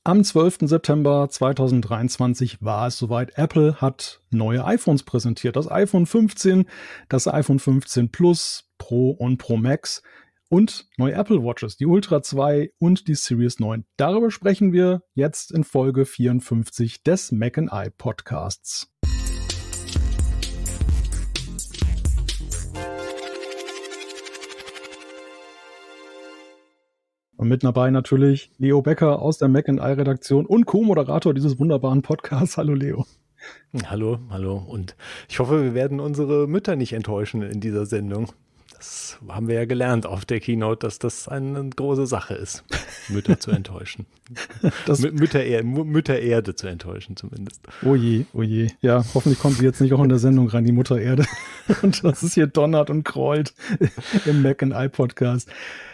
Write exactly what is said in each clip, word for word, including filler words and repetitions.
Am zwölften September zweitausenddreiundzwanzig war es soweit. Apple hat neue iPhones präsentiert. Das iPhone fünfzehn, das iPhone fünfzehn Plus, Pro und Pro Max und neue Apple Watches, die Ultra zwei und die Series neun. Darüber sprechen wir jetzt in Folge vierundfünfzig des Mac and I Podcasts. Und mit dabei natürlich Leo Becker aus der Mac and I Redaktion und Co-Moderator dieses wunderbaren Podcasts. Hallo Leo. Hallo, hallo. Und ich hoffe, wir werden unsere Mütter nicht enttäuschen in dieser Sendung. Das haben wir ja gelernt auf der Keynote, dass das eine große Sache ist, Mütter zu enttäuschen. Das Mütter, Mütter Erde zu enttäuschen zumindest. Oh je, oh je. Ja, hoffentlich kommt sie jetzt nicht auch in der Sendung rein, die Mutter Erde. Und das ist hier donnert und krollt im Mac and I Podcast.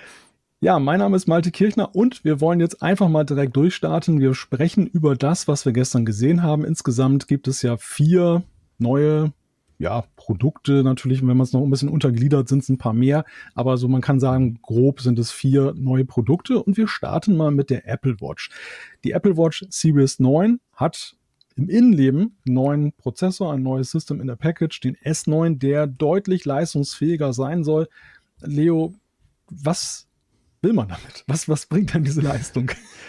Ja, mein Name ist Malte Kirchner und wir wollen jetzt einfach mal direkt durchstarten. Wir sprechen über das, was wir gestern gesehen haben. Insgesamt gibt es ja vier neue ja, Produkte. Natürlich, wenn man es noch ein bisschen untergliedert, sind es ein paar mehr. Aber so man kann sagen, grob sind es vier neue Produkte. Und wir starten mal mit der Apple Watch. Die Apple Watch Series neun hat im Innenleben einen neuen Prozessor, ein neues System in der Package, den S neun, der deutlich leistungsfähiger sein soll. Leo, was will man damit? Was, was bringt denn diese Leistung?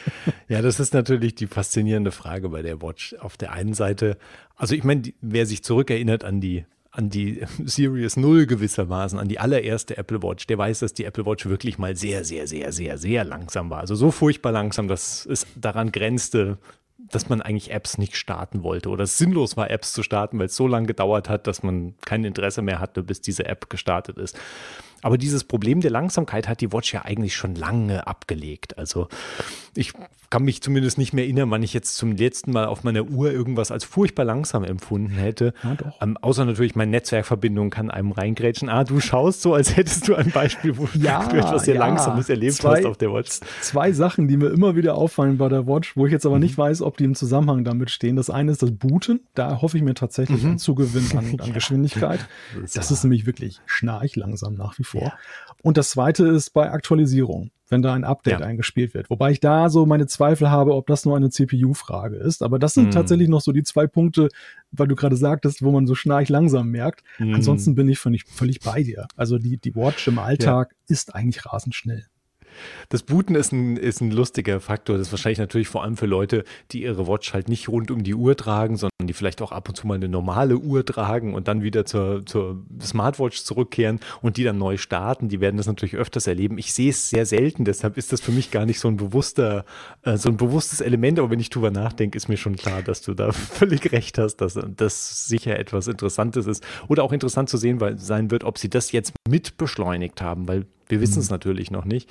Ja, das ist natürlich die faszinierende Frage bei der Watch. Auf der einen Seite, also ich meine, wer sich zurückerinnert an die, an die Series null gewissermaßen, an die allererste Apple Watch, der weiß, dass die Apple Watch wirklich mal sehr, sehr, sehr, sehr, sehr langsam war. Also so furchtbar langsam, dass es daran grenzte, dass man eigentlich Apps nicht starten wollte oder es sinnlos war, Apps zu starten, weil es so lange gedauert hat, dass man kein Interesse mehr hatte, bis diese App gestartet ist. Aber dieses Problem der Langsamkeit hat die Watch ja eigentlich schon lange abgelegt. Also ich kann mich zumindest nicht mehr erinnern, wann ich jetzt zum letzten Mal auf meiner Uhr irgendwas als furchtbar langsam empfunden hätte. Ja, doch. Ähm, außer natürlich meine Netzwerkverbindung kann einem reingrätschen. Ah, du schaust so, als hättest du ein Beispiel, wo ja, du etwas sehr ja. Langsames erlebt zwei, hast auf der Watch. Zwei Sachen, die mir immer wieder auffallen bei der Watch, wo ich jetzt aber mhm. nicht weiß, ob die im Zusammenhang damit stehen. Das eine ist das Booten. Da hoffe ich mir tatsächlich mhm. einen Zugewinn an, an ja. Geschwindigkeit. Das, das ist nämlich wirklich schnarchlangsam nach wie vor. Ja. Und das zweite ist bei Aktualisierung, wenn da ein Update ja. eingespielt wird. Wobei ich da so meine Zweifel habe, ob das nur eine C P U-Frage ist. Aber das sind mm. tatsächlich noch so die zwei Punkte, weil du gerade sagtest, wo man so schnarchlangsam merkt. Mm. Ansonsten bin ich völlig, völlig bei dir. Also die, die Watch im Alltag ja. ist eigentlich rasend schnell. Das Booten ist ein, ist ein lustiger Faktor. Das ist wahrscheinlich natürlich vor allem für Leute, die ihre Watch halt nicht rund um die Uhr tragen, sondern die vielleicht auch ab und zu mal eine normale Uhr tragen und dann wieder zur, zur Smartwatch zurückkehren und die dann neu starten. Die werden das natürlich öfters erleben. Ich sehe es sehr selten, deshalb ist das für mich gar nicht so ein bewusster, äh, so ein bewusstes Element. Aber wenn ich drüber nachdenke, ist mir schon klar, dass du da völlig recht hast, dass das sicher etwas Interessantes ist. Oder auch interessant zu sehen weil, sein wird, ob sie das jetzt mit beschleunigt haben, weil wir wissen es mhm. natürlich noch nicht.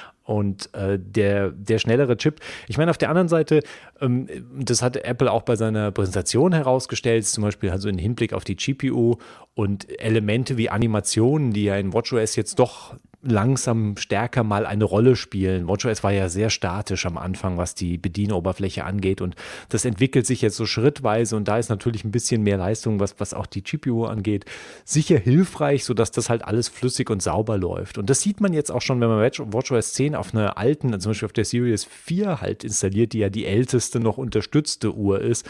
Und äh, der, der schnellere Chip, ich meine, auf der anderen Seite, ähm, das hat Apple auch bei seiner Präsentation herausgestellt, zum Beispiel also im Hinblick auf die G P U und Elemente wie Animationen, die ja in WatchOS jetzt doch langsam stärker mal eine Rolle spielen. WatchOS war ja sehr statisch am Anfang, was die Bedienoberfläche angeht und das entwickelt sich jetzt so schrittweise und da ist natürlich ein bisschen mehr Leistung, was, was auch die G P U angeht, sicher hilfreich, sodass das halt alles flüssig und sauber läuft. Und das sieht man jetzt auch schon, wenn man WatchOS zehn auf einer alten, zum Beispiel auf der Series vier halt installiert, die ja die älteste noch unterstützte Uhr ist.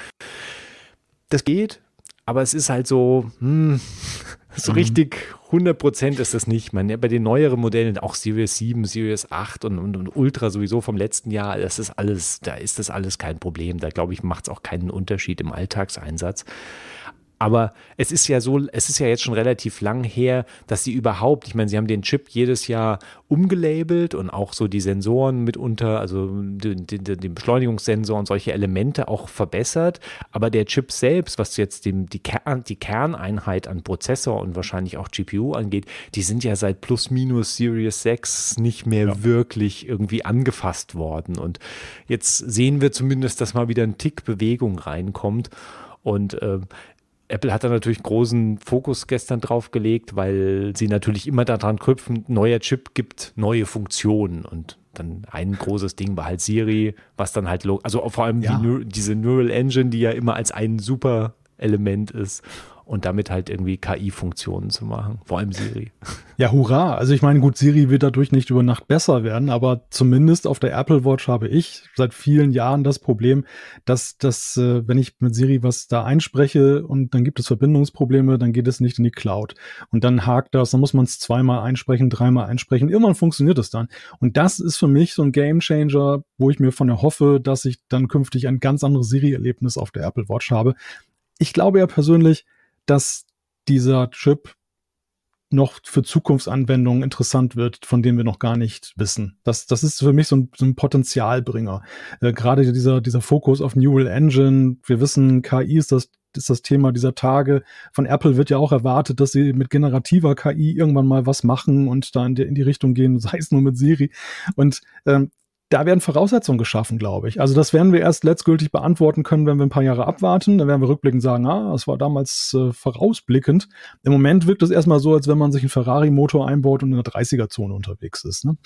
Das geht, aber es ist halt so, hm, so richtig hundert Prozent ist das nicht. Man, bei den neueren Modellen, auch Series sieben, Series acht und, und, und Ultra sowieso vom letzten Jahr, das ist alles, da ist das alles kein Problem. Da glaube ich, macht es auch keinen Unterschied im Alltagseinsatz. Aber es ist ja so, es ist ja jetzt schon relativ lang her, dass sie überhaupt, ich meine, sie haben den Chip jedes Jahr umgelabelt und auch so die Sensoren mitunter, also den, den, den Beschleunigungssensor und solche Elemente auch verbessert. Aber der Chip selbst, was jetzt dem, die, Kern, die Kerneinheit an Prozessor und wahrscheinlich auch G P U angeht, die sind ja seit plus minus Series sechs nicht mehr ja. wirklich irgendwie angefasst worden. Und jetzt sehen wir zumindest, dass mal wieder ein Tick Bewegung reinkommt. Und äh, Apple hat da natürlich großen Fokus gestern drauf gelegt, weil sie natürlich immer daran knüpfen, neuer Chip gibt neue Funktionen und dann ein großes Ding war halt Siri, was dann halt, also vor allem ja. die, diese Neural Engine, die ja immer als ein super Element ist und damit halt irgendwie K I-Funktionen zu machen, vor allem Siri. Ja, hurra. Also ich meine, gut, Siri wird dadurch nicht über Nacht besser werden, aber zumindest auf der Apple Watch habe ich seit vielen Jahren das Problem, dass, dass äh, wenn ich mit Siri was da einspreche und dann gibt es Verbindungsprobleme, dann geht es nicht in die Cloud. Und dann hakt das, dann muss man es zweimal einsprechen, dreimal einsprechen. Irgendwann funktioniert es dann. Und das ist für mich so ein Gamechanger, wo ich mir von erhoffe, dass ich dann künftig ein ganz anderes Siri-Erlebnis auf der Apple Watch habe. Ich glaube ja persönlich, dass dieser Chip noch für Zukunftsanwendungen interessant wird, von denen wir noch gar nicht wissen. Das, das ist für mich so ein, so ein Potenzialbringer. Äh, gerade dieser, dieser Fokus auf Neural Engine. Wir wissen, K I ist das, ist das Thema dieser Tage. Von Apple wird ja auch erwartet, dass sie mit generativer K I irgendwann mal was machen und da in die, in die Richtung gehen, sei es nur mit Siri. Und ähm, da werden Voraussetzungen geschaffen, glaube ich. Also das werden wir erst letztgültig beantworten können, wenn wir ein paar Jahre abwarten. Dann werden wir rückblickend sagen, ah, das war damals äh, vorausblickend. Im Moment wirkt es erstmal so, als wenn man sich einen Ferrari-Motor einbaut und in der dreißiger-Zone unterwegs ist. Ne?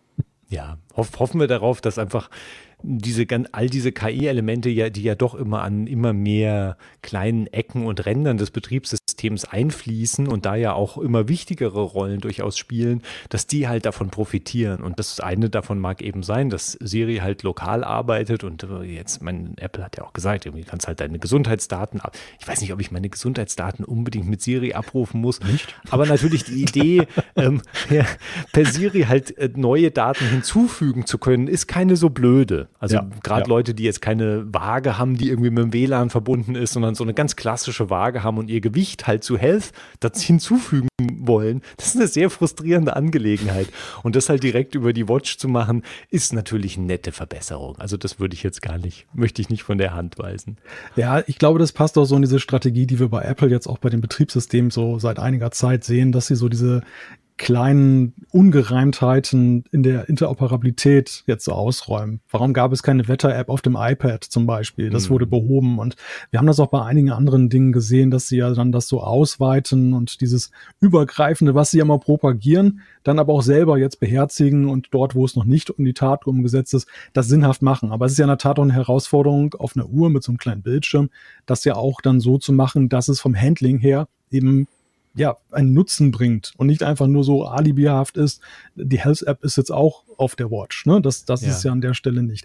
Ja, hoff, hoffen wir darauf, dass einfach diese all diese K I-Elemente, ja, die ja doch immer an immer mehr kleinen Ecken und Rändern des Betriebssystems einfließen und da ja auch immer wichtigere Rollen durchaus spielen, dass die halt davon profitieren. Und das eine davon mag eben sein, dass Siri halt lokal arbeitet und jetzt, mein Apple hat ja auch gesagt, irgendwie kannst halt deine Gesundheitsdaten, ich weiß nicht, ob ich meine Gesundheitsdaten unbedingt mit Siri abrufen muss, nicht? Aber natürlich die Idee, ähm, ja, per Siri halt äh, neue Daten hinzufügen zu können, ist keine so blöde. Also ja, gerade ja. Leute, die jetzt keine Waage haben, die irgendwie mit dem W L A N verbunden ist, sondern so eine ganz klassische Waage haben und ihr Gewicht halt zu Health das hinzufügen wollen, das ist eine sehr frustrierende Angelegenheit. Und das halt direkt über die Watch zu machen, ist natürlich eine nette Verbesserung. Also das würde ich jetzt gar nicht, möchte ich nicht von der Hand weisen. Ja, ich glaube, das passt auch so in diese Strategie, die wir bei Apple jetzt auch bei den Betriebssystemen so seit einiger Zeit sehen, dass sie so diese kleinen Ungereimtheiten in der Interoperabilität jetzt so ausräumen. Warum gab es keine Wetter-App auf dem iPad zum Beispiel? Das mhm. wurde behoben und wir haben das auch bei einigen anderen Dingen gesehen, dass sie ja dann das so ausweiten und dieses Übergreifende, was sie ja mal propagieren, dann aber auch selber jetzt beherzigen und dort, wo es noch nicht in die Tat umgesetzt ist, das sinnhaft machen. Aber es ist ja in der Tat auch eine Herausforderung auf einer Uhr mit so einem kleinen Bildschirm, das ja auch dann so zu machen, dass es vom Handling her eben ja, einen Nutzen bringt und nicht einfach nur so alibihaft ist, die Health-App ist jetzt auch auf der Watch, ne? Das, das ja. ist ja an der Stelle nicht.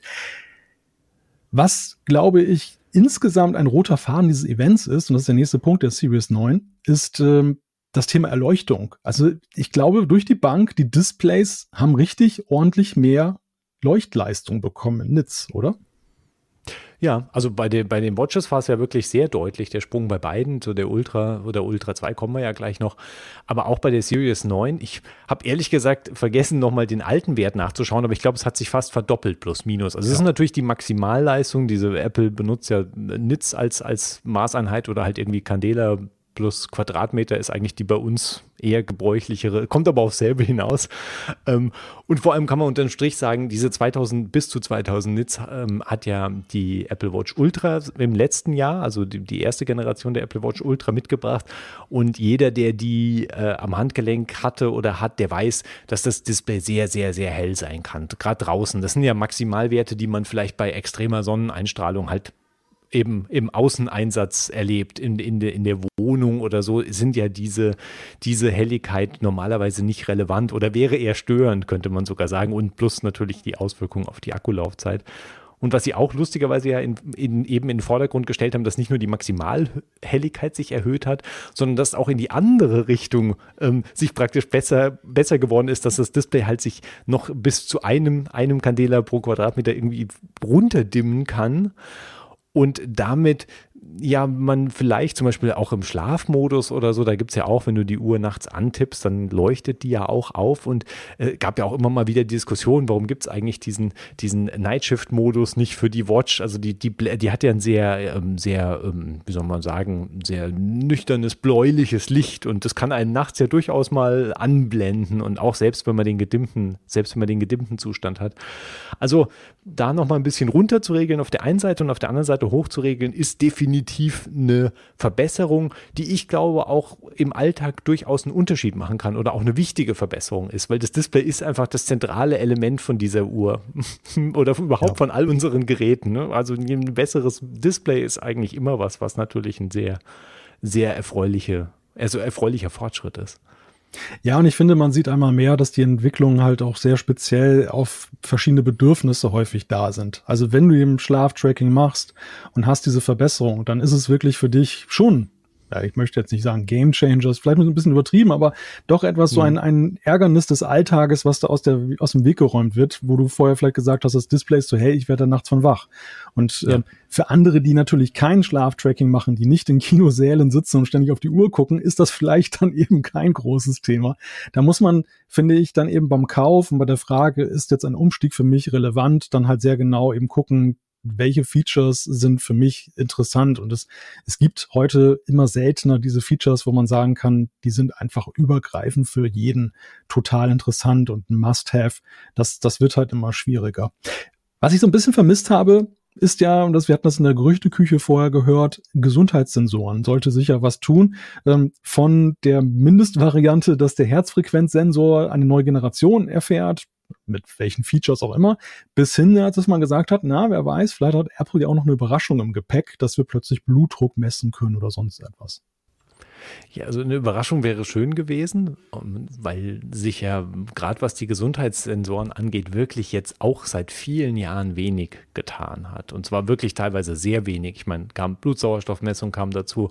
Was, glaube ich, insgesamt ein roter Faden dieses Events ist, und das ist der nächste Punkt der Series neun, ist ähm, das Thema Erleuchtung. Also ich glaube, durch die Bank, die Displays haben richtig ordentlich mehr Leuchtleistung bekommen in Nits, oder? Ja, also bei den, bei den Watches war es ja wirklich sehr deutlich, der Sprung bei beiden, so der Ultra oder Ultra zwei kommen wir ja gleich noch, aber auch bei der Series neun, ich habe ehrlich gesagt vergessen, nochmal den alten Wert nachzuschauen, aber ich glaube, es hat sich fast verdoppelt, plus minus. Also es ja. ist natürlich die Maximalleistung, diese Apple benutzt ja Nits als, als Maßeinheit oder halt irgendwie Candela plus Quadratmeter ist eigentlich die bei uns eher gebräuchlichere, kommt aber aufs selbe hinaus. Ähm, und vor allem kann man unterm Strich sagen, diese zweitausend bis zu zweitausend Nits ähm, hat ja die Apple Watch Ultra im letzten Jahr, also die, die erste Generation der Apple Watch Ultra mitgebracht. Und jeder, der die äh, am Handgelenk hatte oder hat, der weiß, dass das Display sehr, sehr, sehr hell sein kann. Gerade draußen. Das sind ja Maximalwerte, die man vielleicht bei extremer Sonneneinstrahlung halt eben im Außeneinsatz erlebt, in, in, de, in der Wohnung oder so, sind ja diese, diese Helligkeit normalerweise nicht relevant oder wäre eher störend, könnte man sogar sagen, und plus natürlich die Auswirkungen auf die Akkulaufzeit. Und was sie auch lustigerweise ja in, in, eben in den Vordergrund gestellt haben, dass nicht nur die Maximalhelligkeit sich erhöht hat, sondern dass auch in die andere Richtung ähm, sich praktisch besser, besser geworden ist, dass das Display halt sich noch bis zu einem, einem Candela pro Quadratmeter irgendwie runterdimmen kann. Und damit, ja, man vielleicht zum Beispiel auch im Schlafmodus oder so, da gibt es ja auch, wenn du die Uhr nachts antippst, dann leuchtet die ja auch auf und äh, gab ja auch immer mal wieder die Diskussion, warum gibt es eigentlich diesen, diesen Nightshift-Modus nicht für die Watch, also die, die, die hat ja ein sehr, ähm, sehr, ähm, wie soll man sagen, sehr nüchternes, bläuliches Licht und das kann einen nachts ja durchaus mal anblenden und auch selbst wenn man den gedimmten, selbst wenn man den gedimmten Zustand hat. Also da nochmal ein bisschen runter zu regeln auf der einen Seite und auf der anderen Seite hoch zu regeln, ist definitiv eine Verbesserung, die ich glaube auch im Alltag durchaus einen Unterschied machen kann oder auch eine wichtige Verbesserung ist, weil das Display ist einfach das zentrale Element von dieser Uhr oder überhaupt ja. von all unseren Geräten. Ne? Also ein besseres Display ist eigentlich immer was, was natürlich ein sehr sehr erfreuliche, also erfreulicher Fortschritt ist. Ja, und ich finde, man sieht einmal mehr, dass die Entwicklungen halt auch sehr speziell auf verschiedene Bedürfnisse häufig da sind. Also wenn du eben Schlaftracking machst und hast diese Verbesserung, dann ist es wirklich für dich schon, ja, ich möchte jetzt nicht sagen Game Changers, vielleicht ein bisschen übertrieben, aber doch etwas so ein, ein Ärgernis des Alltages, was da aus der aus dem Weg geräumt wird, wo du vorher vielleicht gesagt hast, das Display ist so hell, ich werde da nachts von wach. Und ja. äh, für andere, die natürlich kein Schlaftracking machen, die nicht in Kinosälen sitzen und ständig auf die Uhr gucken, ist das vielleicht dann eben kein großes Thema. Da muss man, finde ich, dann eben beim Kauf und bei der Frage, ist jetzt ein Umstieg für mich relevant, dann halt sehr genau eben gucken, welche Features sind für mich interessant. Und es, es gibt heute immer seltener diese Features, wo man sagen kann, die sind einfach übergreifend für jeden total interessant und ein Must-Have. Das, das wird halt immer schwieriger. Was ich so ein bisschen vermisst habe, ist ja, und das, wir hatten das in der Gerüchteküche vorher gehört, Gesundheitssensoren. Sollte sicher was tun. Ähm, von der Mindestvariante, dass der Herzfrequenzsensor eine neue Generation erfährt, mit welchen Features auch immer, bis hin, dass man gesagt hat, na, wer weiß, vielleicht hat Apple ja auch noch eine Überraschung im Gepäck, dass wir plötzlich Blutdruck messen können oder sonst etwas. Ja, also eine Überraschung wäre schön gewesen, weil sich ja gerade was die Gesundheitssensoren angeht, wirklich jetzt auch seit vielen Jahren wenig getan hat. Und zwar wirklich teilweise sehr wenig. Ich meine, kam Blutsauerstoffmessung kam dazu.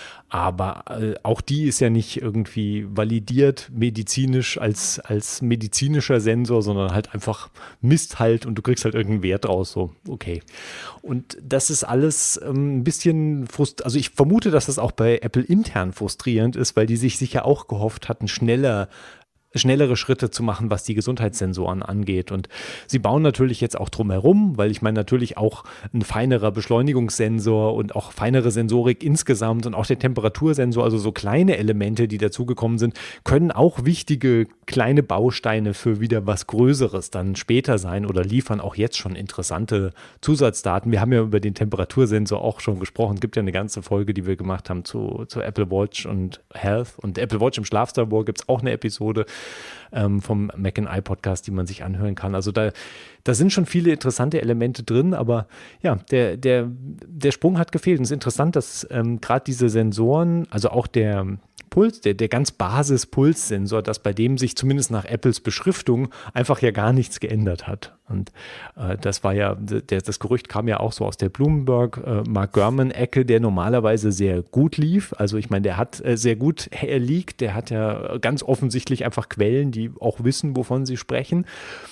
Aber äh, auch die ist ja nicht irgendwie validiert medizinisch als, als medizinischer Sensor, sondern halt einfach misst halt und du kriegst halt irgendeinen Wert raus, so okay. Und das ist alles ähm, ein bisschen frustrierend. Also ich vermute, dass das auch bei Apple intern frustrierend ist, weil die sich sicher auch gehofft hatten, schneller schnellere Schritte zu machen, was die Gesundheitssensoren angeht. Und sie bauen natürlich jetzt auch drumherum, weil ich meine natürlich auch ein feinerer Beschleunigungssensor und auch feinere Sensorik insgesamt und auch der Temperatursensor, also so kleine Elemente, die dazugekommen sind, können auch wichtige kleine Bausteine für wieder was Größeres dann später sein oder liefern auch jetzt schon interessante Zusatzdaten. Wir haben ja über den Temperatursensor auch schon gesprochen. Es gibt ja eine ganze Folge, die wir gemacht haben zu, zu Apple Watch und Health. Und Apple Watch im Schlaflabor gibt es auch eine Episode ähm, vom Mac and I Podcast, die man sich anhören kann. Also da, da sind schon viele interessante Elemente drin, aber ja, der, der, der Sprung hat gefehlt. Und es ist interessant, dass ähm, gerade diese Sensoren, also auch der Puls, der, der ganz Basis-Pulssensor, dass bei dem sich zumindest nach Apples Beschriftung einfach ja gar nichts geändert hat. Und äh, das war ja, der, das Gerücht kam ja auch so aus der Bloomberg, äh, Mark Gurman-Ecke, der normalerweise sehr gut lief. Also ich meine, der hat äh, sehr gut liegt, der hat ja ganz offensichtlich einfach Quellen, die auch wissen, wovon sie sprechen.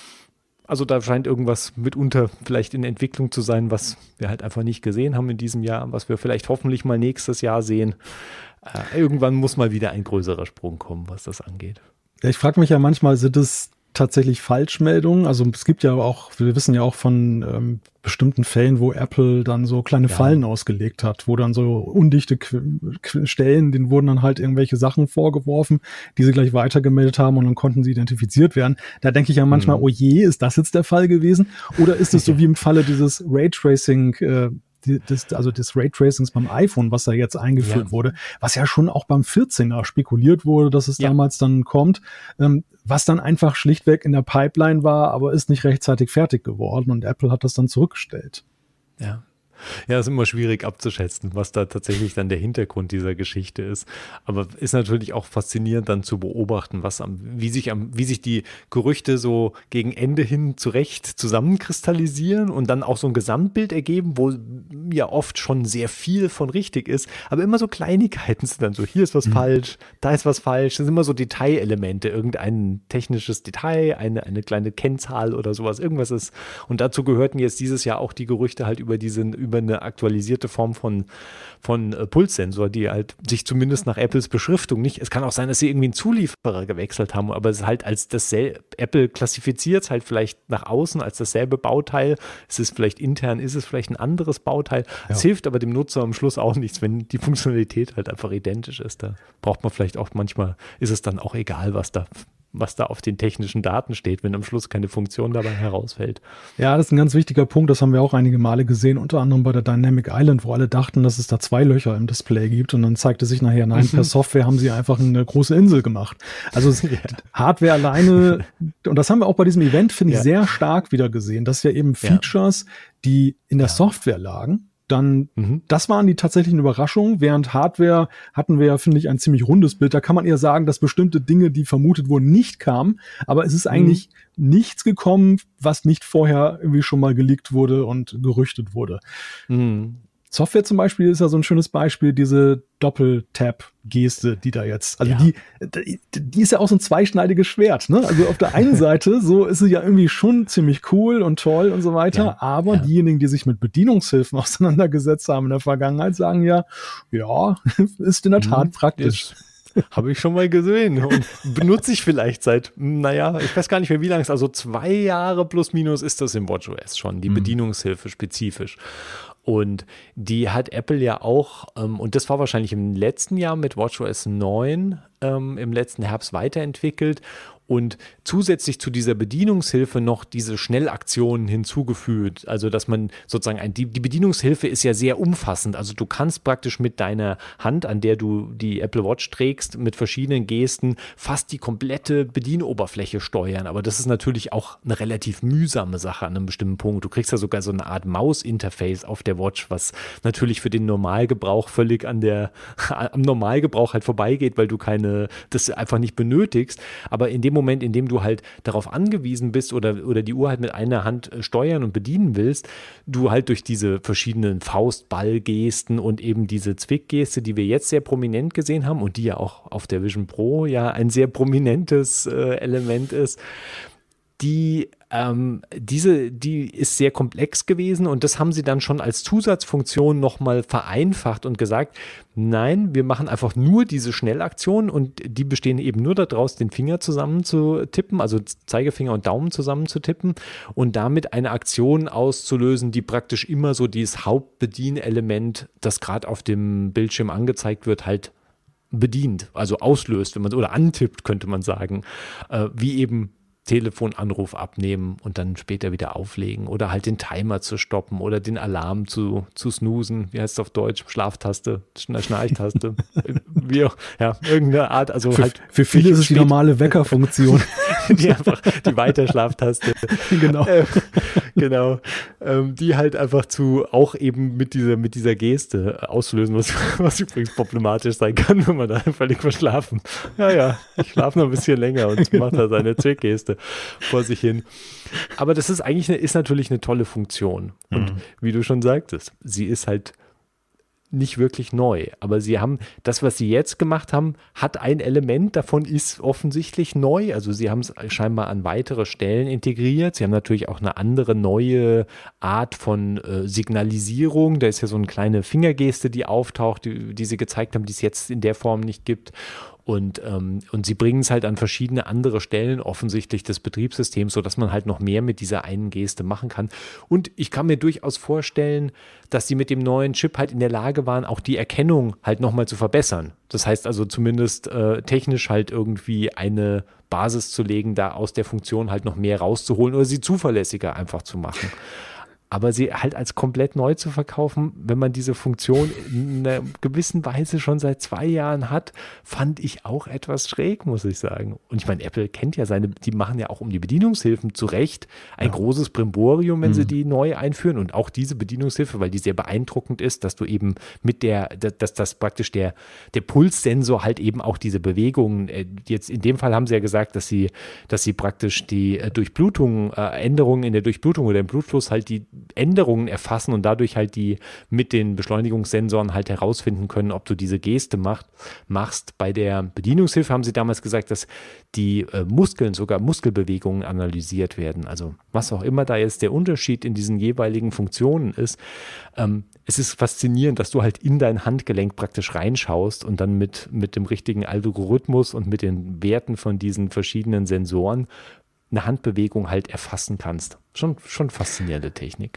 Also da scheint irgendwas mitunter vielleicht in Entwicklung zu sein, was wir halt einfach nicht gesehen haben in diesem Jahr, was wir vielleicht hoffentlich mal nächstes Jahr sehen. Äh, irgendwann muss mal wieder ein größerer Sprung kommen, was das angeht. Ja, ich frage mich ja manchmal, sind es tatsächlich Falschmeldungen? Also es gibt ja auch, wir wissen ja auch von ähm, bestimmten Fällen, wo Apple dann so kleine ja. Fallen ausgelegt hat, wo dann so undichte Qu- Qu- Stellen, denen wurden dann halt irgendwelche Sachen vorgeworfen, die sie gleich weitergemeldet haben und dann konnten sie identifiziert werden. Da denke ich ja manchmal, mhm. oh je, ist das jetzt der Fall gewesen? Oder ist es so wie im Falle dieses Raytracing, äh, Das, also des Raytracings beim iPhone, was da jetzt eingeführt ja. wurde, was ja schon auch beim vierzehner spekuliert wurde, dass es ja. damals dann kommt, ähm, was dann einfach schlichtweg in der Pipeline war, aber ist nicht rechtzeitig fertig geworden und Apple hat das dann zurückgestellt. Ja. Ja, ist immer schwierig abzuschätzen, was da tatsächlich dann der Hintergrund dieser Geschichte ist. Aber ist natürlich auch faszinierend dann zu beobachten, was am, wie sich am, wie sich die Gerüchte so gegen Ende hin zurecht zusammenkristallisieren und dann auch so ein Gesamtbild ergeben, wo ja oft schon sehr viel von richtig ist, aber immer so Kleinigkeiten sind dann so, hier ist was mhm. falsch, da ist was falsch, das sind immer so Detailelemente, irgendein technisches Detail, eine, eine kleine Kennzahl oder sowas, irgendwas ist. Und dazu gehörten jetzt dieses Jahr auch die Gerüchte halt über diesen über eine aktualisierte Form von, von äh, Pulssensor, die halt sich zumindest nach Apples Beschriftung nicht, es kann auch sein, dass sie irgendwie einen Zulieferer gewechselt haben, aber es ist halt als dasselbe, Apple klassifiziert es halt vielleicht nach außen als dasselbe Bauteil, es ist vielleicht intern, ist es vielleicht ein anderes Bauteil, ja. Es hilft aber dem Nutzer am Schluss auch nichts, wenn die Funktionalität halt einfach identisch ist, da braucht man vielleicht auch manchmal, ist es dann auch egal, was da was da auf den technischen Daten steht, wenn am Schluss keine Funktion dabei herausfällt. Ja, das ist ein ganz wichtiger Punkt, das haben wir auch einige Male gesehen, unter anderem bei der Dynamic Island, wo alle dachten, dass es da zwei Löcher im Display gibt und dann zeigte sich nachher, nein, per Software haben sie einfach eine große Insel gemacht. Also ja. Hardware alleine, und das haben wir auch bei diesem Event, finde ich, ja. sehr stark wieder gesehen, dass ja eben Features, ja. die in der ja. Software lagen, dann, mhm. das waren die tatsächlichen Überraschungen, während Hardware hatten wir ja, finde ich, ein ziemlich rundes Bild. Da kann man eher sagen, dass bestimmte Dinge, die vermutet wurden, nicht kamen, aber es ist mhm. eigentlich nichts gekommen, was nicht vorher irgendwie schon mal geleakt wurde und gerüchtet wurde. Mhm. Software zum Beispiel ist ja so ein schönes Beispiel, diese Doppel-Tap-Geste, die da jetzt, also ja. die, die, die ist ja auch so ein zweischneidiges Schwert, ne? Also auf der einen Seite, so ist sie ja irgendwie schon ziemlich cool und toll und so weiter, ja, aber ja. diejenigen, die sich mit Bedienungshilfen auseinandergesetzt haben in der Vergangenheit, sagen ja, ja, ist in der Tat hm, praktisch. Habe ich schon mal gesehen und benutze ich vielleicht seit, naja, ich weiß gar nicht mehr wie lange es, also zwei Jahre plus minus ist das im WatchOS schon, die hm. Bedienungshilfe spezifisch. Und die hat Apple ja auch, ähm, und das war wahrscheinlich im letzten Jahr mit WatchOS neun ähm, im letzten Herbst weiterentwickelt und zusätzlich zu dieser Bedienungshilfe noch diese Schnellaktionen hinzugefügt. Also dass man sozusagen, ein, die, die Bedienungshilfe ist ja sehr umfassend. Also du kannst praktisch mit deiner Hand, an der du die Apple Watch trägst, mit verschiedenen Gesten fast die komplette Bedienoberfläche steuern. Aber das ist natürlich auch eine relativ mühsame Sache an einem bestimmten Punkt. Du kriegst ja sogar so eine Art Maus-Interface auf der Watch, was natürlich für den Normalgebrauch völlig an der, am Normalgebrauch halt vorbeigeht, weil du keine, das einfach nicht benötigst. Aber in dem Moment, in dem du halt darauf angewiesen bist oder, oder die Uhr halt mit einer Hand steuern und bedienen willst, du halt durch diese verschiedenen Faustballgesten und eben diese Zwickgeste, die wir jetzt sehr prominent gesehen haben und die ja auch auf der Vision Pro ja ein sehr prominentes äh, Element ist, die ähm, diese, die ist sehr komplex gewesen und das haben sie dann schon als Zusatzfunktion nochmal vereinfacht und gesagt, nein, wir machen einfach nur diese Schnellaktionen und die bestehen eben nur daraus, den Finger zusammen zu tippen, also Zeigefinger und Daumen zusammen zu tippen und damit eine Aktion auszulösen, die praktisch immer so dieses Hauptbedienelement, das gerade auf dem Bildschirm angezeigt wird, halt bedient, also auslöst, wenn man oder antippt, könnte man sagen, äh, wie eben Telefonanruf abnehmen und dann später wieder auflegen oder halt den Timer zu stoppen oder den Alarm zu, zu snoosen, wie heißt es auf Deutsch, Schlaftaste, Schnarchtaste, wie auch, ja, irgendeine Art, also für, halt. Für viele ist es die normale Weckerfunktion. Die einfach, die Weiterschlaftaste. Genau. Äh, genau. Ähm, die halt einfach zu, auch eben mit dieser, mit dieser Geste auslösen, was, was übrigens problematisch sein kann, wenn man da völlig verschlafen. Ja, ja, ich schlafe noch ein bisschen länger und macht da seine Zwickgeste vor sich hin. Aber das ist eigentlich eine, ist natürlich eine tolle Funktion. Und mhm. wie du schon sagtest, sie ist halt nicht wirklich neu. Aber sie haben, das, was sie jetzt gemacht haben, hat ein Element, davon ist offensichtlich neu. Also sie haben es scheinbar an weitere Stellen integriert. Sie haben natürlich auch eine andere neue Art von äh, Signalisierung. Da ist ja so eine kleine Fingergeste, die auftaucht, die, die sie gezeigt haben, die es jetzt in der Form nicht gibt. Und, ähm, und sie bringen es halt an verschiedene andere Stellen offensichtlich des Betriebssystems, sodass man halt noch mehr mit dieser einen Geste machen kann. Und ich kann mir durchaus vorstellen, dass sie mit dem neuen Chip halt in der Lage waren, auch die Erkennung halt nochmal zu verbessern. Das heißt also zumindest äh, technisch halt irgendwie eine Basis zu legen, da aus der Funktion halt noch mehr rauszuholen oder sie zuverlässiger einfach zu machen. Aber sie halt als komplett neu zu verkaufen, wenn man diese Funktion in einer gewissen Weise schon seit zwei Jahren hat, fand ich auch etwas schräg, muss ich sagen. Und ich meine, Apple kennt ja seine, die machen ja auch um die Bedienungshilfen zu Recht ein ja. großes Brimborium, wenn mhm. sie die neu einführen. Und auch diese Bedienungshilfe, weil die sehr beeindruckend ist, dass du eben mit der, dass das praktisch der, der Pulssensor halt eben auch diese Bewegungen, jetzt in dem Fall haben sie ja gesagt, dass sie, dass sie praktisch die Durchblutung, äh, Änderungen in der Durchblutung oder im Blutfluss halt die Änderungen erfassen und dadurch halt die mit den Beschleunigungssensoren halt herausfinden können, ob du diese Geste macht, machst. Bei der Bedienungshilfe haben sie damals gesagt, dass die äh, Muskeln, sogar Muskelbewegungen analysiert werden. Also was auch immer da jetzt der Unterschied in diesen jeweiligen Funktionen ist. Ähm, es ist faszinierend, dass du halt in dein Handgelenk praktisch reinschaust und dann mit, mit dem richtigen Algorithmus und mit den Werten von diesen verschiedenen Sensoren eine Handbewegung halt erfassen kannst. Schon, schon faszinierende Technik.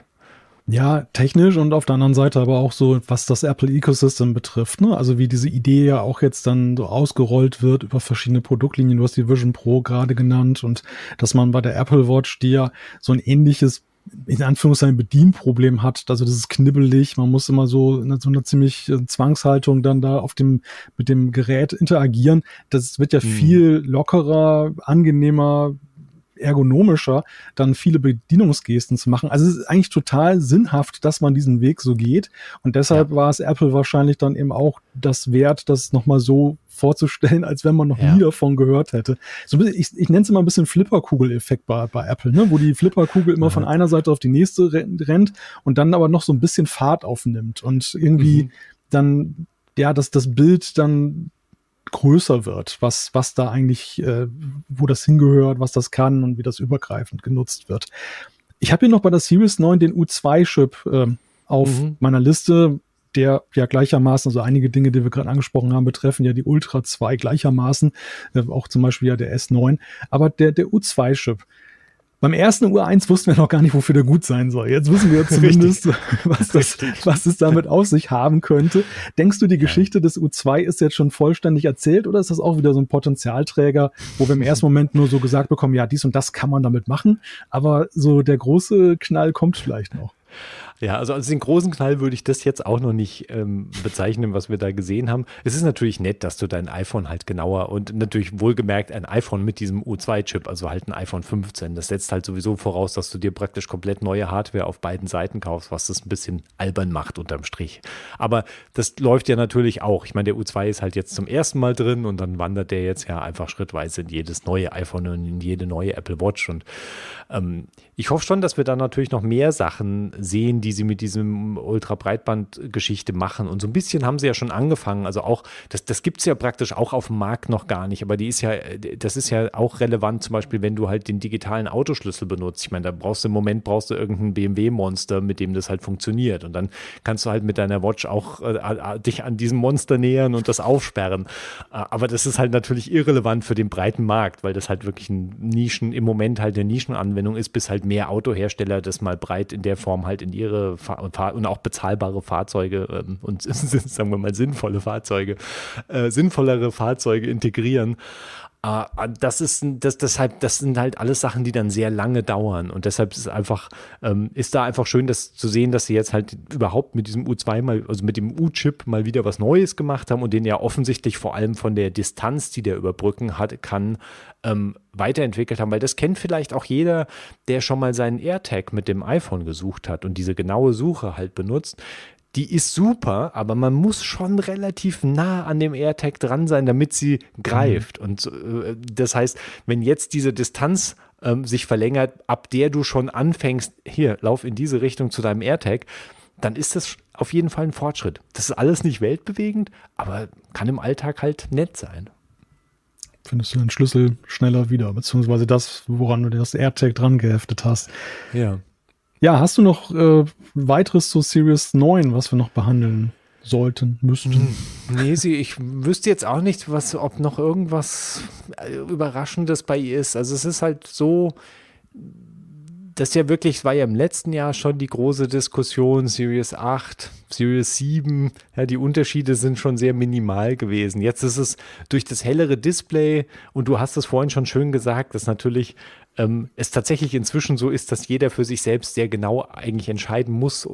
Ja, technisch und auf der anderen Seite aber auch so, was das Apple Ecosystem betrifft, ne? Also wie diese Idee ja auch jetzt dann so ausgerollt wird über verschiedene Produktlinien. Du hast die Vision Pro gerade genannt und dass man bei der Apple Watch, die ja so ein ähnliches, in Anführungszeichen, Bedienproblem hat. Also das ist knibbelig. Man muss immer so in so einer ziemlich Zwangshaltung dann da auf dem, mit dem Gerät interagieren. Das wird ja hm. viel lockerer, angenehmer, ergonomischer, dann viele Bedienungsgesten zu machen. Also es ist eigentlich total sinnhaft, dass man diesen Weg so geht. Und deshalb ja. war es Apple wahrscheinlich dann eben auch das wert, das nochmal so vorzustellen, als wenn man noch ja. nie davon gehört hätte. So, ich, ich nenne es immer ein bisschen Flipperkugel-Effekt bei, bei Apple, ne? Wo die Flipperkugel immer mhm. von einer Seite auf die nächste rennt und dann aber noch so ein bisschen Fahrt aufnimmt und irgendwie mhm. dann, ja, dass das Bild dann größer wird, was, was da eigentlich, äh, wo das hingehört, was das kann und wie das übergreifend genutzt wird. Ich habe hier noch bei der Series neun den U zwei Chip äh, auf mhm. meiner Liste, der ja gleichermaßen, also einige Dinge, die wir gerade angesprochen haben, betreffen ja die Ultra zwei gleichermaßen, äh, auch zum Beispiel ja der S neun, aber der, der U zwei Chip. Beim ersten U eins wussten wir noch gar nicht, wofür der gut sein soll. Jetzt wissen wir zumindest, was, das, was es damit auf sich haben könnte. Denkst du, die Geschichte des U zwei ist jetzt schon vollständig erzählt oder ist das auch wieder so ein Potenzialträger, wo wir im ersten Moment nur so gesagt bekommen, ja, dies und das kann man damit machen, aber so der große Knall kommt vielleicht noch? Ja, also als den großen Knall würde ich das jetzt auch noch nicht ähm, bezeichnen, was wir da gesehen haben. Es ist natürlich nett, dass du dein iPhone halt genauer und natürlich wohlgemerkt ein iPhone mit diesem U zwei Chip, also halt ein iPhone fünfzehn. Das setzt halt sowieso voraus, dass du dir praktisch komplett neue Hardware auf beiden Seiten kaufst, was das ein bisschen albern macht unterm Strich. Aber das läuft ja natürlich auch. Ich meine, der U zwei ist halt jetzt zum ersten Mal drin und dann wandert der jetzt ja einfach schrittweise in jedes neue iPhone und in jede neue Apple Watch. Und ähm, ich hoffe schon, dass wir da natürlich noch mehr Sachen sehen, die sie mit diesem Ultra-Breitband-Geschichte machen. Und so ein bisschen haben sie ja schon angefangen. Also auch, das, das gibt es ja praktisch auch auf dem Markt noch gar nicht. Aber die ist ja, das ist ja auch relevant, zum Beispiel, wenn du halt den digitalen Autoschlüssel benutzt. Ich meine, da brauchst du im Moment brauchst du irgendein B M W-Monster, mit dem das halt funktioniert. Und dann kannst du halt mit deiner Watch auch äh, dich an diesem Monster nähern und das aufsperren. Aber das ist halt natürlich irrelevant für den breiten Markt, weil das halt wirklich ein Nischen, im Moment halt eine Nischenanwendung ist, bis halt mehr Autohersteller das mal breit in der Form halt in ihre und auch bezahlbare Fahrzeuge ähm, und sagen wir mal sinnvolle Fahrzeuge, äh, sinnvollere Fahrzeuge integrieren. Äh, das ist das, deshalb, das sind halt alles Sachen, die dann sehr lange dauern und deshalb ist es einfach, ähm, ist da einfach schön, das zu sehen, dass sie jetzt halt überhaupt mit diesem U zwei mal, also mit dem U-Chip mal wieder was Neues gemacht haben und den ja offensichtlich vor allem von der Distanz, die der überbrücken hat, kann, ähm, weiterentwickelt haben, weil das kennt vielleicht auch jeder, der schon mal seinen AirTag mit dem iPhone gesucht hat und diese genaue Suche halt benutzt. Die ist super, aber man muss schon relativ nah an dem AirTag dran sein, damit sie greift. Mhm. Und äh, das heißt, wenn jetzt diese Distanz ähm, sich verlängert, ab der du schon anfängst, hier, lauf in diese Richtung zu deinem AirTag, dann ist das auf jeden Fall ein Fortschritt. Das ist alles nicht weltbewegend, aber kann im Alltag halt nett sein. Findest du den Schlüssel schneller wieder, beziehungsweise das, woran du das AirTag dran geheftet hast. Ja. Ja, hast du noch äh, weiteres zur Series neun, was wir noch behandeln sollten, müssten? Nee, sie, ich wüsste jetzt auch nicht, was, ob noch irgendwas Überraschendes bei ihr ist. Also es ist halt so, das ja wirklich, es war ja im letzten Jahr schon die große Diskussion, Series acht, Series sieben, ja, die Unterschiede sind schon sehr minimal gewesen. Jetzt ist es durch das hellere Display und du hast es vorhin schon schön gesagt, dass natürlich ähm, es tatsächlich inzwischen so ist, dass jeder für sich selbst sehr genau eigentlich entscheiden muss,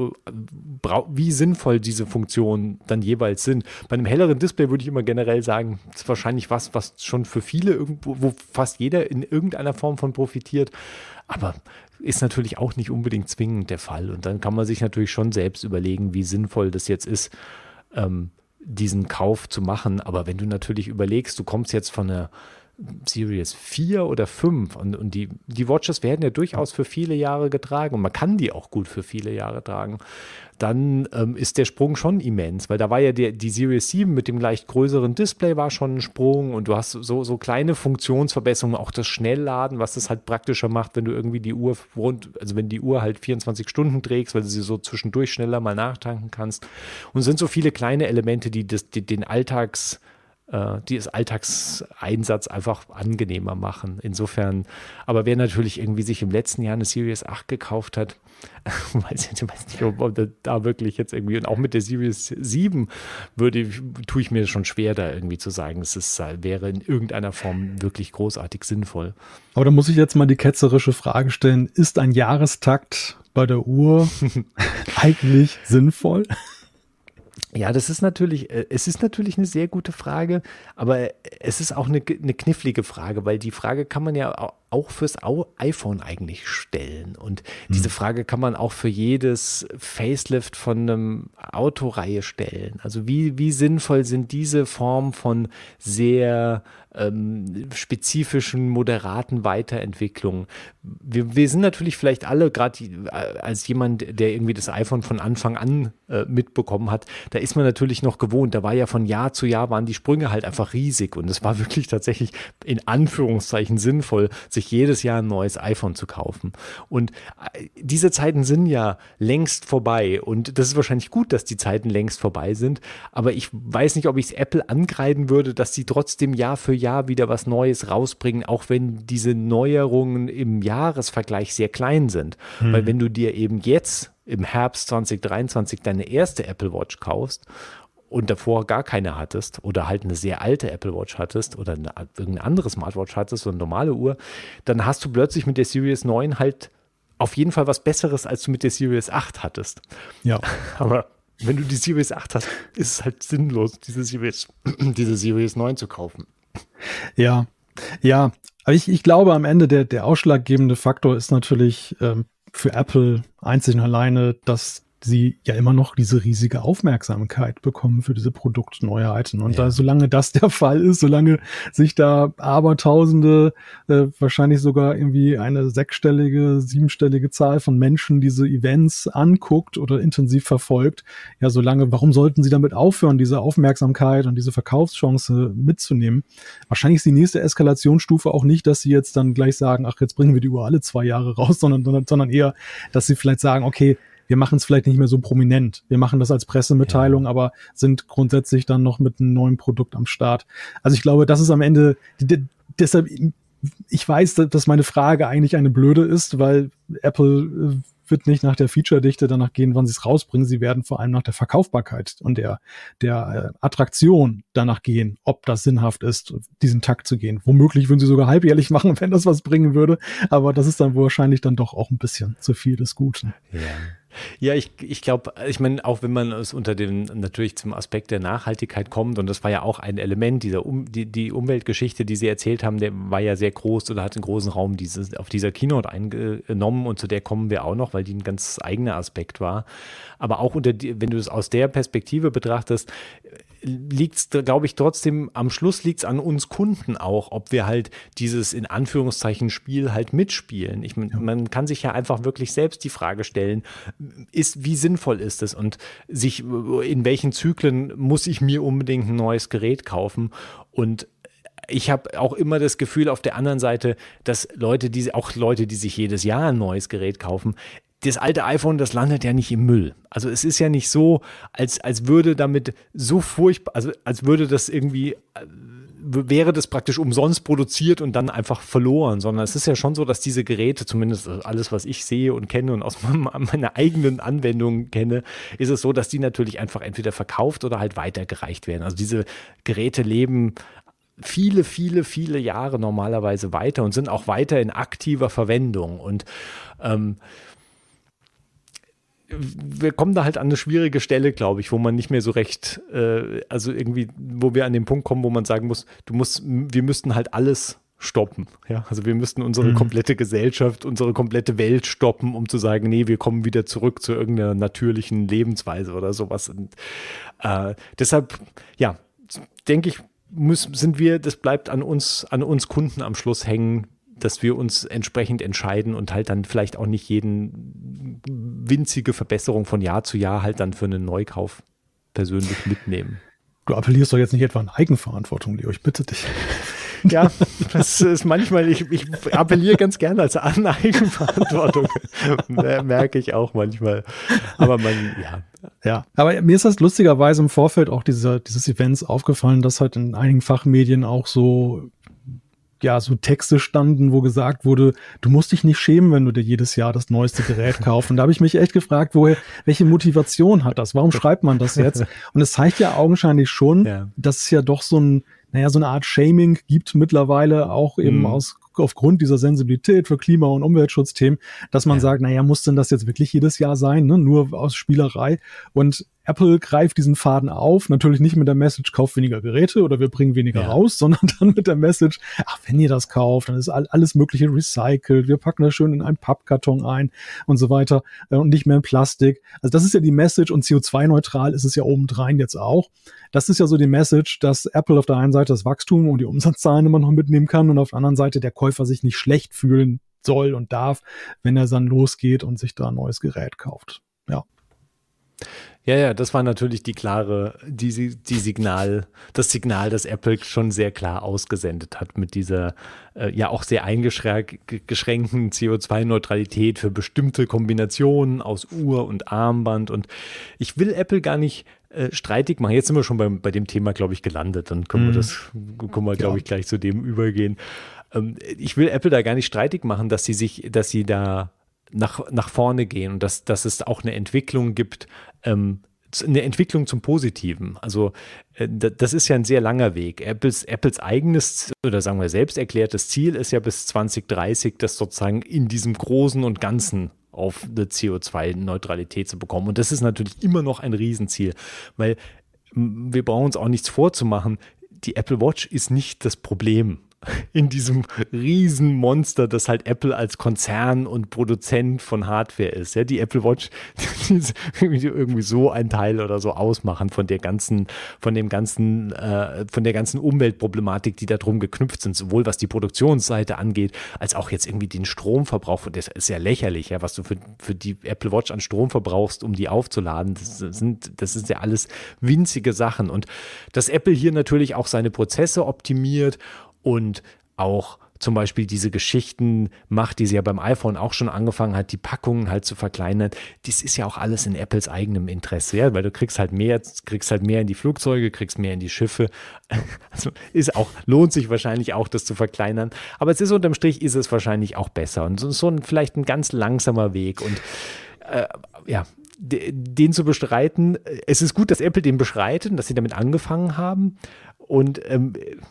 wie sinnvoll diese Funktionen dann jeweils sind. Bei einem helleren Display würde ich immer generell sagen, das ist wahrscheinlich was, was schon für viele irgendwo, wo fast jeder in irgendeiner Form von profitiert. Aber ist natürlich auch nicht unbedingt zwingend der Fall. Und dann kann man sich natürlich schon selbst überlegen, wie sinnvoll das jetzt ist, ähm, diesen Kauf zu machen. Aber wenn du natürlich überlegst, du kommst jetzt von einer Series vier oder fünf und, und die, die Watches werden ja durchaus für viele Jahre getragen und man kann die auch gut für viele Jahre tragen, dann ähm, ist der Sprung schon immens, weil da war ja der, die Series sieben mit dem leicht größeren Display war schon ein Sprung und du hast so, so kleine Funktionsverbesserungen, auch das Schnellladen, was das halt praktischer macht, wenn du irgendwie die Uhr rund, also wenn die Uhr halt vierundzwanzig Stunden trägst, weil du sie so zwischendurch schneller mal nachtanken kannst und es sind so viele kleine Elemente, die, das, die den Alltags die das Alltagseinsatz einfach angenehmer machen. Insofern, aber wer natürlich irgendwie sich im letzten Jahr eine Series acht gekauft hat, weiß ich weiß nicht, ob, ob da wirklich jetzt irgendwie, und auch mit der Series sieben würde, tue ich mir schon schwer, da irgendwie zu sagen, es ist, wäre in irgendeiner Form wirklich großartig sinnvoll. Aber da muss ich jetzt mal die ketzerische Frage stellen, ist ein Jahrestakt bei der Uhr eigentlich sinnvoll? Ja, das ist natürlich, es ist natürlich eine sehr gute Frage, aber es ist auch eine, eine knifflige Frage, weil die Frage kann man ja auch fürs iPhone eigentlich stellen. Und mhm. diese Frage kann man auch für jedes Facelift von einem Autoreihe stellen. Also wie, wie sinnvoll sind diese Form von sehr ähm, spezifischen, moderaten Weiterentwicklungen? Wir, wir sind natürlich vielleicht alle, gerade als jemand, der irgendwie das iPhone von Anfang an äh, mitbekommen hat, da ist man natürlich noch gewohnt. Da war ja von Jahr zu Jahr waren die Sprünge halt einfach riesig und es war wirklich tatsächlich in Anführungszeichen sinnvoll, sich jedes Jahr ein neues iPhone zu kaufen. Und äh, diese Zeiten sind ja längst vorbei und das ist wahrscheinlich gut, dass die Zeiten längst vorbei sind, aber ich weiß nicht, ob ich es Apple angreifen würde, dass sie trotzdem Jahr für Jahr wieder was Neues rausbringen, auch wenn diese Neuerungen im Jahresvergleich sehr klein sind. Mhm. Weil wenn du dir eben jetzt im Herbst zwanzig dreiundzwanzig deine erste Apple Watch kaufst und davor gar keine hattest oder halt eine sehr alte Apple Watch hattest oder eine, irgendeine andere Smartwatch hattest, so eine normale Uhr, dann hast du plötzlich mit der Series neun halt auf jeden Fall was Besseres, als du mit der Series acht hattest. Ja. Aber wenn du die Series acht hast, ist es halt sinnlos, diese Series, diese Series neun zu kaufen. Ja, ja. Aber ich, ich glaube, am Ende der, der ausschlaggebende Faktor ist natürlich ähm, für Apple einzig und alleine, dass sie ja immer noch diese riesige Aufmerksamkeit bekommen für diese Produktneuheiten. Und ja. da, solange das der Fall ist, solange sich da Abertausende, äh, wahrscheinlich sogar irgendwie eine sechsstellige, siebenstellige Zahl von Menschen diese Events anguckt oder intensiv verfolgt, ja, solange, warum sollten sie damit aufhören, diese Aufmerksamkeit und diese Verkaufschance mitzunehmen? Wahrscheinlich ist die nächste Eskalationsstufe auch nicht, dass sie jetzt dann gleich sagen, ach, jetzt bringen wir die Uhr alle zwei Jahre raus, sondern, sondern, sondern eher, dass sie vielleicht sagen, okay, wir machen es vielleicht nicht mehr so prominent. Wir machen das als Pressemitteilung, ja. aber sind grundsätzlich dann noch mit einem neuen Produkt am Start. Also ich glaube, das ist am Ende, d- deshalb, ich weiß, dass meine Frage eigentlich eine blöde ist, weil Apple wird nicht nach der Feature-Dichte danach gehen, wann sie es rausbringen. Sie werden vor allem nach der Verkaufbarkeit und der, der Attraktion danach gehen, ob das sinnhaft ist, diesen Takt zu gehen. Womöglich würden sie sogar halbjährlich machen, wenn das was bringen würde. Aber das ist dann wahrscheinlich dann doch auch ein bisschen zu viel des Guten. Ja. Ja, ich, ich glaube, ich meine, auch wenn man es unter dem natürlich zum Aspekt der Nachhaltigkeit kommt, und das war ja auch ein Element dieser um, die, die Umweltgeschichte, die Sie erzählt haben, der war ja sehr groß oder hat einen großen Raum dieses, auf dieser Keynote eingenommen, und zu der kommen wir auch noch, weil die ein ganz eigener Aspekt war. Aber auch unter die, wenn du es aus der Perspektive betrachtest, liegt es, glaube ich, trotzdem, am Schluss liegt es an uns Kunden auch, ob wir halt dieses in Anführungszeichen Spiel halt mitspielen. Ich, ja. Man kann sich ja einfach wirklich selbst die Frage stellen, ist, wie sinnvoll ist es und sich, in welchen Zyklen muss ich mir unbedingt ein neues Gerät kaufen? Und ich habe auch immer das Gefühl auf der anderen Seite, dass Leute, die auch Leute, die sich jedes Jahr ein neues Gerät kaufen, das alte iPhone, das landet ja nicht im Müll. Also es ist ja nicht so, als, als würde damit so furchtbar, also als würde das irgendwie, wäre das praktisch umsonst produziert und dann einfach verloren, sondern es ist ja schon so, dass diese Geräte, zumindest alles, was ich sehe und kenne und aus meiner eigenen Anwendung kenne, ist es so, dass die natürlich einfach entweder verkauft oder halt weitergereicht werden. Also diese Geräte leben viele, viele, viele Jahre normalerweise weiter und sind auch weiter in aktiver Verwendung. Und ähm, wir kommen da halt an eine schwierige Stelle, glaube ich, wo man nicht mehr so recht, äh, also irgendwie, wo wir an den Punkt kommen, wo man sagen muss, du musst, wir müssten halt alles stoppen. Ja, also wir müssten unsere mhm. komplette Gesellschaft, unsere komplette Welt stoppen, um zu sagen, nee, wir kommen wieder zurück zu irgendeiner natürlichen Lebensweise oder sowas. Und äh, deshalb, ja, denke ich, müssen, sind wir, das bleibt an uns, an uns Kunden am Schluss hängen, dass wir uns entsprechend entscheiden und halt dann vielleicht auch nicht jeden winzige Verbesserung von Jahr zu Jahr halt dann für einen Neukauf persönlich mitnehmen. Du appellierst doch jetzt nicht etwa an Eigenverantwortung, Leo, ich bitte dich. Ja, das ist manchmal, ich, ich appelliere ganz gerne als an Eigenverantwortung, merke ich auch manchmal. Aber man, ja. Ja, aber mir ist das lustigerweise im Vorfeld auch dieser, dieses Events aufgefallen, dass halt in einigen Fachmedien auch so ja, so Texte standen, wo gesagt wurde, du musst dich nicht schämen, wenn du dir jedes Jahr das neueste Gerät kaufst. Und da habe ich mich echt gefragt, woher, welche Motivation hat das? Warum schreibt man das jetzt? Und es zeigt ja augenscheinlich schon, ja. dass es ja doch so ein, naja, so eine Art Shaming gibt mittlerweile auch eben mhm. aus aufgrund dieser Sensibilität für Klima- und Umweltschutzthemen, dass man ja. sagt, naja, muss denn das jetzt wirklich jedes Jahr sein, ne? Nur aus Spielerei? Und Apple greift diesen Faden auf, natürlich nicht mit der Message, kauft weniger Geräte oder wir bringen weniger ja. raus, sondern dann mit der Message, ach, wenn ihr das kauft, dann ist alles Mögliche recycelt, wir packen das schön in einen Pappkarton ein und so weiter und nicht mehr in Plastik. Also das ist ja die Message und C O zwei neutral ist es ja obendrein jetzt auch. Das ist ja so die Message, dass Apple auf der einen Seite das Wachstum und die Umsatzzahlen immer noch mitnehmen kann und auf der anderen Seite der Käufer sich nicht schlecht fühlen soll und darf, wenn er dann losgeht und sich da ein neues Gerät kauft. Ja. Ja, ja, das war natürlich die klare, die, die Signal, das Signal, das Apple schon sehr klar ausgesendet hat mit dieser äh, ja auch sehr eingeschränkten C O zwei Neutralität für bestimmte Kombinationen aus Uhr und Armband. Und ich will Apple gar nicht äh, streitig machen. Jetzt sind wir schon bei, bei dem Thema, glaube ich, gelandet. Dann können wir das, können wir, glaube ich, gleich zu dem übergehen. Ähm, ich will Apple da gar nicht streitig machen, dass sie sich, dass sie da nach, nach vorne gehen und dass, dass es auch eine Entwicklung gibt, ähm, eine Entwicklung zum Positiven. Also äh, das ist ja ein sehr langer Weg. Apples, Apples eigenes oder sagen wir selbst erklärtes Ziel ist ja bis zwanzig dreißig, das sozusagen in diesem Großen und Ganzen auf eine C O zwei Neutralität zu bekommen. Und das ist natürlich immer noch ein Riesenziel, weil wir brauchen uns auch nichts vorzumachen. Die Apple Watch ist nicht das Problem in diesem Riesenmonster, das halt Apple als Konzern und Produzent von Hardware ist. Ja, die Apple Watch, die ist irgendwie so ein Teil oder so ausmachen von der ganzen, von dem ganzen, äh, von der ganzen Umweltproblematik, die da drum geknüpft sind, sowohl was die Produktionsseite angeht, als auch jetzt irgendwie den Stromverbrauch. Und das ist ja lächerlich, ja, was du für, für die Apple Watch an Strom verbrauchst, um die aufzuladen. Das sind, das sind ja alles winzige Sachen. Und dass Apple hier natürlich auch seine Prozesse optimiert und auch zum Beispiel diese Geschichten macht, die sie ja beim iPhone auch schon angefangen hat, die Packungen halt zu verkleinern. Das ist ja auch alles in Apples eigenem Interesse, ja, weil du kriegst halt mehr, kriegst halt mehr in die Flugzeuge, kriegst mehr in die Schiffe. Also ist auch, lohnt sich wahrscheinlich auch, das zu verkleinern. Aber es ist unterm Strich, ist es wahrscheinlich auch besser. Und so, so ein, vielleicht ein ganz langsamer Weg. Und äh, ja, den zu bestreiten, es ist gut, dass Apple den bestreitet und dass sie damit angefangen haben. Und ähm,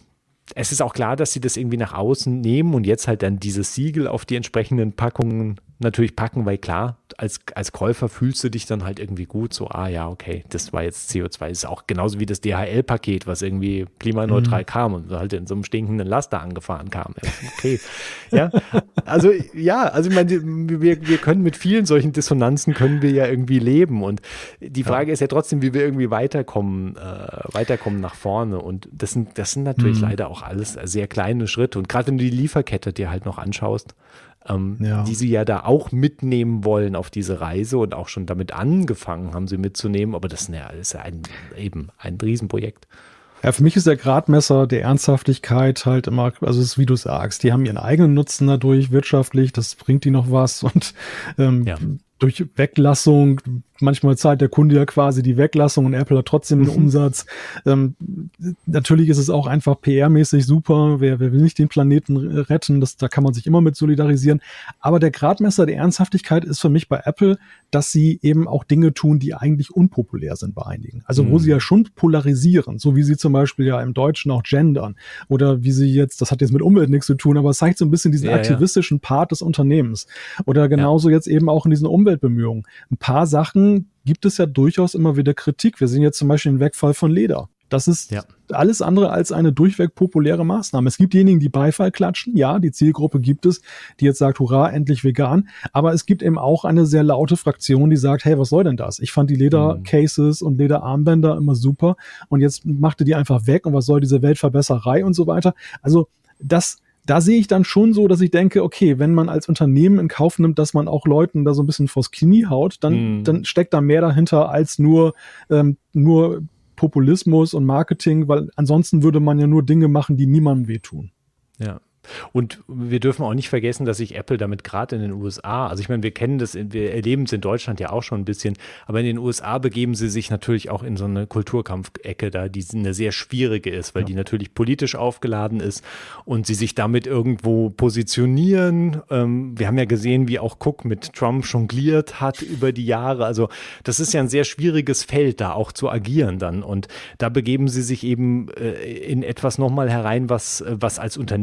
es ist auch klar, dass sie das irgendwie nach außen nehmen und jetzt halt dann dieses Siegel auf die entsprechenden Packungen natürlich packen, weil klar, als, als Käufer fühlst du dich dann halt irgendwie gut, so, ah ja, okay, das war jetzt C O zwei, das ist auch genauso wie das D H L-Paket, was irgendwie klimaneutral mhm. kam und halt in so einem stinkenden Laster angefahren kam. Okay, ja, also ja, also ich meine, wir, wir können mit vielen solchen Dissonanzen können wir ja irgendwie leben und die Frage ja. ist ja trotzdem, wie wir irgendwie weiterkommen, äh, weiterkommen nach vorne und das sind, das sind natürlich mhm. leider auch alles sehr kleine Schritte und gerade wenn du die Lieferkette dir halt noch anschaust, Ähm, ja. die sie ja da auch mitnehmen wollen auf diese Reise und auch schon damit angefangen haben, sie mitzunehmen. Aber das ist ja, ist ja ein, eben ein Riesenprojekt. Ja, für mich ist der Gradmesser der Ernsthaftigkeit halt immer, also es ist wie du sagst, die haben ihren eigenen Nutzen dadurch wirtschaftlich, das bringt die noch was und ähm, ja. durch Weglassung, manchmal zahlt der Kunde ja quasi die Weglassung und Apple hat trotzdem den mhm. Umsatz. Ähm, natürlich ist es auch einfach P R-mäßig super. Wer, wer will nicht den Planeten retten? Das, da kann man sich immer mit solidarisieren. Aber der Gradmesser der Ernsthaftigkeit ist für mich bei Apple, dass sie eben auch Dinge tun, die eigentlich unpopulär sind bei einigen. Also mhm. wo sie ja schon polarisieren, so wie sie zum Beispiel ja im Deutschen auch gendern oder wie sie jetzt, das hat jetzt mit Umwelt nichts zu tun, aber es zeigt so ein bisschen diesen ja, aktivistischen ja. Part des Unternehmens. Oder genauso ja. jetzt eben auch in diesen Umweltbemühungen. Ein paar Sachen gibt es ja durchaus immer wieder Kritik. Wir sehen jetzt zum Beispiel den Wegfall von Leder. Das ist ja. alles andere als eine durchweg populäre Maßnahme. Es gibt diejenigen, die Beifall klatschen. Ja, die Zielgruppe gibt es, die jetzt sagt, hurra, endlich vegan. Aber es gibt eben auch eine sehr laute Fraktion, die sagt, hey, was soll denn das? Ich fand die Ledercases mhm. und Lederarmbänder immer super und jetzt machte die einfach weg und was soll diese Weltverbesserei und so weiter. Also das Da sehe ich dann schon so, dass ich denke, okay, wenn man als Unternehmen in Kauf nimmt, dass man auch Leuten da so ein bisschen vors Knie haut, dann, mm. dann steckt da mehr dahinter als nur, ähm, nur Populismus und Marketing, weil ansonsten würde man ja nur Dinge machen, die niemandem wehtun. Ja. Und wir dürfen auch nicht vergessen, dass sich Apple damit gerade in den U S A, also ich meine, wir kennen das, wir erleben es in Deutschland ja auch schon ein bisschen, aber in den U S A begeben sie sich natürlich auch in so eine Kulturkampfecke da, die eine sehr schwierige ist, weil ja. die natürlich politisch aufgeladen ist und sie sich damit irgendwo positionieren. Ähm, wir haben ja gesehen, wie auch Cook mit Trump jongliert hat über die Jahre. Also das ist ja ein sehr schwieriges Feld, da auch zu agieren dann. Und da begeben sie sich eben äh, in etwas nochmal herein, was, was als Unternehmen eigentlich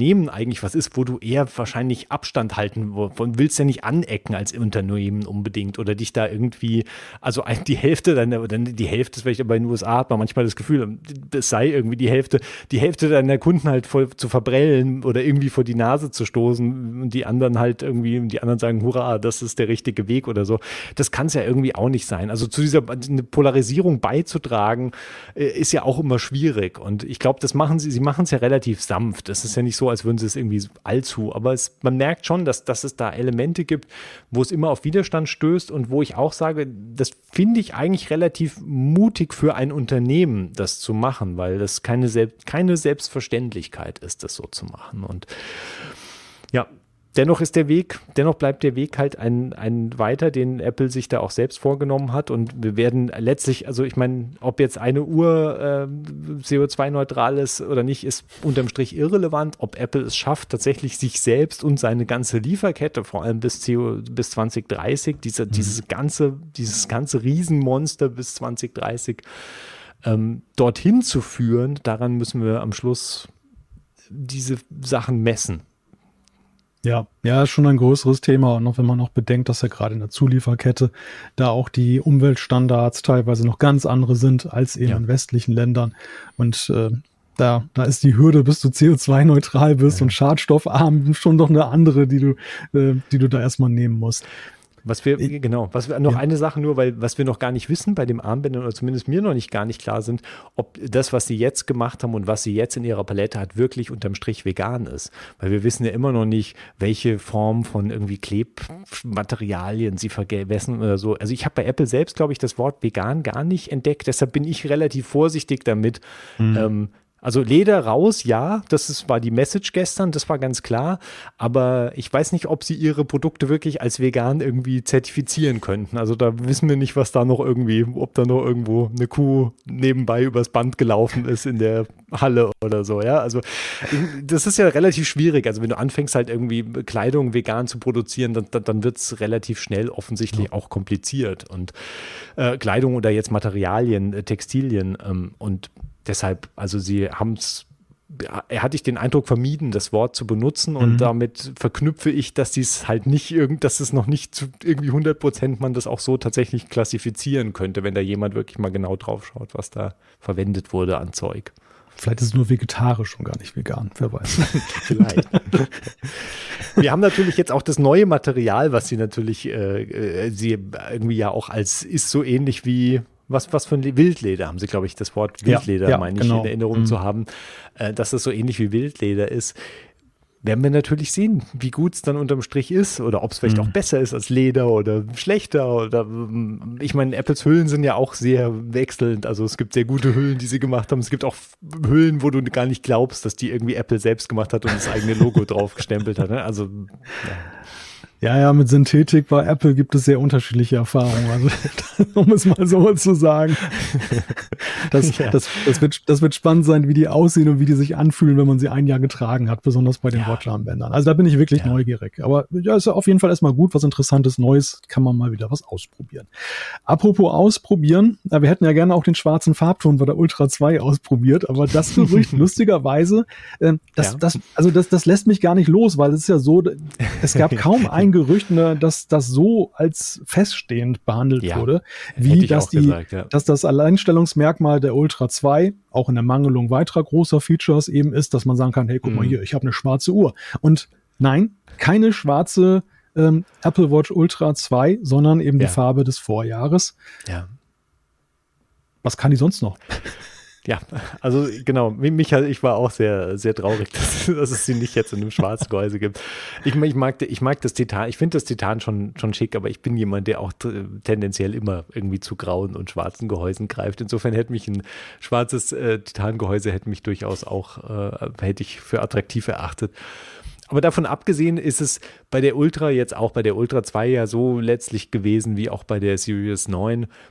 eigentlich was ist, wo du eher wahrscheinlich Abstand halten willst, ja nicht anecken als Unternehmen unbedingt oder dich da irgendwie, also die Hälfte deiner, die Hälfte ist vielleicht aber in den U S A hat man manchmal das Gefühl, es sei irgendwie die Hälfte, die Hälfte deiner Kunden halt voll zu verbrellen oder irgendwie vor die Nase zu stoßen und die anderen halt irgendwie, die anderen sagen, hurra, das ist der richtige Weg oder so. Das kann es ja irgendwie auch nicht sein. Also zu dieser eine Polarisierung beizutragen, ist ja auch immer schwierig und ich glaube, das machen sie, sie machen es ja relativ sanft. Es ist ja nicht so, als würden sie es irgendwie allzu, aber es, man merkt schon, dass, dass es da Elemente gibt, wo es immer auf Widerstand stößt und wo ich auch sage, das finde ich eigentlich relativ mutig für ein Unternehmen, das zu machen, weil das keine, Selbst, keine Selbstverständlichkeit ist, das so zu machen. Und ja, dennoch ist der Weg, dennoch bleibt der Weg halt ein, ein weiter, den Apple sich da auch selbst vorgenommen hat und wir werden letztlich, also ich meine, ob jetzt eine Uhr äh, C O zwei neutral ist oder nicht, ist unterm Strich irrelevant, ob Apple es schafft, tatsächlich sich selbst und seine ganze Lieferkette, vor allem bis, C O, bis zwanzig dreißig, diese, mhm. dieses ganze, dieses ganze Riesenmonster bis zwanzig dreißig ähm, dorthin zu führen, daran müssen wir am Schluss diese Sachen messen. Ja, ja, ist schon ein größeres Thema. Und noch wenn man noch bedenkt, dass ja gerade in der Zulieferkette da auch die Umweltstandards teilweise noch ganz andere sind als eben ja. in westlichen Ländern. Und äh, da, da ist die Hürde, bis du C O zwei neutral bist ja. und schadstoffarm schon doch eine andere, die du, äh, die du da erstmal nehmen musst. Was wir, genau, was wir, noch ja. eine Sache nur, weil was wir noch gar nicht wissen bei dem Armbändern oder zumindest mir noch nicht gar nicht klar sind, ob das, was sie jetzt gemacht haben und was sie jetzt in ihrer Palette hat, wirklich unterm Strich vegan ist. Weil wir wissen ja immer noch nicht, welche Form von irgendwie Klebmaterialien sie vergessen oder so. Also ich habe bei Apple selbst, glaube ich, das Wort vegan gar nicht entdeckt, deshalb bin ich relativ vorsichtig damit, mhm. ähm, also Leder raus, ja, das ist, war die Message gestern, das war ganz klar, aber ich weiß nicht, ob sie ihre Produkte wirklich als vegan irgendwie zertifizieren könnten. Also da wissen wir nicht, was da noch irgendwie, ob da noch irgendwo eine Kuh nebenbei übers Band gelaufen ist in der Halle oder so, ja. Also das ist ja relativ schwierig. Also wenn du anfängst halt irgendwie Kleidung vegan zu produzieren, dann, dann, dann wird es relativ schnell offensichtlich ja. auch kompliziert und äh, Kleidung oder jetzt Materialien, äh, Textilien ähm, und deshalb, also sie haben es, er hatte ich den Eindruck vermieden, das Wort zu benutzen und mhm. damit verknüpfe ich, dass dies halt nicht irgend, dass es noch nicht zu irgendwie hundert Prozent man das auch so tatsächlich klassifizieren könnte, wenn da jemand wirklich mal genau drauf schaut, was da verwendet wurde an Zeug. Vielleicht ist es nur vegetarisch und gar nicht vegan, wer weiß. Vielleicht. Wir haben natürlich jetzt auch das neue Material, was sie natürlich, äh, sie irgendwie ja auch als, ist so ähnlich wie Was, was für ein Wildleder haben sie, glaube ich, das Wort Wildleder, ja, ja, meine ich, genau. in Erinnerung mhm. zu haben, äh, dass das so ähnlich wie Wildleder ist. Werden wir natürlich sehen, wie gut es dann unterm Strich ist oder ob es vielleicht mhm. auch besser ist als Leder oder schlechter. Oder ich meine, Apples Hüllen sind ja auch sehr wechselnd. Also es gibt sehr gute Hüllen, die sie gemacht haben. Es gibt auch Hüllen, wo du gar nicht glaubst, dass die irgendwie Apple selbst gemacht hat und das eigene Logo drauf gestempelt hat. Ne? Also ja. Ja, ja, mit Synthetik bei Apple gibt es sehr unterschiedliche Erfahrungen. Also, um es mal so zu sagen. Das, ja. das, das, wird, das wird spannend sein, wie die aussehen und wie die sich anfühlen, wenn man sie ein Jahr getragen hat, besonders bei den ja. Watch-Armbändern. Also da bin ich wirklich ja. neugierig. Aber ja, ist ja auf jeden Fall erstmal gut, was Interessantes, Neues, kann man mal wieder was ausprobieren. Apropos ausprobieren, ja, wir hätten ja gerne auch den schwarzen Farbton bei der Ultra zwei ausprobiert, aber das Gerücht, lustigerweise, äh, das, ja. das, also das, das lässt mich gar nicht los, weil es ist ja so, es gab kaum ein Gerücht, ne, dass das so als feststehend behandelt ja, wurde, wie dass, die, gesagt, ja. dass das Alleinstellungsmerkmal der Ultra zwei, auch in der Mangelung weiterer großer Features eben ist, dass man sagen kann, hey, guck mhm. mal hier, ich habe eine schwarze Uhr. Und nein, keine schwarze ähm, Apple Watch Ultra zwei, sondern eben ja. die Farbe des Vorjahres. Ja. Was kann die sonst noch? Ja, also genau, mich, ich war auch sehr, sehr traurig, dass, dass es sie nicht jetzt in einem schwarzen Gehäuse gibt. Ich, ich, mag, ich mag das Titan, ich finde das Titan schon, schon schick, aber ich bin jemand, der auch tendenziell immer irgendwie zu grauen und schwarzen Gehäusen greift. Insofern hätte mich ein schwarzes äh, Titangehäuse hätte mich durchaus auch, äh, hätte ich für attraktiv erachtet. Aber davon abgesehen ist es bei der Ultra jetzt auch bei der Ultra zwei ja so letztlich gewesen wie auch bei der Series neun,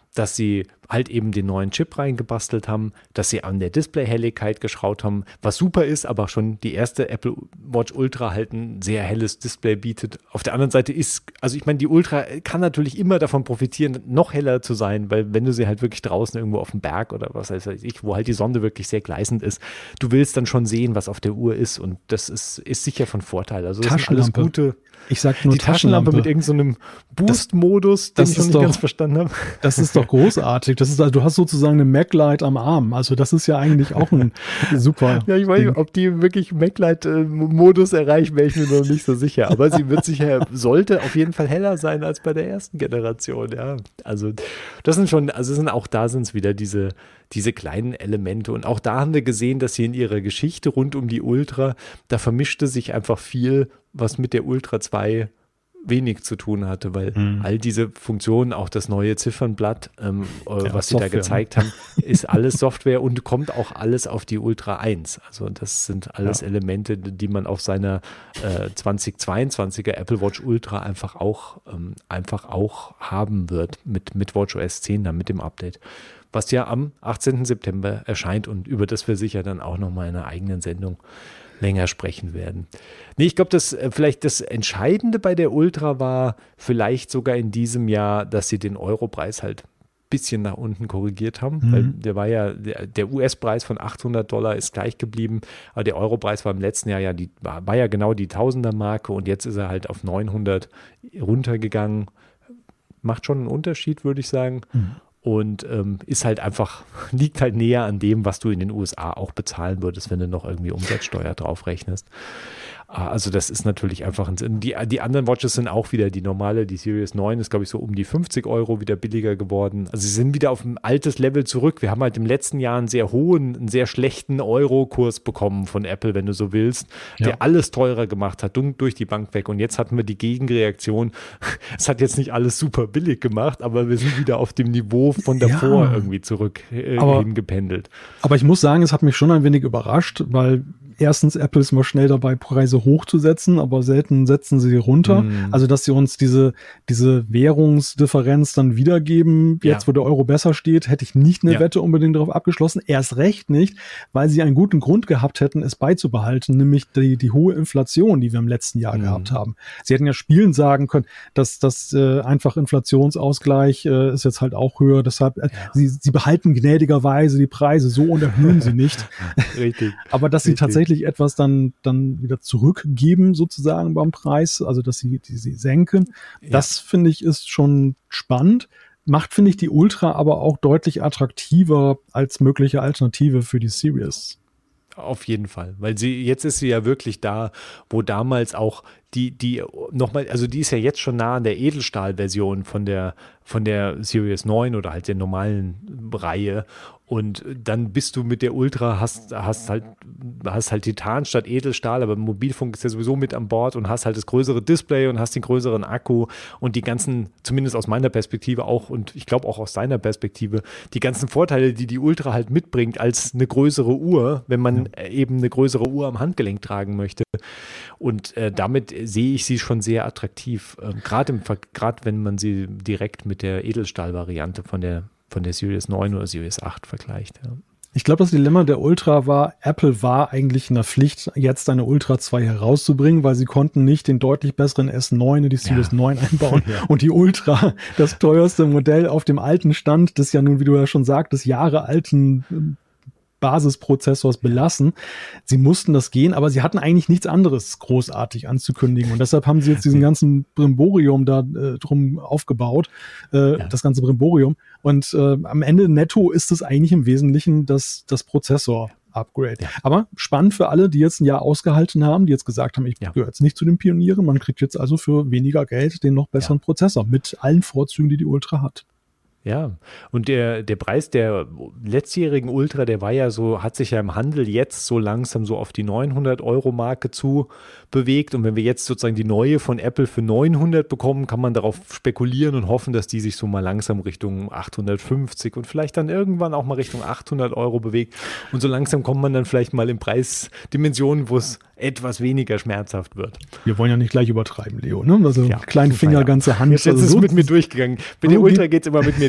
dass sie halt eben den neuen Chip reingebastelt haben, dass sie an der Display-Helligkeit geschraubt haben, was super ist, aber schon die erste Apple Watch Ultra halt ein sehr helles Display bietet. Auf der anderen Seite ist, also ich meine, die Ultra kann natürlich immer davon profitieren, noch heller zu sein, weil wenn du sie halt wirklich draußen irgendwo auf dem Berg oder was weiß ich, wo halt die Sonne wirklich sehr gleißend ist, du willst dann schon sehen, was auf der Uhr ist und das ist, ist sicher von Vorteil. Also das sind alles gute. Ich sag nur die Taschenlampe, Taschenlampe mit irgendeinem so Boost-Modus, den ich noch nicht doch, ganz verstanden habe. Das ist doch großartig. Das ist, also du hast sozusagen eine MacLight am Arm. Also das ist ja eigentlich auch ein super Ja, ich weiß nicht, ob die wirklich MacLight-Modus erreicht, wäre ich mir noch nicht so sicher. Aber sie wird sicher, sollte auf jeden Fall heller sein als bei der ersten Generation. Ja, also das sind schon, also sind auch da sind es wieder diese diese kleinen Elemente. Und auch da haben wir gesehen, dass sie in ihrer Geschichte rund um die Ultra, da vermischte sich einfach viel, was mit der Ultra zwei wenig zu tun hatte, weil mhm. all diese Funktionen, auch das neue Ziffernblatt, ähm, ja, was sie Software, da gezeigt ne? haben, ist alles Software und kommt auch alles auf die Ultra eins. Also das sind alles ja. Elemente, die man auf seiner äh, zweitausendzweiundzwanziger Apple Watch Ultra einfach auch, ähm, einfach auch haben wird mit, mit WatchOS zehn, dann mit dem Update, was ja am achtzehnten September erscheint und über das wir sicher dann auch nochmal in einer eigenen Sendung länger sprechen werden. Nee, ich glaube, dass äh, vielleicht das Entscheidende bei der Ultra war vielleicht sogar in diesem Jahr, dass sie den Europreis halt ein bisschen nach unten korrigiert haben, mhm. weil der war ja, der, der U S-Preis von achthundert Dollar ist gleich geblieben, aber der Europreis war im letzten Jahr ja, die, war, war ja genau die Tausender-Marke und jetzt ist er halt auf neunhundert runtergegangen. Macht schon einen Unterschied, würde ich sagen. Mhm. Und ähm, ist halt einfach, liegt halt näher an dem, was du in den U S A auch bezahlen würdest, wenn du noch irgendwie Umsatzsteuer drauf rechnest. Also das ist natürlich einfach ein, die, die anderen Watches sind auch wieder, die normale, die Series neun ist glaube ich so um die fünfzig Euro wieder billiger geworden. Also sie sind wieder auf ein altes Level zurück. Wir haben halt im letzten Jahr einen sehr hohen, einen sehr schlechten Euro-Kurs bekommen von Apple, wenn du so willst, ja. der alles teurer gemacht hat, durch die Bank weg. Und jetzt hatten wir die Gegenreaktion. Es hat jetzt nicht alles super billig gemacht, aber wir sind wieder auf dem Niveau von davor ja. irgendwie zurück äh, aber, hingependelt. Aber ich muss sagen, es hat mich schon ein wenig überrascht, weil erstens, Apple ist immer schnell dabei, Preise hochzusetzen, aber selten setzen sie runter. Mm. Also, dass sie uns diese, diese Währungsdifferenz dann wiedergeben, jetzt ja. wo der Euro besser steht, hätte ich nicht eine ja. Wette unbedingt darauf abgeschlossen. Erst recht nicht, weil sie einen guten Grund gehabt hätten, es beizubehalten, nämlich die, die hohe Inflation, die wir im letzten Jahr mm. gehabt haben. Sie hätten ja spielend sagen können, dass das äh, einfach Inflationsausgleich äh, ist jetzt halt auch höher. Deshalb, äh, ja. sie, sie behalten gnädigerweise die Preise so und erhöhen sie nicht. Richtig. Aber dass sie Richtig. tatsächlich etwas dann, dann wieder zurückgeben sozusagen beim Preis, also dass sie, die sie senken. Ja. Das finde ich ist schon spannend. Macht, finde ich, die Ultra aber auch deutlich attraktiver als mögliche Alternative für die Series. Auf jeden Fall, weil sie, jetzt ist sie ja wirklich da, wo damals auch die, die nochmal, also die ist ja jetzt schon nah an der Edelstahl-Version von der, von der Series neun oder halt der normalen Reihe. Und dann bist du mit der Ultra, hast, hast halt, hast halt Titan statt Edelstahl, aber Mobilfunk ist ja sowieso mit an Bord und hast halt das größere Display und hast den größeren Akku und die ganzen, zumindest aus meiner Perspektive auch und ich glaube auch aus seiner Perspektive, die ganzen Vorteile, die die Ultra halt mitbringt als eine größere Uhr, wenn man ja. eben eine größere Uhr am Handgelenk tragen möchte. Und äh, damit sehe ich sie schon sehr attraktiv, äh, gerade gerade wenn man sie direkt mit der Edelstahl-Variante von der von der Series neun oder Series acht vergleicht. Ja. Ich glaube, das Dilemma der Ultra war, Apple war eigentlich in der Pflicht, jetzt eine Ultra zwei herauszubringen, weil sie konnten nicht den deutlich besseren S neun in die Series ja. neun einbauen ja. und die Ultra, das teuerste Modell auf dem alten Stand, des ja nun, wie du ja schon sagtest, Jahre alten Basisprozessors belassen. Sie mussten das gehen, aber sie hatten eigentlich nichts anderes großartig anzukündigen und deshalb haben sie jetzt diesen ganzen Brimborium da äh, drum aufgebaut, äh, ja. das ganze Brimborium und äh, am Ende netto ist es eigentlich im Wesentlichen das, das Prozessor-Upgrade. Ja. Aber spannend für alle, die jetzt ein Jahr ausgehalten haben, die jetzt gesagt haben, ich ja. gehöre jetzt nicht zu den Pionieren, man kriegt jetzt also für weniger Geld den noch besseren ja. Prozessor mit allen Vorzügen, die die Ultra hat. Ja, und der, der Preis der letztjährigen Ultra, der war ja so, hat sich ja im Handel jetzt so langsam so auf die neunhundert Euro Marke zu bewegt. Und wenn wir jetzt sozusagen die neue von Apple für neunhundert bekommen, kann man darauf spekulieren und hoffen, dass die sich so mal langsam Richtung achthundertfünfzig und vielleicht dann irgendwann auch mal Richtung achthundert Euro bewegt. Und so langsam kommt man dann vielleicht mal in Preisdimensionen, wo es etwas weniger schmerzhaft wird. Wir wollen ja nicht gleich übertreiben, Leo, ne? Also ja, kleinen Finger, ja. ganze Hand. Jetzt, jetzt also ist so es mit mir durchgegangen. Mit der Ultra geht es immer mit mir durch.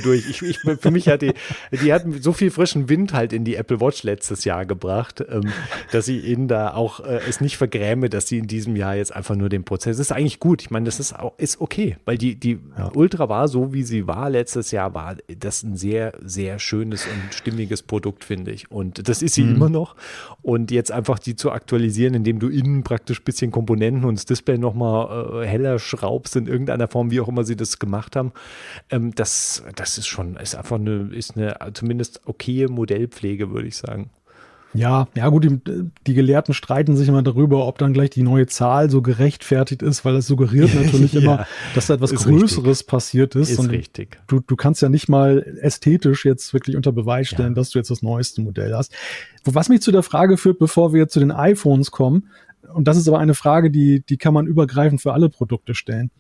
zwischendurch. Ich, ich, für mich hat die, die hat so viel frischen Wind halt in die Apple Watch letztes Jahr gebracht, ähm, dass ich ihnen da auch äh, es nicht vergräme, dass sie in diesem Jahr jetzt einfach nur den Prozess, das ist eigentlich gut. Ich meine, das ist auch, ist okay, weil die, die ja. Ultra war so, wie sie war letztes Jahr, war das ein sehr, sehr schönes und stimmiges Produkt, finde ich. Und das ist sie mhm. immer noch. Und jetzt einfach die zu aktualisieren, indem du innen praktisch ein bisschen Komponenten und das Display nochmal äh, heller schraubst in irgendeiner Form, wie auch immer sie das gemacht haben, ähm, das, das ist schon, ist einfach eine, ist eine zumindest okaye Modellpflege, würde ich sagen. Ja, ja gut, die, die Gelehrten streiten sich immer darüber, ob dann gleich die neue Zahl so gerechtfertigt ist, weil es suggeriert natürlich ja, immer, dass da etwas Größeres richtig. passiert ist. Ist und richtig. Du, du kannst ja nicht mal ästhetisch jetzt wirklich unter Beweis stellen, ja. dass du jetzt das neueste Modell hast. Was mich zu der Frage führt, bevor wir zu den iPhones kommen, und das ist aber eine Frage, die, die kann man übergreifend für alle Produkte stellen.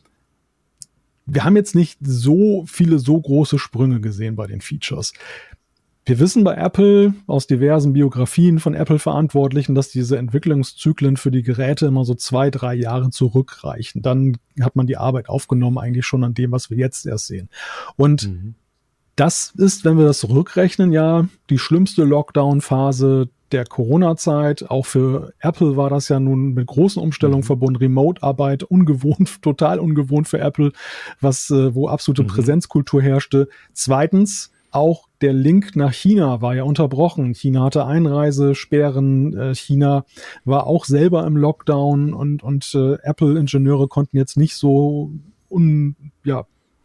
Wir haben jetzt nicht so viele, so große Sprünge gesehen bei den Features. Wir wissen bei Apple aus diversen Biografien von Apple-Verantwortlichen, dass diese Entwicklungszyklen für die Geräte immer so zwei, drei Jahre zurückreichen. Dann hat man die Arbeit aufgenommen eigentlich schon an dem, was wir jetzt erst sehen. Und mhm. das ist, wenn wir das zurückrechnen, ja die schlimmste Lockdown-Phase der Corona-Zeit. Auch für Apple war das ja nun mit großen Umstellungen mhm. verbunden. Remote-Arbeit, ungewohnt, total ungewohnt für Apple, was, wo absolute mhm. Präsenzkultur herrschte. Zweitens, auch der Link nach China war ja unterbrochen. China hatte Einreisesperren. China war auch selber im Lockdown und, und äh, Apple-Ingenieure konnten jetzt nicht so un, ja,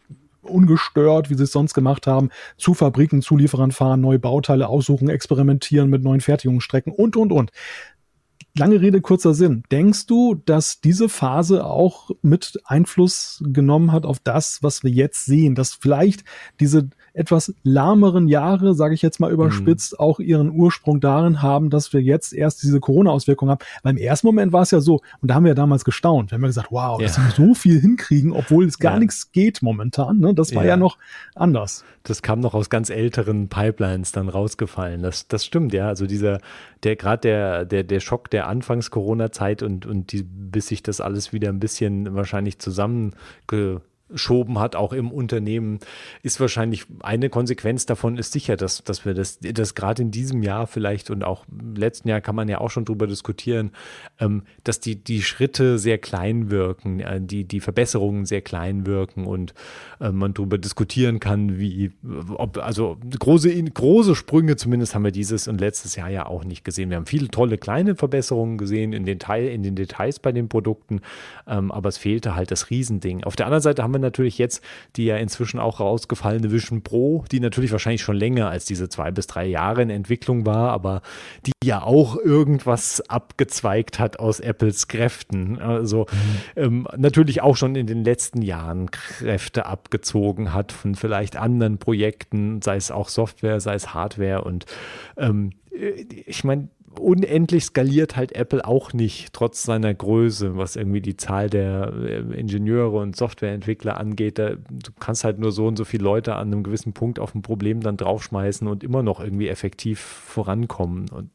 ungestört, wie sie es sonst gemacht haben, zu Fabriken, Zulieferern fahren, neue Bauteile aussuchen, experimentieren mit neuen Fertigungsstrecken und, und, und. Lange Rede, kurzer Sinn. Denkst du, dass diese Phase auch mit Einfluss genommen hat auf das, was wir jetzt sehen? Dass vielleicht diese etwas lahmeren Jahre, sage ich jetzt mal überspitzt, mhm. auch ihren Ursprung darin haben, dass wir jetzt erst diese Corona-Auswirkungen haben? Weil im ersten Moment war es ja so, und da haben wir ja damals gestaunt. Wir haben ja gesagt, wow, ja. dass wir so viel hinkriegen, obwohl es gar ja. nichts geht momentan. Ne? Das war ja. ja noch anders. Das kam noch aus ganz älteren Pipelines dann rausgefallen. Das, das stimmt, ja. Also dieser, der gerade der, der, der Schock der Anfangs-Corona-Zeit und, und die, bis sich das alles wieder ein bisschen wahrscheinlich zusammengeschoben hat, auch im Unternehmen, ist wahrscheinlich eine Konsequenz davon ist sicher, dass, dass wir das, das gerade in diesem Jahr vielleicht und auch im letzten Jahr kann man ja auch schon drüber diskutieren, ähm, dass die, die Schritte sehr klein wirken, äh, die, die Verbesserungen sehr klein wirken und äh, man darüber diskutieren kann, wie, ob, also große, große Sprünge zumindest haben wir dieses und letztes Jahr ja auch nicht gesehen. Wir haben viele tolle kleine Verbesserungen gesehen in den, Teil, in den Details bei den Produkten, ähm, aber es fehlte halt das Riesending. Auf der anderen Seite haben wir natürlich jetzt die ja inzwischen auch rausgefallene Vision Pro, die natürlich wahrscheinlich schon länger als diese zwei bis drei Jahre in Entwicklung war, aber die ja auch irgendwas abgezweigt hat aus Apples Kräften. Also mhm. ähm, natürlich auch schon in den letzten Jahren Kräfte abgezogen hat von vielleicht anderen Projekten, sei es auch Software, sei es Hardware und ähm, ich meine, unendlich skaliert halt Apple auch nicht, trotz seiner Größe, was irgendwie die Zahl der Ingenieure und Softwareentwickler angeht. Da, du kannst halt nur so und so viele Leute an einem gewissen Punkt auf ein Problem dann draufschmeißen und immer noch irgendwie effektiv vorankommen. Und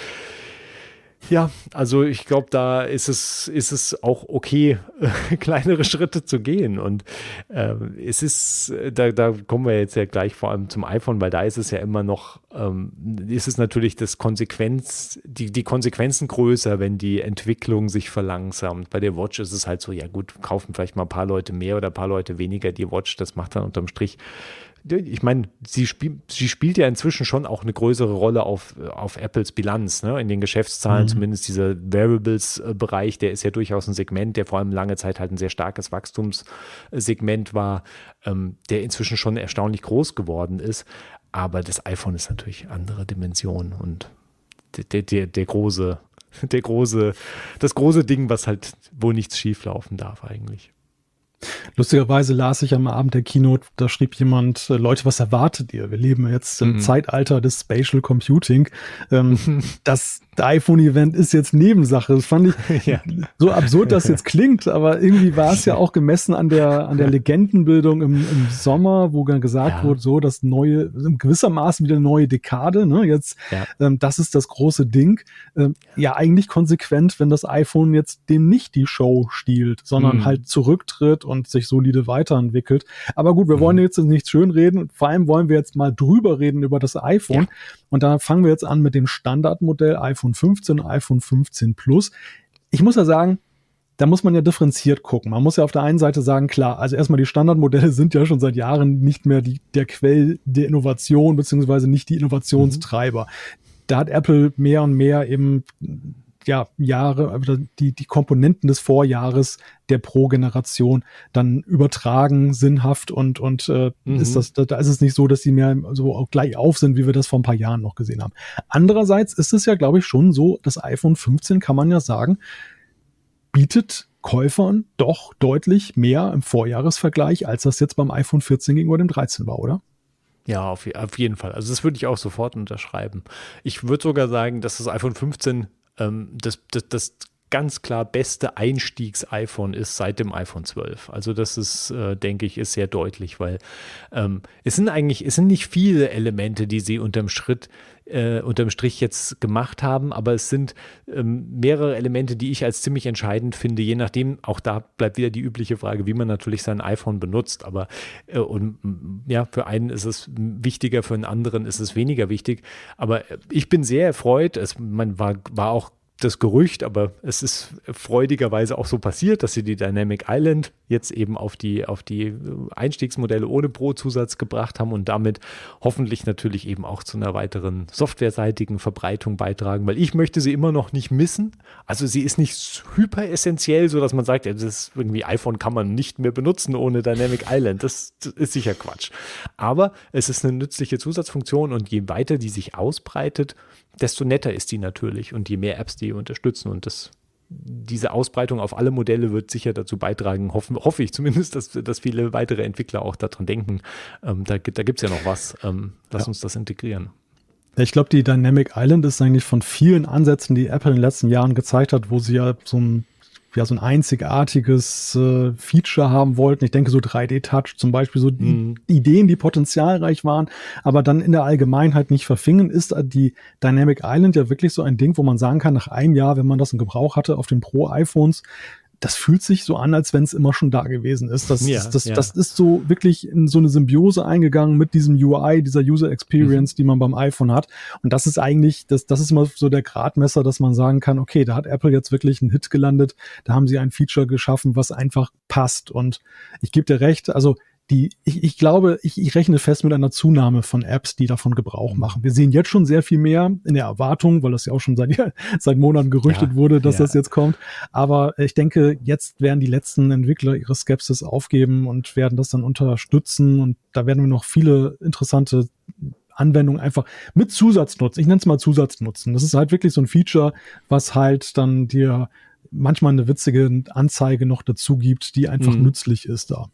ja, also ich glaube, da ist es, ist es auch okay, äh, kleinere Schritte zu gehen. Und äh, es ist, da, da kommen wir jetzt ja gleich vor allem zum iPhone, weil da ist es ja immer noch, ähm, ist es natürlich das Konsequenz, die, die Konsequenzen größer, wenn die Entwicklung sich verlangsamt. Bei der Watch ist es halt so, ja gut, kaufen vielleicht mal ein paar Leute mehr oder ein paar Leute weniger die Watch, das macht dann unterm Strich. Ich meine, sie, spiel, sie spielt ja inzwischen schon auch eine größere Rolle auf, auf Apples Bilanz, ne? In den Geschäftszahlen, mhm. zumindest dieser Variables-Bereich, der ist ja durchaus ein Segment, der vor allem lange Zeit halt ein sehr starkes Wachstumssegment war, ähm, der inzwischen schon erstaunlich groß geworden ist. Aber das iPhone ist natürlich andere Dimension und der, der, der große, der große, das große Ding, was halt, wo nichts schieflaufen darf eigentlich. Lustigerweise las ich am Abend der Keynote, da schrieb jemand, Leute, was erwartet ihr? Wir leben jetzt im mhm. Zeitalter des Spatial Computing. Ähm, das der iPhone-Event ist jetzt Nebensache. Das fand ich ja. so absurd, dass jetzt klingt, aber irgendwie war es ja auch gemessen an der an der Legendenbildung im, im Sommer, wo dann gesagt ja. wurde, so das neue, in gewissermaßen wieder eine neue Dekade, ne? Jetzt, ja. ähm, das ist das große Ding. Ähm, ja, eigentlich konsequent, wenn das iPhone jetzt dem nicht die Show stiehlt, sondern mhm. halt zurücktritt und sich solide weiterentwickelt. Aber gut, wir wollen mhm. jetzt nicht schönreden. Vor allem wollen wir jetzt mal drüber reden über das iPhone. Ja. Und da fangen wir jetzt an mit dem Standardmodell iPhone fünfzehn und iPhone fünfzehn Plus. Ich muss ja sagen, da muss man ja differenziert gucken. Man muss ja auf der einen Seite sagen, klar, also erstmal die Standardmodelle sind ja schon seit Jahren nicht mehr die, der Quell der Innovation, beziehungsweise nicht die Innovationstreiber. Mhm. Da hat Apple mehr und mehr eben ja, Jahre, die, die Komponenten des Vorjahres der Pro-Generation dann übertragen, sinnhaft und, und äh, mhm. ist das, da ist es nicht so, dass die mehr so auch gleich auf sind, wie wir das vor ein paar Jahren noch gesehen haben. Andererseits ist es ja, glaube ich, schon so, das iPhone fünfzehn kann man ja sagen, bietet Käufern doch deutlich mehr im Vorjahresvergleich, als das jetzt beim iPhone vierzehn gegenüber dem dreizehn war, oder? Ja, auf, auf jeden Fall. Also das würde ich auch sofort unterschreiben. Ich würde sogar sagen, dass das iPhone fünfzehn ähm, das, das, das ganz klar beste Einstiegs-iPhone ist seit dem iPhone zwölf. Also das ist, äh, denke ich, ist sehr deutlich, weil ähm, es sind eigentlich, es sind nicht viele Elemente, die sie unterm Schritt, äh, unterm Strich jetzt gemacht haben, aber es sind ähm, mehrere Elemente, die ich als ziemlich entscheidend finde, je nachdem, auch da bleibt wieder die übliche Frage, wie man natürlich sein iPhone benutzt, aber äh, und ja, für einen ist es wichtiger, für einen anderen ist es weniger wichtig, aber ich bin sehr erfreut, es man war, war auch das Gerücht, aber es ist freudigerweise auch so passiert, dass sie die Dynamic Island jetzt eben auf die, auf die Einstiegsmodelle ohne Pro-Zusatz gebracht haben und damit hoffentlich natürlich eben auch zu einer weiteren softwareseitigen Verbreitung beitragen, weil ich möchte sie immer noch nicht missen. Also sie ist nicht hyper essentiell, so dass man sagt, ja, das ist irgendwie iPhone kann man nicht mehr benutzen ohne Dynamic Island. Das ist sicher Quatsch. Aber es ist eine nützliche Zusatzfunktion und je weiter die sich ausbreitet, desto netter ist die natürlich und je mehr Apps die unterstützen und das, diese Ausbreitung auf alle Modelle wird sicher dazu beitragen, hoffen, hoffe ich zumindest, dass, dass viele weitere Entwickler auch daran denken, ähm, da, da gibt es ja noch was, ähm, lass ja. uns das integrieren. Ich glaube, die Dynamic Island ist eigentlich von vielen Ansätzen, die Apple in den letzten Jahren gezeigt hat, wo sie ja so ein ja so ein einzigartiges äh, Feature haben wollten. Ich denke so drei D-Touch zum Beispiel, so die mhm. Ideen, die potenzialreich waren, aber dann in der Allgemeinheit nicht verfingen, ist die Dynamic Island ja wirklich so ein Ding, wo man sagen kann, nach einem Jahr, wenn man das in Gebrauch hatte auf den Pro-iPhones, das fühlt sich so an, als wenn es immer schon da gewesen ist. Das, ja, das, das, ja. das ist so wirklich in so eine Symbiose eingegangen mit diesem U I, dieser User Experience, mhm. die man beim iPhone hat. Und das ist eigentlich, das, das ist immer so der Gradmesser, dass man sagen kann, okay, da hat Apple jetzt wirklich einen Hit gelandet. Da haben sie ein Feature geschaffen, was einfach passt. Und ich gebe dir recht, also Die, ich, ich glaube, ich, ich rechne fest mit einer Zunahme von Apps, die davon Gebrauch machen. Wir sehen jetzt schon sehr viel mehr in der Erwartung, weil das ja auch schon seit, seit Monaten gerüchtet ja, wurde, dass ja. das jetzt kommt. Aber ich denke, jetzt werden die letzten Entwickler ihre Skepsis aufgeben und werden das dann unterstützen. Und da werden wir noch viele interessante Anwendungen einfach mit Zusatznutzen. Ich nenne es mal Zusatznutzen. Das ist halt wirklich so ein Feature, was halt dann dir manchmal eine witzige Anzeige noch dazu gibt, die einfach mhm. nützlich ist da.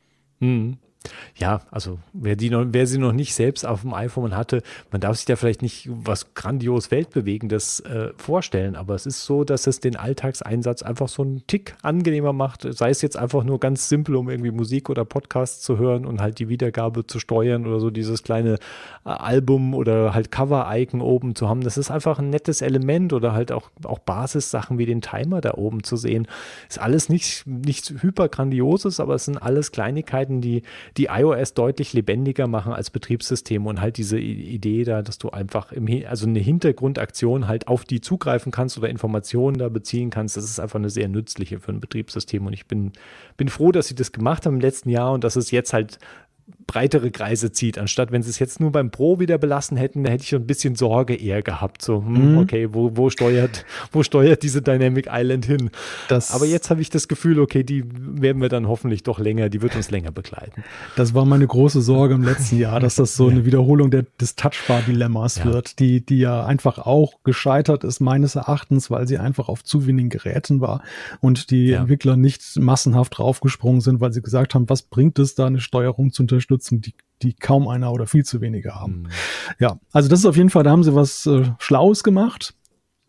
Hm. Ja, also wer, die noch, wer sie noch nicht selbst auf dem iPhone hatte, man darf sich da vielleicht nicht was grandios Weltbewegendes äh, vorstellen, aber es ist so, dass es den Alltagseinsatz einfach so einen Tick angenehmer macht, sei es jetzt einfach nur ganz simpel, um irgendwie Musik oder Podcasts zu hören und halt die Wiedergabe zu steuern oder so dieses kleine äh, Album oder halt Cover-Icon oben zu haben, das ist einfach ein nettes Element oder halt auch, auch Basissachen wie den Timer da oben zu sehen, ist alles nicht, nichts hyper grandioses, aber es sind alles Kleinigkeiten, die die iOS deutlich lebendiger machen als Betriebssystem und halt diese Idee da, dass du einfach im, also eine Hintergrundaktion halt auf die zugreifen kannst oder Informationen da beziehen kannst, das ist einfach eine sehr nützliche für ein Betriebssystem und ich bin, bin froh, dass sie das gemacht haben im letzten Jahr und dass es jetzt halt breitere Kreise zieht, anstatt wenn sie es jetzt nur beim Pro wieder belassen hätten, da hätte ich schon ein bisschen Sorge eher gehabt, so, hm, okay, wo, wo steuert, wo steuert diese Dynamic Island hin? Das, aber jetzt habe ich das Gefühl, okay, die werden wir dann hoffentlich doch länger, die wird uns länger begleiten. Das war meine große Sorge im letzten Jahr, dass das so eine Wiederholung der, des Touchbar-Dilemmas ja. wird, die, die ja einfach auch gescheitert ist, meines Erachtens, weil sie einfach auf zu wenigen Geräten war und die ja. Entwickler nicht massenhaft draufgesprungen sind, weil sie gesagt haben, was bringt es da, eine Steuerung zu unterstützen, die, die kaum einer oder viel zu wenige haben. Mhm. Ja, also das ist auf jeden Fall, da haben sie was äh, Schlaues gemacht.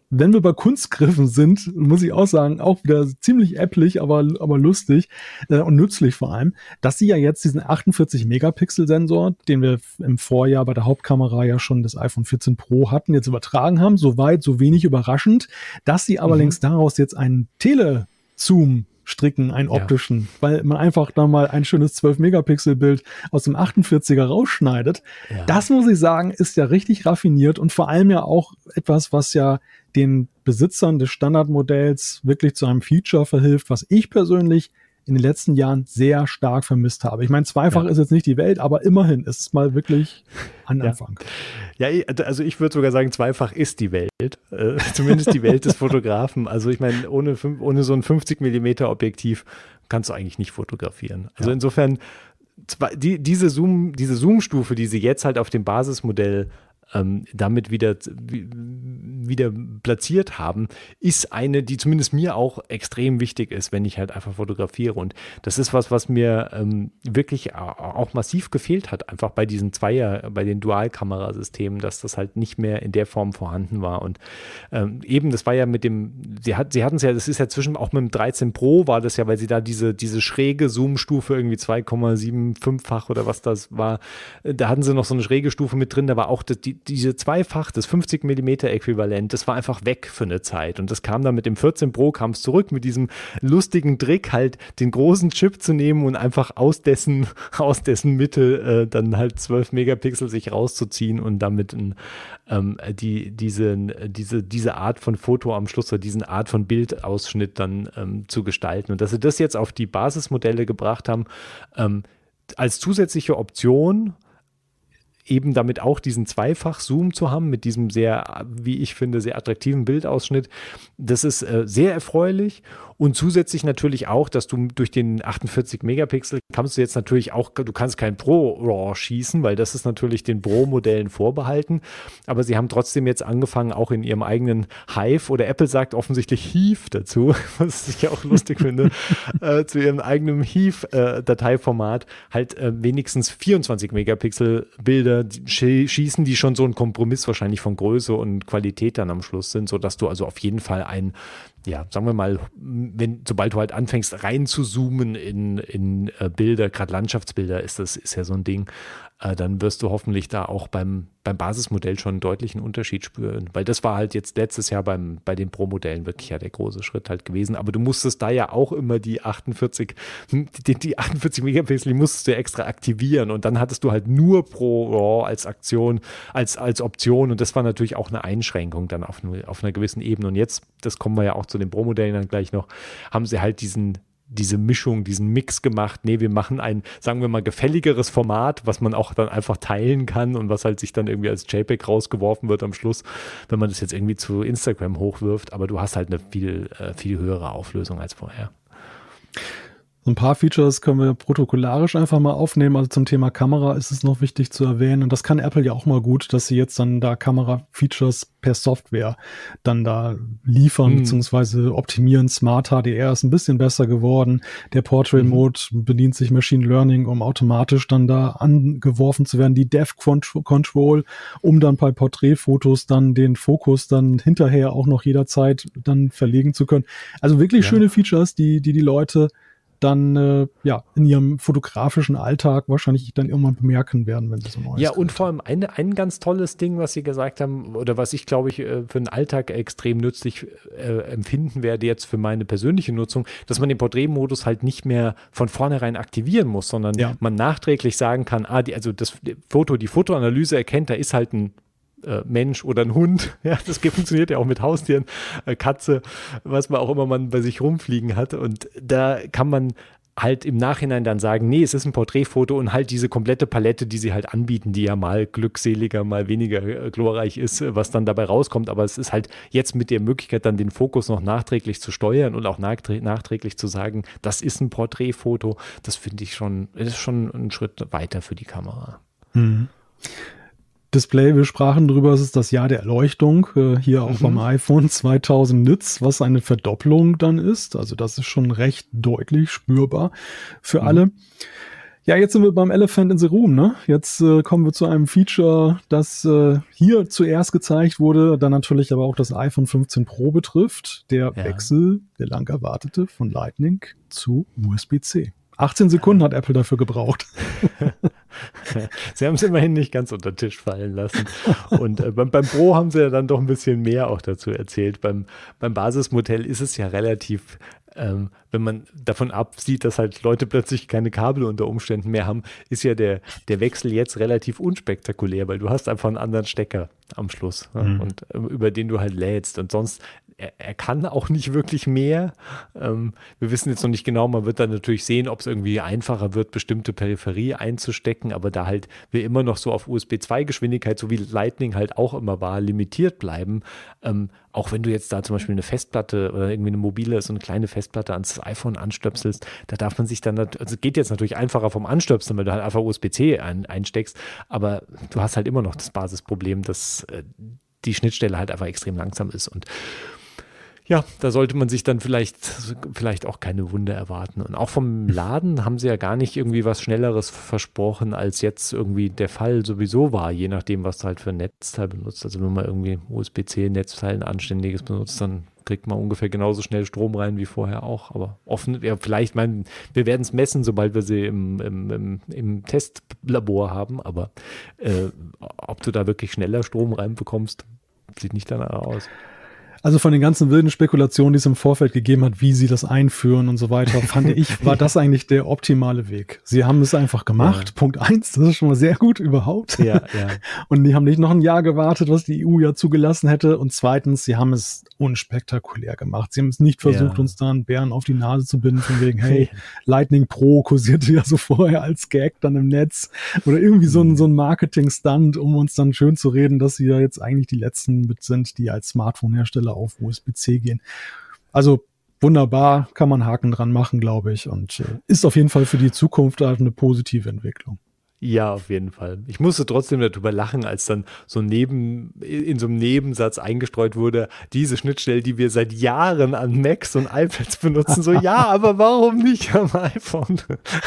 wenn wir bei Kunstgriffen sind, muss ich auch sagen, auch wieder ziemlich äpplich, aber, aber lustig äh, und nützlich vor allem, dass sie ja jetzt diesen achtundvierzig Megapixel Sensor, den wir im Vorjahr bei der Hauptkamera ja schon des iPhone vierzehn Pro hatten, jetzt übertragen haben. Soweit, so wenig überraschend, dass sie allerdings mhm. daraus jetzt einen Telezoom stricken, einen optischen, ja. weil man einfach da mal ein schönes zwölf Megapixel Bild aus dem achtundvierziger rausschneidet. Ja. Das, muss ich sagen, ist ja richtig raffiniert und vor allem ja auch etwas, was ja den Besitzern des Standardmodells wirklich zu einem Feature verhilft, was ich persönlich in den letzten Jahren sehr stark vermisst habe. Ich meine, zweifach ja. ist jetzt nicht die Welt, aber immerhin ist es mal wirklich ein Anfang. Ja, ja, also ich würde sogar sagen, zweifach ist die Welt. Äh, zumindest die Welt des Fotografen. Also ich meine, ohne, ohne so ein fünfzig Millimeter Objektiv kannst du eigentlich nicht fotografieren. Also ja. insofern, zwei, die, diese Zoom, diese Zoom-Stufe, die sie jetzt halt auf dem Basismodell ähm, damit wieder, wieder platziert haben, ist eine, die zumindest mir auch extrem wichtig ist, wenn ich halt einfach fotografiere. Und das ist was, was mir ähm, wirklich auch massiv gefehlt hat, einfach bei diesen Zweier, bei den Dual-Kamerasystemen, dass das halt nicht mehr in der Form vorhanden war. Und ähm, eben, das war ja mit dem, sie, hat, sie hatten es ja, das ist ja zwischen, auch mit dem dreizehn Pro war das ja, weil sie da diese, diese schräge Zoom-Stufe, irgendwie zwei Komma fünfundsiebzig-fach oder was das war, da hatten sie noch so eine schräge Stufe mit drin, da war auch das, die, diese Zweifach, das fünfzig Millimeter Äquivalent, das war einfach weg für eine Zeit. Und das kam dann mit dem vierzehn Pro, kam es zurück mit diesem lustigen Trick, halt den großen Chip zu nehmen und einfach aus dessen, aus dessen Mitte äh, dann halt zwölf Megapixel sich rauszuziehen und damit ein, ähm, die, diese, diese, diese Art von Foto am Schluss oder diesen Art von Bildausschnitt dann ähm, zu gestalten. Und dass sie das jetzt auf die Basismodelle gebracht haben, ähm, als zusätzliche Option, eben damit auch diesen Zweifach-Zoom zu haben, mit diesem sehr, wie ich finde, sehr attraktiven Bildausschnitt. Das ist äh, sehr erfreulich und zusätzlich natürlich auch, dass du durch den achtundvierzig Megapixel kannst du jetzt natürlich auch, du kannst kein Pro-RAW schießen, weil das ist natürlich den Pro-Modellen vorbehalten, aber sie haben trotzdem jetzt angefangen, auch in ihrem eigenen Hive, oder Apple sagt offensichtlich Hive dazu, was ich ja auch lustig finde, äh, zu ihrem eigenen Hive-Dateiformat halt äh, wenigstens vierundzwanzig Megapixel Bilder schießen, die schon so ein Kompromiss wahrscheinlich von Größe und Qualität dann am Schluss sind, sodass du also auf jeden Fall ein, ja, sagen wir mal, wenn, sobald du halt anfängst rein zu zoomen in, in äh, Bilder, gerade Landschaftsbilder ist das, ist ja so ein Ding, äh, dann wirst du hoffentlich da auch beim, beim Basismodell schon einen deutlichen Unterschied spüren, weil das war halt jetzt letztes Jahr beim, bei den Pro-Modellen wirklich ja der große Schritt halt gewesen, aber du musstest da ja auch immer die achtundvierzig, die, die achtundvierzig Megapixel, die musstest du extra aktivieren und dann hattest du halt nur Pro RAW als Aktion, als, als Option und das war natürlich auch eine Einschränkung dann auf, auf einer gewissen Ebene und jetzt, das kommen wir ja auch zu den Pro-Modellen dann gleich noch, haben sie halt diesen diese Mischung, diesen Mix gemacht. Nee, wir machen ein, sagen wir mal, gefälligeres Format, was man auch dann einfach teilen kann und was halt sich dann irgendwie als JPEG rausgeworfen wird am Schluss, wenn man das jetzt irgendwie zu Instagram hochwirft. Aber du hast halt eine viel, äh, viel höhere Auflösung als vorher. So ein paar Features können wir protokollarisch einfach mal aufnehmen. Also zum Thema Kamera ist es noch wichtig zu erwähnen. Und das kann Apple ja auch mal gut, dass sie jetzt dann da Kamera-Features per Software dann da liefern mhm. bzw. optimieren. Smart H D R ist ein bisschen besser geworden. Der Portrait-Mode mhm. bedient sich Machine Learning, um automatisch dann da angeworfen zu werden. Die Depth Control, um dann bei Porträtfotos dann den Fokus dann hinterher auch noch jederzeit dann verlegen zu können. Also wirklich ja. schöne Features, die die, die Leute dann äh, ja in ihrem fotografischen Alltag wahrscheinlich dann irgendwann bemerken werden, wenn sie so Neues Ja, und vor allem ein, ein ganz tolles Ding, was Sie gesagt haben, oder was ich, glaube ich, für den Alltag extrem nützlich äh, empfinden werde jetzt für meine persönliche Nutzung, dass man den Porträtmodus halt nicht mehr von vornherein aktivieren muss, sondern ja. man nachträglich sagen kann, ah, die, also das Foto, die Fotoanalyse erkennt, da ist halt ein Mensch oder ein Hund, ja, das funktioniert ja auch mit Haustieren, Katze, was man auch immer man bei sich rumfliegen hat und da kann man halt im Nachhinein dann sagen, nee, es ist ein Porträtfoto und halt diese komplette Palette, die sie halt anbieten, die ja mal glückseliger, mal weniger glorreich ist, was dann dabei rauskommt, aber es ist halt jetzt mit der Möglichkeit, dann den Fokus noch nachträglich zu steuern und auch nachträglich zu sagen, das ist ein Porträtfoto, das finde ich schon, das ist schon ein Schritt weiter für die Kamera. Mhm. Display, wir sprachen drüber, es ist das Jahr der Erleuchtung, äh, hier auch mhm. beim iPhone zweitausend Nits, was eine Verdopplung dann ist. Also das ist schon recht deutlich spürbar für mhm. alle. Ja, jetzt sind wir beim Elephant in the Room, ne? Jetzt äh, kommen wir zu einem Feature, das äh, hier zuerst gezeigt wurde, dann natürlich aber auch das iPhone fünfzehn Pro betrifft. Der ja. Wechsel, der lang erwartete, von Lightning zu U S B C. achtzehn Sekunden hat Apple dafür gebraucht. Sie haben es immerhin nicht ganz unter den Tisch fallen lassen. Und äh, beim, beim Pro haben sie ja dann doch ein bisschen mehr auch dazu erzählt. Beim, beim Basismodell ist es ja relativ, ähm, wenn man davon absieht, dass halt Leute plötzlich keine Kabel unter Umständen mehr haben, ist ja der, der Wechsel jetzt relativ unspektakulär, weil du hast einfach einen anderen Stecker am Schluss, mhm. ja, und äh, über den du halt lädst. Und sonst, er, er kann auch nicht wirklich mehr. Ähm, wir wissen jetzt noch nicht genau, man wird dann natürlich sehen, ob es irgendwie einfacher wird, bestimmte Peripherie einzustecken, aber da halt wir immer noch so auf U S B zwei Geschwindigkeit, so wie Lightning halt auch immer war, limitiert bleiben. Ähm, auch wenn du jetzt da zum Beispiel eine Festplatte oder irgendwie eine mobile, so eine kleine Festplatte ans iPhone anstöpselst, da darf man sich dann, also geht jetzt natürlich einfacher vom Anstöpseln, weil du halt einfach U S B C ein, einsteckst, aber du hast halt immer noch das Basisproblem, dass äh, die Schnittstelle halt einfach extrem langsam ist. Und ja, da sollte man sich dann vielleicht, vielleicht auch keine Wunder erwarten. Und auch vom Laden haben sie ja gar nicht irgendwie was Schnelleres versprochen, als jetzt irgendwie der Fall sowieso war, je nachdem, was du halt für ein Netzteil benutzt. Also wenn man irgendwie U S B C-Netzteil ein anständiges benutzt, dann kriegt man ungefähr genauso schnell Strom rein wie vorher auch. Aber offen, ja, vielleicht, mein, wir werden es messen, sobald wir sie im, im, im, im Testlabor haben. Aber äh, ob du da wirklich schneller Strom reinbekommst, sieht nicht danach aus. Also von den ganzen wilden Spekulationen, die es im Vorfeld gegeben hat, wie sie das einführen und so weiter, fand ich, war das eigentlich der optimale Weg. Sie haben es einfach gemacht. Ja. Punkt eins, das ist schon mal sehr gut überhaupt. Ja, ja. Und die haben nicht noch ein Jahr gewartet, was die E U ja zugelassen hätte. Und zweitens, sie haben es unspektakulär gemacht. Sie haben es nicht versucht, ja. uns da einen Bären auf die Nase zu binden, von wegen, hey, Lightning Pro kursierte ja so vorher als Gag dann im Netz. Oder irgendwie so ein, so ein Marketing-Stunt, um uns dann schön zu reden, dass sie ja jetzt eigentlich die Letzten mit sind, die als Smartphone-Hersteller auf U S B C gehen. Also wunderbar, kann man Haken dran machen, glaube ich, und äh, ist auf jeden Fall für die Zukunft halt eine positive Entwicklung. Ja, auf jeden Fall. Ich musste trotzdem darüber lachen, als dann so neben, in so einem Nebensatz eingestreut wurde, diese Schnittstelle, die wir seit Jahren an Macs und iPads benutzen, so ja, aber warum nicht am iPhone?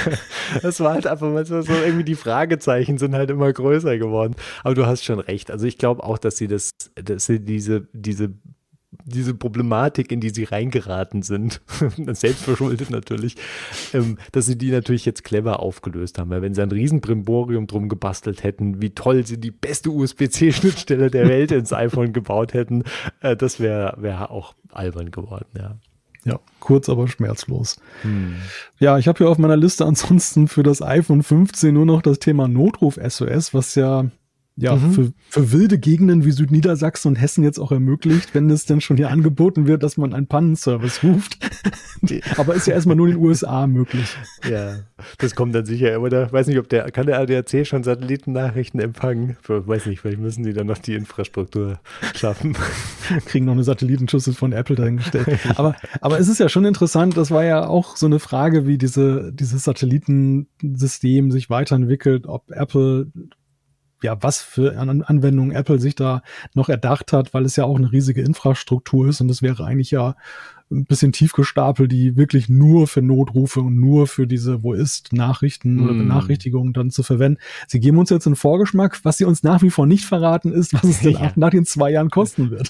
Das war halt einfach mal so, so irgendwie die Fragezeichen sind halt immer größer geworden. Aber du hast schon recht. Also ich glaube auch, dass sie das, dass sie diese, diese diese Problematik, in die sie reingeraten sind, selbstverschuldet natürlich, ähm, dass sie die natürlich jetzt clever aufgelöst haben. Weil wenn sie ein Riesenbrimborium drum gebastelt hätten, wie toll sie die beste U S B C-Schnittstelle der Welt ins iPhone gebaut hätten, äh, das wäre wär auch albern geworden, ja. Ja, kurz, aber schmerzlos. Hm. Ja, ich habe hier auf meiner Liste ansonsten für das iPhone fünfzehn nur noch das Thema Notruf-S O S, was ja Ja, mhm. für, für wilde Gegenden wie Südniedersachsen und Hessen jetzt auch ermöglicht, wenn es denn schon hier angeboten wird, dass man einen Pannenservice ruft. Aber ist ja erstmal nur in den U S A möglich. Ja, das kommt dann sicher. Aber da weiß nicht, ob der, kann der A D A C schon Satellitennachrichten empfangen? Ich weiß nicht, vielleicht müssen die dann noch die Infrastruktur schaffen. Kriegen noch eine Satellitenschüssel von Apple dahingestellt. Aber, aber es ist ja schon interessant, das war ja auch so eine Frage, wie diese, dieses Satellitensystem sich weiterentwickelt, ob Apple ja, was für Anwendungen Apple sich da noch erdacht hat, weil es ja auch eine riesige Infrastruktur ist und es wäre eigentlich ja ein bisschen tief gestapelt, die wirklich nur für Notrufe und nur für diese Wo ist Nachrichten mm. oder Benachrichtigungen dann zu verwenden. Sie geben uns jetzt einen Vorgeschmack, was sie uns nach wie vor nicht verraten ist, was es denn ja. nach den zwei Jahren kosten wird.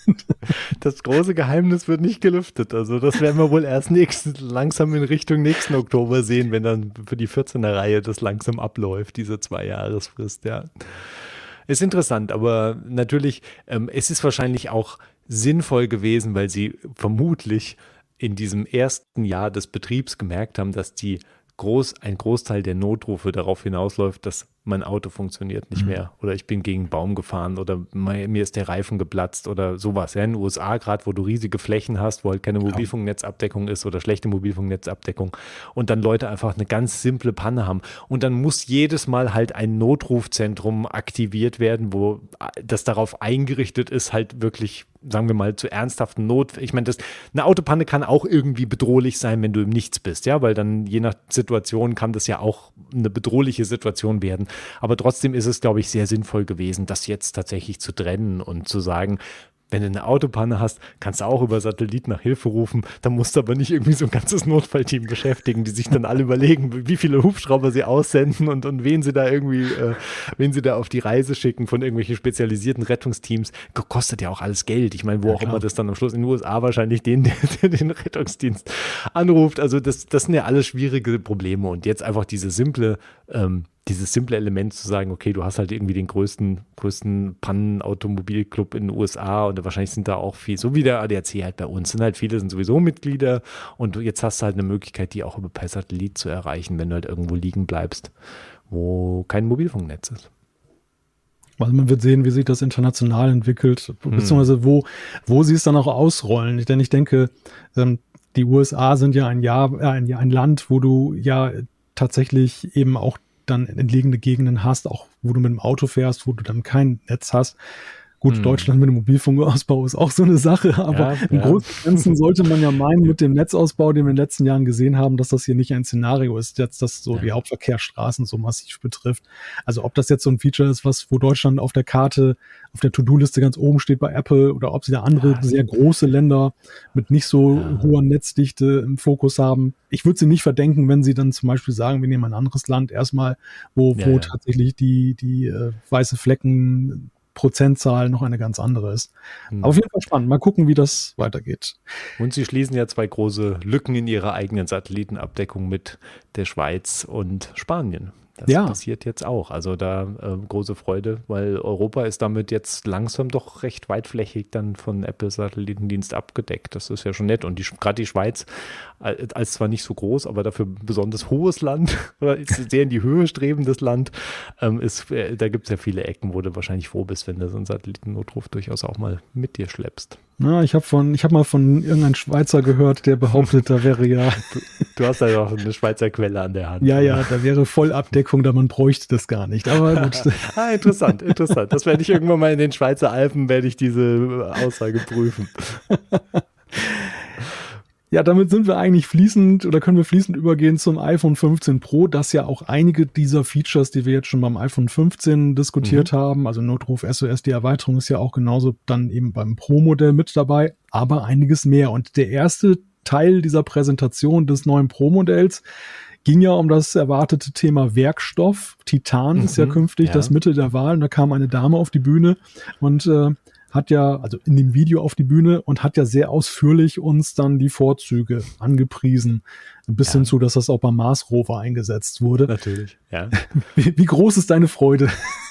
Das große Geheimnis wird nicht gelüftet. Also das werden wir wohl erst nächsten, langsam in Richtung nächsten Oktober sehen, wenn dann für die vierzehner Reihe das langsam abläuft, diese Zwei-Jahresfrist, ja. Ist interessant, aber natürlich, ähm, es ist wahrscheinlich auch sinnvoll gewesen, weil sie vermutlich in diesem ersten Jahr des Betriebs gemerkt haben, dass die groß, ein Großteil der Notrufe darauf hinausläuft, dass mein Auto funktioniert nicht mhm. mehr oder ich bin gegen einen Baum gefahren oder mein, mir ist der Reifen geplatzt oder sowas. Ja, in den U S A gerade, wo du riesige Flächen hast, wo halt keine Mobilfunknetzabdeckung ist oder schlechte Mobilfunknetzabdeckung und dann Leute einfach eine ganz simple Panne haben und dann muss jedes Mal halt ein Notrufzentrum aktiviert werden, wo das darauf eingerichtet ist, halt wirklich, sagen wir mal, zu ernsthaften Not. Ich meine, das, eine Autopanne kann auch irgendwie bedrohlich sein, wenn du im Nichts bist, ja, weil dann je nach Situation kann das ja auch eine bedrohliche Situation werden. Aber trotzdem ist es, glaube ich, sehr sinnvoll gewesen, das jetzt tatsächlich zu trennen und zu sagen, Wenn du eine Autopanne hast, kannst du auch über Satellit nach Hilfe rufen. Da musst du aber nicht irgendwie so ein ganzes Notfallteam beschäftigen, die sich dann alle überlegen, wie viele Hubschrauber sie aussenden und, und wen sie da irgendwie, äh, wen sie da auf die Reise schicken von irgendwelchen spezialisierten Rettungsteams. Kostet ja auch alles Geld. Ich meine, wo Ja, auch klar. immer das dann am Schluss in den U S A wahrscheinlich den, der, der den Rettungsdienst anruft. Also das, das sind ja alles schwierige Probleme. Und jetzt einfach diese simple, ähm, dieses simple Element zu sagen, okay, du hast halt irgendwie den größten, größten Pannenautomobilclub in den U S A und wahrscheinlich sind da auch viel, so wie der A D A C halt bei uns, sind halt viele, sind sowieso Mitglieder und jetzt hast du halt eine Möglichkeit, die auch über per Satellit zu erreichen, wenn du halt irgendwo liegen bleibst, wo kein Mobilfunknetz ist. Also man wird sehen, wie sich das international entwickelt, beziehungsweise wo, wo sie es dann auch ausrollen. Denn ich denke, ähm, die U S A sind ja ein Jahr, äh, ein, ein Land, wo du ja tatsächlich eben auch dann entlegene Gegenden hast, auch wo du mit dem Auto fährst, wo du dann kein Netz hast. Gut, hm. Deutschland mit dem Mobilfunkausbau ist auch so eine Sache, aber ja, im ja. Großen und Ganzen sollte man ja meinen, mit dem Netzausbau, den wir in den letzten Jahren gesehen haben, dass das hier nicht ein Szenario ist, jetzt das so ja. die Hauptverkehrsstraßen so massiv betrifft. Also ob das jetzt so ein Feature ist, was wo Deutschland auf der Karte, auf der To-Do-Liste ganz oben steht bei Apple oder ob sie da andere ja. sehr große Länder mit nicht so ja. hoher Netzdichte im Fokus haben. Ich würde sie nicht verdenken, wenn sie dann zum Beispiel sagen, wir nehmen ein anderes Land erstmal, wo, ja, wo ja. tatsächlich die, die äh, weiße Flecken Prozentzahl noch eine ganz andere ist. Hm. Aber auf jeden Fall spannend. Mal gucken, wie das weitergeht. Und sie schließen ja zwei große Lücken in ihrer eigenen Satellitenabdeckung mit der Schweiz und Spanien. Das ja. passiert jetzt auch. Also da äh, große Freude, weil Europa ist damit jetzt langsam doch recht weitflächig dann von Apple Satellitendienst abgedeckt. Das ist ja schon nett. Und die, gerade die Schweiz, als zwar nicht so groß, aber dafür besonders hohes Land, oder sehr in die Höhe strebendes Land, ähm, ist, äh, da gibt es ja viele Ecken, wo du wahrscheinlich froh bist, wenn du so einen Satellitennotruf durchaus auch mal mit dir schleppst. Na, ich habe von, ich habe mal von irgendeinem Schweizer gehört, der behauptet, da wäre ja. Du, du hast ja doch eine Schweizer Quelle an der Hand. Ja, oder? Ja, da wäre Vollabdeckung, da man bräuchte das gar nicht. Aber gut. Ah, interessant, interessant. Das werde ich irgendwann mal in den Schweizer Alpen, werde ich diese Aussage prüfen. Ja, damit sind wir eigentlich fließend oder können wir fließend übergehen zum iPhone fünfzehn Pro, das ja auch einige dieser Features, die wir jetzt schon beim iPhone fünfzehn diskutiert mhm. haben, also Notruf S O S, die Erweiterung ist ja auch genauso dann eben beim Pro-Modell mit dabei, aber einiges mehr. Und der erste Teil dieser Präsentation des neuen Pro-Modells ging ja um das erwartete Thema Werkstoff. Titan mhm, ist ja künftig ja. das Mittel der Wahl. Und da kam eine Dame auf die Bühne und äh, hat ja, also in dem Video auf die Bühne und hat ja sehr ausführlich uns dann die Vorzüge angepriesen. Bis ja. hin zu, dass das auch beim Mars Rover eingesetzt wurde. Natürlich, ja. Wie, wie groß ist deine Freude?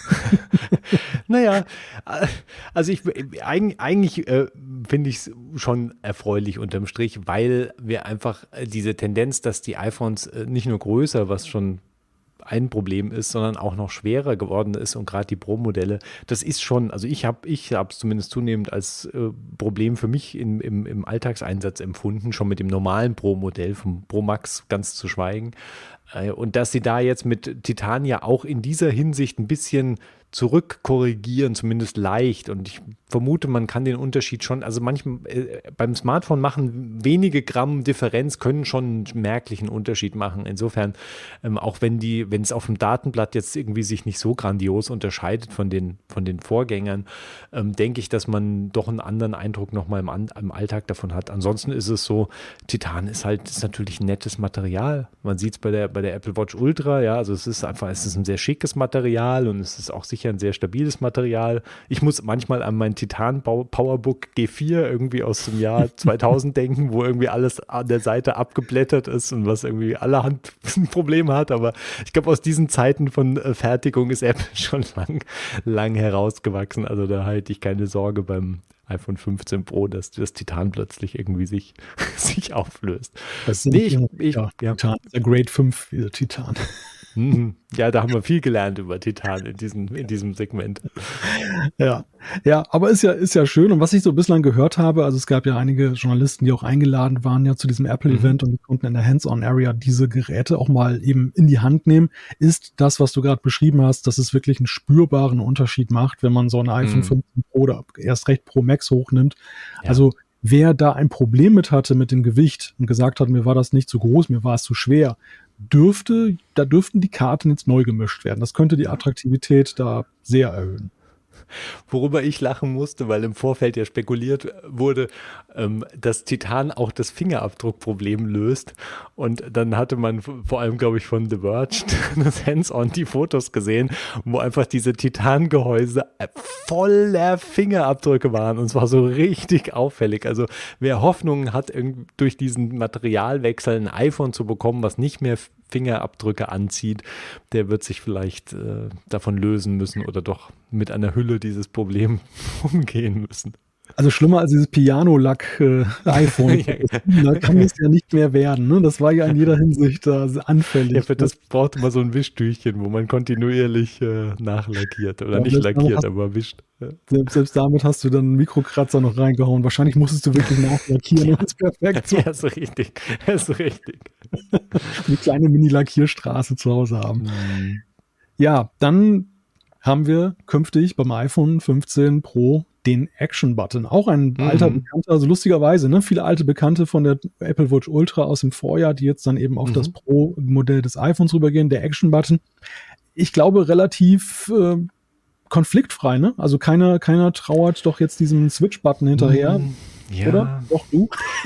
Naja, also ich eigentlich, eigentlich äh, finde ich es schon erfreulich unterm Strich, weil wir einfach diese Tendenz, dass die iPhones äh, nicht nur größer, was schon ein Problem ist, sondern auch noch schwerer geworden ist und gerade die Pro-Modelle, das ist schon, also ich habe ich habe es zumindest zunehmend als äh, Problem für mich in, im, im Alltagseinsatz empfunden, schon mit dem normalen Pro-Modell, vom Pro Max ganz zu schweigen. Äh, und dass sie da jetzt mit Titan ja auch in dieser Hinsicht ein bisschen zurückkorrigieren, zumindest leicht. Und ich vermute, man kann den Unterschied schon, also manchmal äh, beim Smartphone machen wenige Gramm Differenz können schon einen merklichen Unterschied machen. Insofern, ähm, auch wenn die, wenn es auf dem Datenblatt jetzt irgendwie sich nicht so grandios unterscheidet von den, von den Vorgängern, ähm, denke ich, dass man doch einen anderen Eindruck nochmal im, im Alltag davon hat. Ansonsten ist es so, Titan ist halt, ist natürlich ein nettes Material. Man sieht es bei der, bei der Apple Watch Ultra, ja, also es ist einfach, es ist ein sehr schickes Material und es ist auch sicher ein sehr stabiles Material. Ich muss manchmal an mein Titan Powerbook G vier irgendwie aus dem Jahr zweitausend denken, wo irgendwie alles an der Seite abgeblättert ist und was irgendwie allerhand ein Problem hat, aber ich glaube, aus diesen Zeiten von äh, Fertigung ist Apple schon lang, lang herausgewachsen, also da halte ich keine Sorge beim iPhone fünfzehn Pro, dass das Titan plötzlich irgendwie sich, sich auflöst. Das ist nee, ich, ich, ja, ja. Titan, der Grade fünf, dieser Titan. Ja, da haben wir viel gelernt über Titan in diesem, in diesem Segment. Ja, ja, aber ist ja, ist ja schön. Und was ich so bislang gehört habe, also es gab ja einige Journalisten, die auch eingeladen waren ja zu diesem Apple-Event mhm. und die konnten in der Hands-on-Area diese Geräte auch mal eben in die Hand nehmen, ist das, was du gerade beschrieben hast, dass es wirklich einen spürbaren Unterschied macht, wenn man so ein iPhone mhm. fünfzehn Pro oder erst recht Pro Max hochnimmt. Ja. Also wer da ein Problem mit hatte mit dem Gewicht und gesagt hat, mir war das nicht zu groß, mir war es zu schwer, dürfte, da dürften die Karten jetzt neu gemischt werden. Das könnte die Attraktivität da sehr erhöhen. worüber ich lachen musste, weil im Vorfeld ja spekuliert wurde, ähm, dass Titan auch das Fingerabdruckproblem löst. Und dann hatte man vor allem, glaube ich, von The Verge das Hands-on die Fotos gesehen, wo einfach diese Titangehäuse voller Fingerabdrücke waren. Und es war so richtig auffällig. Also wer Hoffnung hat, durch diesen Materialwechsel ein iPhone zu bekommen, was nicht mehr Fingerabdrücke anzieht, der wird sich vielleicht äh, davon lösen müssen oder doch mit einer Hülle dieses Problem umgehen müssen. Also schlimmer als dieses Piano-Lack-iPhone. Äh, da kann es ja nicht mehr werden. Ne? Das war ja in jeder Hinsicht äh, anfällig. Ja, für das braucht man so ein Wischtüchchen, wo man kontinuierlich äh, nachlackiert. Oder ja, nicht lackiert, hast, aber wischt. Ja. Selbst, selbst damit hast du dann einen Mikrokratzer noch reingehauen. Wahrscheinlich musstest du wirklich nachlackieren. Ja, ist perfekt. Ja, ist richtig. Ist richtig. Eine kleine Mini-Lackierstraße zu Hause haben. Mhm. Ja, dann haben wir künftig beim iPhone fünfzehn Pro den Action-Button. Auch ein mhm. alter Bekannter, also lustigerweise, ne, viele alte Bekannte von der Apple Watch Ultra aus dem Vorjahr, die jetzt dann eben auf mhm. das Pro-Modell des iPhones rübergehen, der Action-Button. Ich glaube, relativ äh, konfliktfrei, ne? Also keiner, keiner trauert doch jetzt diesem Switch-Button hinterher. Mhm. Ja. Oder? Doch, du?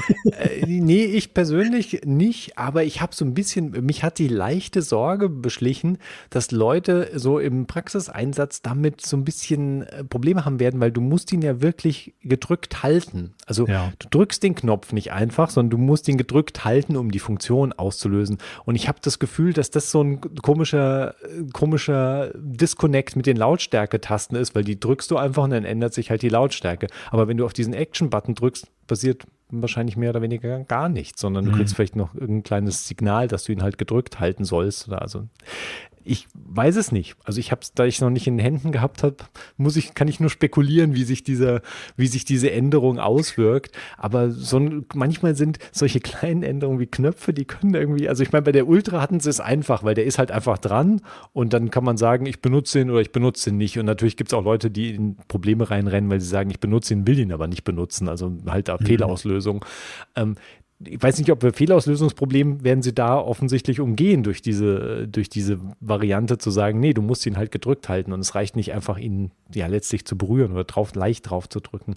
äh, nee, ich persönlich nicht, aber ich habe so ein bisschen, mich hat die leichte Sorge beschlichen, dass Leute so im Praxiseinsatz damit so ein bisschen Probleme haben werden, weil du musst ihn ja wirklich gedrückt halten. Also ja. du drückst den Knopf nicht einfach, sondern du musst ihn gedrückt halten, um die Funktion auszulösen. Und ich habe das Gefühl, dass das so ein komischer, komischer Disconnect mit den Lautstärke-Tasten ist, weil die drückst du einfach und dann ändert sich halt die Lautstärke. Aber wenn du auf diesen Action-Button drückst, passiert wahrscheinlich mehr oder weniger gar nichts, sondern du mhm. kriegst vielleicht noch irgendein kleines Signal, dass du ihn halt gedrückt halten sollst. Oder also ich weiß es nicht. Also ich habe es, da ich es noch nicht in den Händen gehabt habe, muss ich, kann ich nur spekulieren, wie sich dieser, wie sich diese Änderung auswirkt. Aber so ein, manchmal sind solche kleinen Änderungen wie Knöpfe, die können irgendwie, also ich meine, bei der Ultra hatten sie es einfach, weil der ist halt einfach dran und dann kann man sagen, ich benutze ihn oder ich benutze ihn nicht. Und natürlich gibt es auch Leute, die in Probleme reinrennen, weil sie sagen, ich benutze ihn, will ihn aber nicht benutzen. Also halt mhm. Fehlauslösung. Ähm, Ich weiß nicht, ob wir Fehlauslösungsproblem werden sie da offensichtlich umgehen durch diese, durch diese Variante zu sagen, nee, du musst ihn halt gedrückt halten und es reicht nicht einfach, ihn ja letztlich zu berühren oder drauf, leicht drauf zu drücken.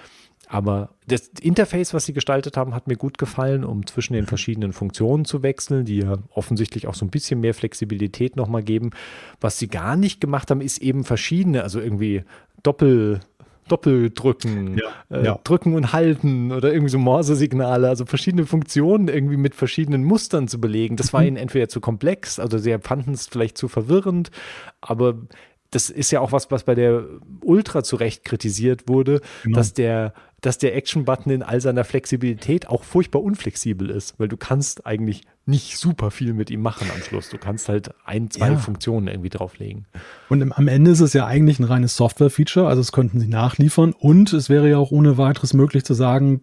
Aber das Interface, was sie gestaltet haben, hat mir gut gefallen, um zwischen den verschiedenen Funktionen zu wechseln, die ja offensichtlich auch so ein bisschen mehr Flexibilität nochmal geben. Was sie gar nicht gemacht haben, ist eben verschiedene, also irgendwie Doppel- Doppeldrücken, ja, äh, ja. drücken und halten oder irgendwie so Morse-Signale, also verschiedene Funktionen irgendwie mit verschiedenen Mustern zu belegen. Das war mhm. ihnen entweder zu komplex, also sie fanden es vielleicht zu verwirrend, aber das ist ja auch was, was bei der Ultra zu Recht kritisiert wurde, genau. dass der dass der Action-Button in all seiner Flexibilität auch furchtbar unflexibel ist, weil du kannst eigentlich nicht super viel mit ihm machen am Schluss. Du kannst halt ein, zwei ja. Funktionen irgendwie drauflegen. Und im, am Ende ist es ja eigentlich ein reines Software-Feature, also das könnten sie nachliefern und es wäre ja auch ohne weiteres möglich zu sagen,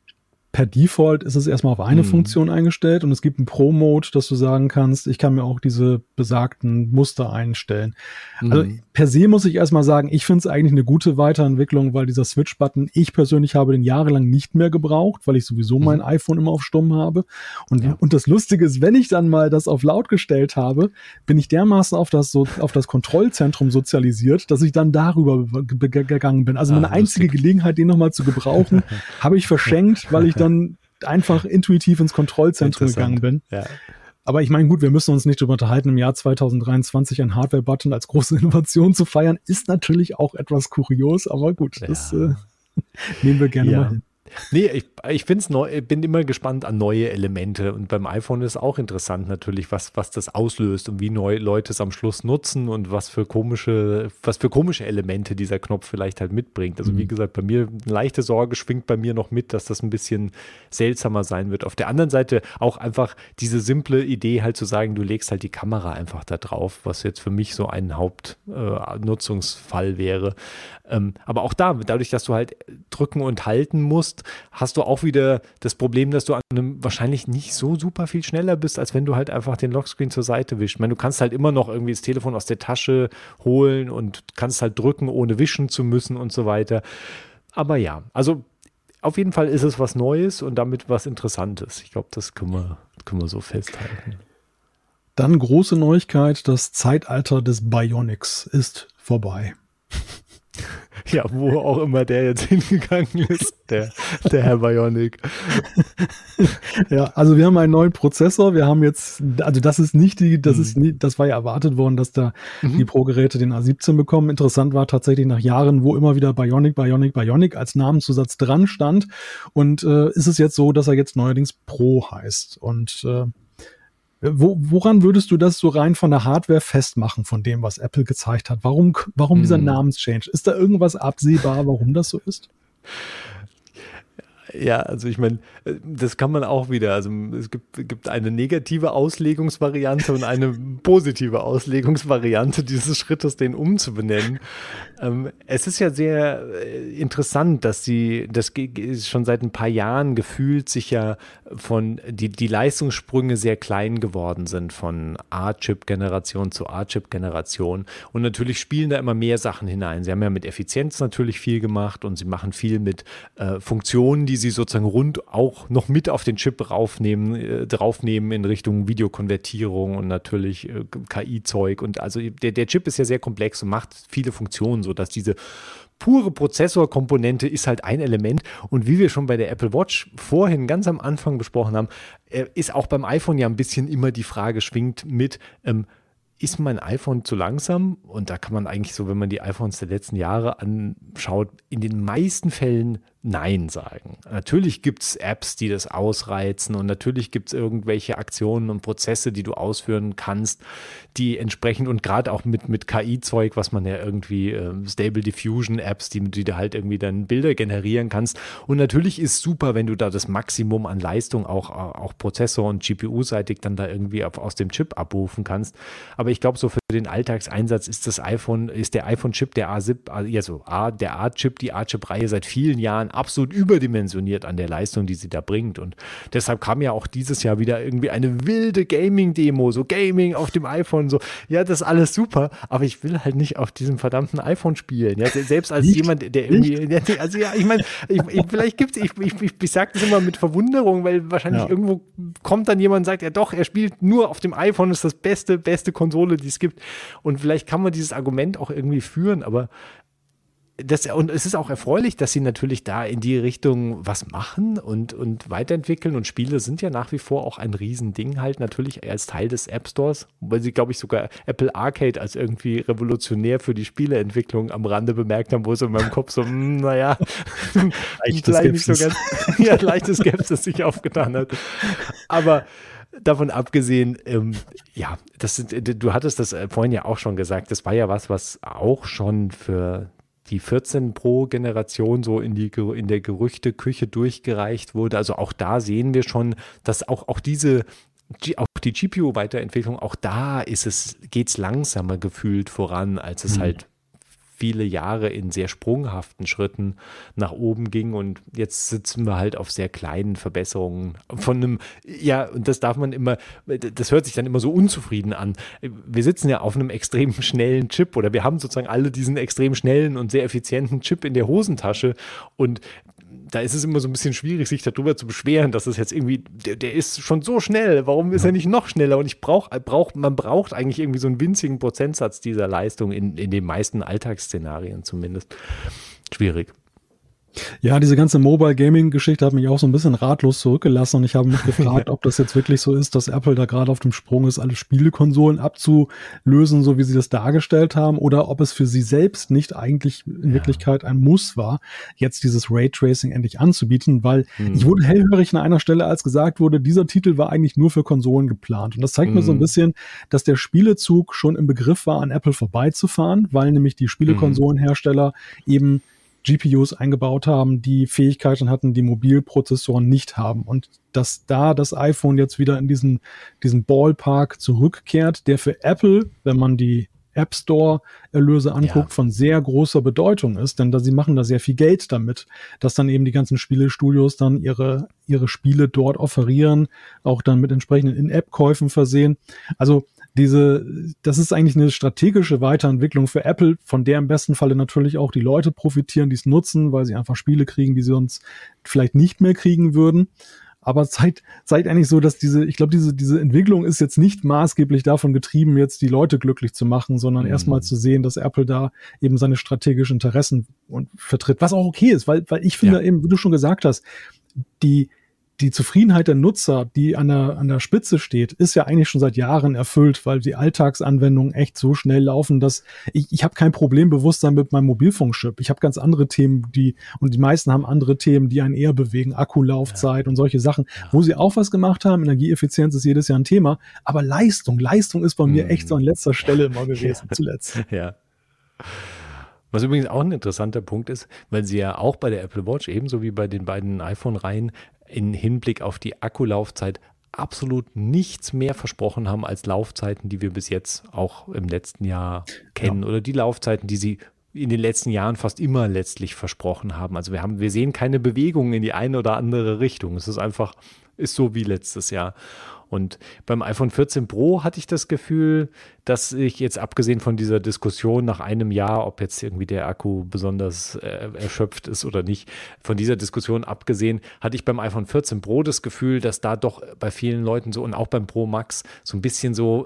per Default ist es erstmal auf eine hm. Funktion eingestellt und es gibt einen Pro-Mode, dass du sagen kannst, ich kann mir auch diese besagten Muster einstellen. Hm. Also per se muss ich erstmal sagen, ich finde es eigentlich eine gute Weiterentwicklung, weil dieser Switch-Button, ich persönlich habe den jahrelang nicht mehr gebraucht, weil ich sowieso hm. mein iPhone immer auf Stumm habe. Und, ja. und das Lustige ist, wenn ich dann mal das auf laut gestellt habe, bin ich dermaßen auf das, so, auf das Kontrollzentrum sozialisiert, dass ich dann darüber gegangen bin. Also meine ah, einzige Gelegenheit, den nochmal zu gebrauchen, habe ich verschenkt, weil ich dann einfach intuitiv ins Kontrollzentrum gegangen bin. Ja. Aber ich meine, gut, wir müssen uns nicht darüber unterhalten, im Jahr zwanzig dreiundzwanzig ein Hardware-Button als große Innovation zu feiern, ist natürlich auch etwas kurios, aber gut, ja. das äh, nehmen wir gerne ja. mal hin. Nee, ich, ich find's neu, bin immer gespannt an neue Elemente und beim iPhone ist auch interessant natürlich, was, was das auslöst und wie neue Leute es am Schluss nutzen und was für komische, was für komische Elemente dieser Knopf vielleicht halt mitbringt. Also mhm. wie gesagt, bei mir eine leichte Sorge schwingt bei mir noch mit, dass das ein bisschen seltsamer sein wird. Auf der anderen Seite auch einfach diese simple Idee halt zu sagen, du legst halt die Kamera einfach da drauf, was jetzt für mich so ein Hauptnutzungsfall äh, wäre. Ähm, aber auch da, dadurch, dass du halt drücken und halten musst, hast du auch wieder das Problem, dass du an einem wahrscheinlich nicht so super viel schneller bist, als wenn du halt einfach den Lockscreen zur Seite wischst. Ich meine, du kannst halt immer noch irgendwie das Telefon aus der Tasche holen und kannst halt drücken, ohne wischen zu müssen und so weiter. Aber ja, also auf jeden Fall ist es was Neues und damit was Interessantes. Ich glaube, das können wir, können wir so festhalten. Dann große Neuigkeit, das Zeitalter des Bionics ist vorbei. Ja, wo auch immer der jetzt hingegangen ist, der, der Herr Bionic. Ja, also wir haben einen neuen Prozessor. Wir haben jetzt, also das ist nicht die, das Mhm. ist nie, das war ja erwartet worden, dass da Mhm. die Pro-Geräte den A siebzehn bekommen. Interessant war tatsächlich nach Jahren, wo immer wieder Bionic, Bionic, Bionic als Namenszusatz dran stand. Und äh, ist es jetzt so, dass er jetzt neuerdings Pro heißt. Und äh, wo, woran würdest du das so rein von der Hardware festmachen, von dem, was Apple gezeigt hat? Warum, warum dieser Mhm. Namenschange? Ist da irgendwas absehbar, warum das so ist? Ja, also ich meine, das kann man auch wieder, also es gibt, gibt eine negative Auslegungsvariante und eine positive Auslegungsvariante dieses Schrittes, den umzubenennen. Ähm, es ist ja sehr äh, interessant, dass sie, das ge- ge- schon seit ein paar Jahren gefühlt sich ja von, die, die Leistungssprünge sehr klein geworden sind von A-Chip-Generation zu A-Chip-Generation und natürlich spielen da immer mehr Sachen hinein. Sie haben ja mit Effizienz natürlich viel gemacht und sie machen viel mit äh, Funktionen, die sie sozusagen rund auch noch mit auf den Chip draufnehmen, äh, draufnehmen in Richtung Videokonvertierung und natürlich äh, K I-Zeug. Und also der, der Chip ist ja sehr komplex und macht viele Funktionen, sodass diese pure Prozessorkomponente ist halt ein Element. Und wie wir schon bei der Apple Watch vorhin ganz am Anfang besprochen haben, äh, ist auch beim iPhone ja ein bisschen immer die Frage schwingt mit, ähm, ist mein iPhone zu langsam? Und da kann man eigentlich so, wenn man die iPhones der letzten Jahre anschaut, in den meisten Fällen Nein sagen. Natürlich gibt es Apps, die das ausreizen und natürlich gibt es irgendwelche Aktionen und Prozesse, die du ausführen kannst, die entsprechend und gerade auch mit, mit K I-Zeug, was man ja irgendwie äh, Stable Diffusion Apps, die, die du halt irgendwie dann Bilder generieren kannst. Und natürlich ist super, wenn du da das Maximum an Leistung auch, auch Prozessor- und G P U-seitig dann da irgendwie auf, aus dem Chip abrufen kannst. Aber ich glaube, so für den Alltagseinsatz ist das iPhone, ist der iPhone-Chip, der A sieben, also A, der A-Chip, die A-Chip-Reihe seit vielen Jahren absolut überdimensioniert an der Leistung, die sie da bringt. Und deshalb kam ja auch dieses Jahr wieder irgendwie eine wilde Gaming-Demo, so Gaming auf dem iPhone, so, ja, das ist alles super, aber ich will halt nicht auf diesem verdammten iPhone spielen. Ja, selbst als Nicht? jemand, der irgendwie, der, also ja, ich meine, ich, ich, vielleicht gibt es, ich, ich, ich, ich sage das immer mit Verwunderung, weil wahrscheinlich Ja. irgendwo kommt dann jemand und sagt, ja doch, er spielt nur auf dem iPhone, ist das beste, beste Konsole, die es gibt. Und vielleicht kann man dieses Argument auch irgendwie führen, aber das, und es ist auch erfreulich, dass sie natürlich da in die Richtung was machen und, und weiterentwickeln. Und Spiele sind ja nach wie vor auch ein Riesending halt natürlich als Teil des App Stores, weil sie, glaube ich, sogar Apple Arcade als irgendwie revolutionär für die Spieleentwicklung am Rande bemerkt haben, wo so in meinem Kopf so, mh, naja, Leichte vielleicht nicht so Skepsis. ganz, ja, leichte Skepsis sich aufgetan hat. Aber davon abgesehen, ähm, ja, das sind, du hattest das vorhin ja auch schon gesagt, das war ja was, was auch schon für die vierzehn Pro-Generation so in, die, in der Gerüchteküche durchgereicht wurde. Also auch da sehen wir schon, dass auch, auch diese, auch die G P U-Weiterentwicklung, auch da ist es, geht es langsamer gefühlt voran, als es Mhm. halt viele Jahre in sehr sprunghaften Schritten nach oben ging und jetzt sitzen wir halt auf sehr kleinen Verbesserungen von einem, ja, und das darf man immer, das hört sich dann immer so unzufrieden an. Wir sitzen ja auf einem extrem schnellen Chip oder wir haben sozusagen alle diesen extrem schnellen und sehr effizienten Chip in der Hosentasche und da ist es immer so ein bisschen schwierig, sich darüber zu beschweren, dass es jetzt irgendwie, der, der ist schon so schnell, warum ist er nicht noch schneller? Und ich brauche, brauch, man braucht eigentlich irgendwie so einen winzigen Prozentsatz dieser Leistung in, in den meisten Alltagsszenarien zumindest. Schwierig. Ja, diese ganze Mobile Gaming Geschichte hat mich auch so ein bisschen ratlos zurückgelassen und ich habe mich gefragt, ob das jetzt wirklich so ist, dass Apple da gerade auf dem Sprung ist, alle Spielekonsolen abzulösen, so wie sie das dargestellt haben, oder ob es für sie selbst nicht eigentlich in Ja. Wirklichkeit ein Muss war, jetzt dieses Raytracing endlich anzubieten, weil Hm. ich wurde hellhörig an einer Stelle, als gesagt wurde, dieser Titel war eigentlich nur für Konsolen geplant. Und das zeigt mir so ein Hm. bisschen, dass der Spielezug schon im Begriff war, an Apple vorbeizufahren, weil nämlich die Spielekonsolenhersteller eben G P Us eingebaut haben, die Fähigkeiten hatten, die Mobilprozessoren nicht haben. Und dass da das iPhone jetzt wieder in diesen, diesen Ballpark zurückkehrt, der für Apple, wenn man die App Store-Erlöse anguckt, Ja. von sehr großer Bedeutung ist, denn da sie machen da sehr viel Geld damit, dass dann eben die ganzen Spielestudios dann ihre, ihre Spiele dort offerieren, auch dann mit entsprechenden In-App-Käufen versehen. Also diese, das ist eigentlich eine strategische Weiterentwicklung für Apple, von der im besten Falle natürlich auch die Leute profitieren, die es nutzen, weil sie einfach Spiele kriegen, die sie sonst vielleicht nicht mehr kriegen würden. Aber seid, seid eigentlich so, dass diese, ich glaube, diese, diese Entwicklung ist jetzt nicht maßgeblich davon getrieben, jetzt die Leute glücklich zu machen, sondern mhm. erstmal zu sehen, dass Apple da eben seine strategischen Interessen und vertritt, was auch okay ist, weil, weil ich finde ja. eben, wie du schon gesagt hast, die, die Zufriedenheit der Nutzer, die an der, an der Spitze steht, ist ja eigentlich schon seit Jahren erfüllt, weil die Alltagsanwendungen echt so schnell laufen, dass ich, ich habe kein Problembewusstsein mit meinem Mobilfunkchip. Ich habe ganz andere Themen, die, und die meisten haben andere Themen, die einen eher bewegen, Akkulaufzeit ja. und solche Sachen, ja. wo sie auch was gemacht haben. Energieeffizienz ist jedes Jahr ein Thema, aber Leistung, Leistung ist bei hm. mir echt so an letzter Stelle immer gewesen, ja. zuletzt. Ja. Was übrigens auch ein interessanter Punkt ist, weil sie ja auch bei der Apple Watch, ebenso wie bei den beiden iPhone-Reihen, in Hinblick auf die Akkulaufzeit absolut nichts mehr versprochen haben als Laufzeiten, die wir bis jetzt auch im letzten Jahr kennen ja. oder die Laufzeiten, die sie in den letzten Jahren fast immer letztlich versprochen haben. Also wir haben, wir sehen keine Bewegung in die eine oder andere Richtung. Es ist einfach, ist so wie letztes Jahr. Und beim iPhone vierzehn Pro hatte ich das Gefühl, dass ich jetzt abgesehen von dieser Diskussion nach einem Jahr, ob jetzt irgendwie der Akku besonders äh, erschöpft ist oder nicht, von dieser Diskussion abgesehen, hatte ich beim iPhone vierzehn Pro das Gefühl, dass da doch bei vielen Leuten so und auch beim Pro Max so ein bisschen so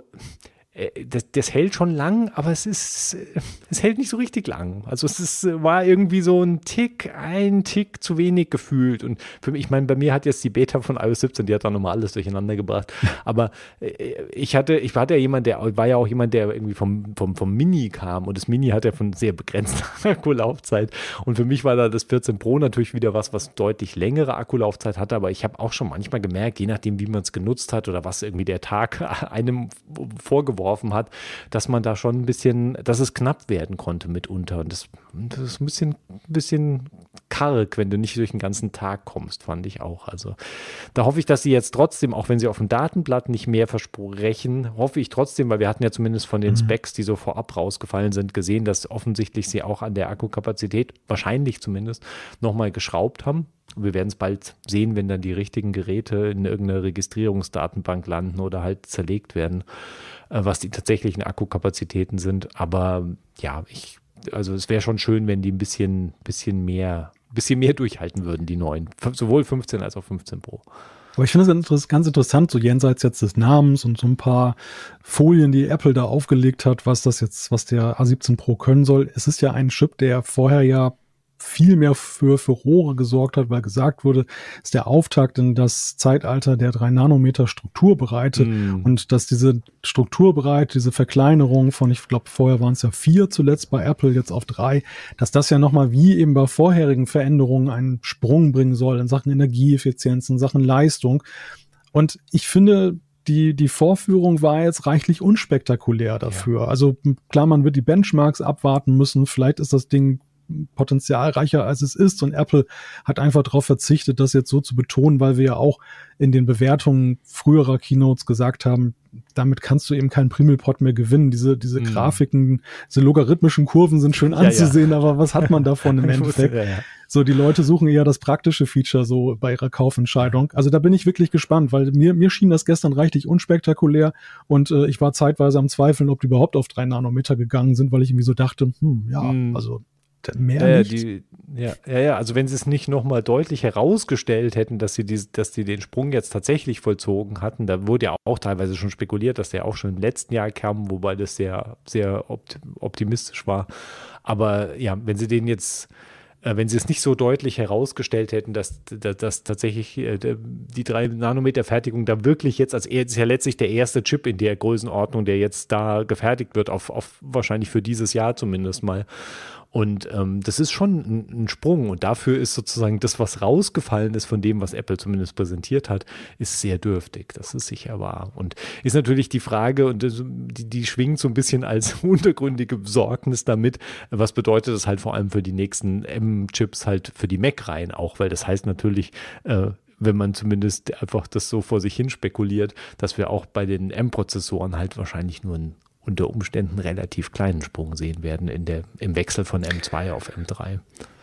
Das, das hält schon lang, aber es ist, es hält nicht so richtig lang. Also es ist, war irgendwie so ein Tick, ein Tick zu wenig gefühlt. Und für mich, ich meine, bei mir hat jetzt die Beta von iOS siebzehn, die hat da nochmal alles durcheinander gebracht. Aber ich hatte, ich war ja jemand, der war ja auch jemand, der irgendwie vom, vom, vom Mini kam. Und das Mini hat ja von sehr begrenzter Akkulaufzeit. Und für mich war da das vierzehn Pro natürlich wieder was, was deutlich längere Akkulaufzeit hatte. Aber ich habe auch schon manchmal gemerkt, je nachdem, wie man es genutzt hat oder was irgendwie der Tag einem vorgeworfen hat, dass man da schon ein bisschen, dass es knapp werden konnte mitunter. Und das, das ist ein bisschen, ein bisschen karg, wenn du nicht durch den ganzen Tag kommst, fand ich auch. Also da hoffe ich, dass sie jetzt trotzdem, auch wenn sie auf dem Datenblatt nicht mehr versprechen, hoffe ich trotzdem, weil wir hatten ja zumindest von den mhm. Specs, die so vorab rausgefallen sind, gesehen, dass offensichtlich sie auch an der Akkukapazität, wahrscheinlich zumindest, nochmal geschraubt haben. Wir werden es bald sehen, wenn dann die richtigen Geräte in irgendeiner Registrierungsdatenbank landen oder halt zerlegt werden, was die tatsächlichen Akkukapazitäten sind. Aber ja, ich, also es wäre schon schön, wenn die ein bisschen, bisschen mehr, bisschen mehr durchhalten würden, die neuen. Sowohl fünfzehn als auch fünfzehn Pro. Aber ich finde es ganz interessant, so jenseits jetzt des Namens und so ein paar Folien, die Apple da aufgelegt hat, was das jetzt, was der A siebzehn Pro können soll. Es ist ja ein Chip, der vorher ja viel mehr für Furore gesorgt hat, weil gesagt wurde, ist der Auftakt in das Zeitalter der drei Nanometer Strukturbreite mm. und dass diese Strukturbreite, diese Verkleinerung von, ich glaube, vorher waren es ja vier zuletzt bei Apple, jetzt auf drei, dass das ja nochmal wie eben bei vorherigen Veränderungen einen Sprung bringen soll in Sachen Energieeffizienz, in Sachen Leistung. Und ich finde, Die, die Vorführung war jetzt reichlich unspektakulär dafür. Ja. Also klar, man wird die Benchmarks abwarten müssen. Vielleicht ist das Ding potenzialreicher als es ist und Apple hat einfach darauf verzichtet, das jetzt so zu betonen, weil wir ja auch in den Bewertungen früherer Keynotes gesagt haben, damit kannst du eben keinen Primelpot mehr gewinnen. Diese, diese mm. Grafiken, diese logarithmischen Kurven sind schön anzusehen, ja, ja. aber was hat man davon im Endeffekt? Ja, ja. So, die Leute suchen eher das praktische Feature so bei ihrer Kaufentscheidung. Also da bin ich wirklich gespannt, weil mir, mir schien das gestern reichlich unspektakulär und äh, ich war zeitweise am Zweifeln, ob die überhaupt auf drei Nanometer gegangen sind, weil ich irgendwie so dachte, hm, ja, mm. also mehr ja, nicht. Die, ja, ja, ja, also wenn sie es nicht nochmal deutlich herausgestellt hätten, dass sie, die, dass sie den Sprung jetzt tatsächlich vollzogen hatten, da wurde ja auch teilweise schon spekuliert, dass der auch schon im letzten Jahr kam, wobei das sehr, sehr opt- optimistisch war. Aber ja, wenn sie den jetzt, äh, wenn sie es nicht so deutlich herausgestellt hätten, dass, dass, dass tatsächlich äh, die drei Nanometer Fertigung da wirklich jetzt, als er ist ja letztlich der erste Chip in der Größenordnung, der jetzt da gefertigt wird, auf, auf wahrscheinlich für dieses Jahr zumindest mal. Und ähm, das ist schon ein, ein Sprung und dafür ist sozusagen das, was rausgefallen ist von dem, was Apple zumindest präsentiert hat, ist sehr dürftig. Das ist sicher wahr. Und ist natürlich die Frage, und das, die, die schwingt so ein bisschen als untergründige Besorgnis damit, was bedeutet das halt vor allem für die nächsten M-Chips halt für die Mac-Reihen auch, weil das heißt natürlich, äh, wenn man zumindest einfach das so vor sich hin spekuliert, dass wir auch bei den M-Prozessoren halt wahrscheinlich nur ein unter Umständen relativ kleinen Sprung sehen werden in der, im Wechsel von M zwei auf M drei.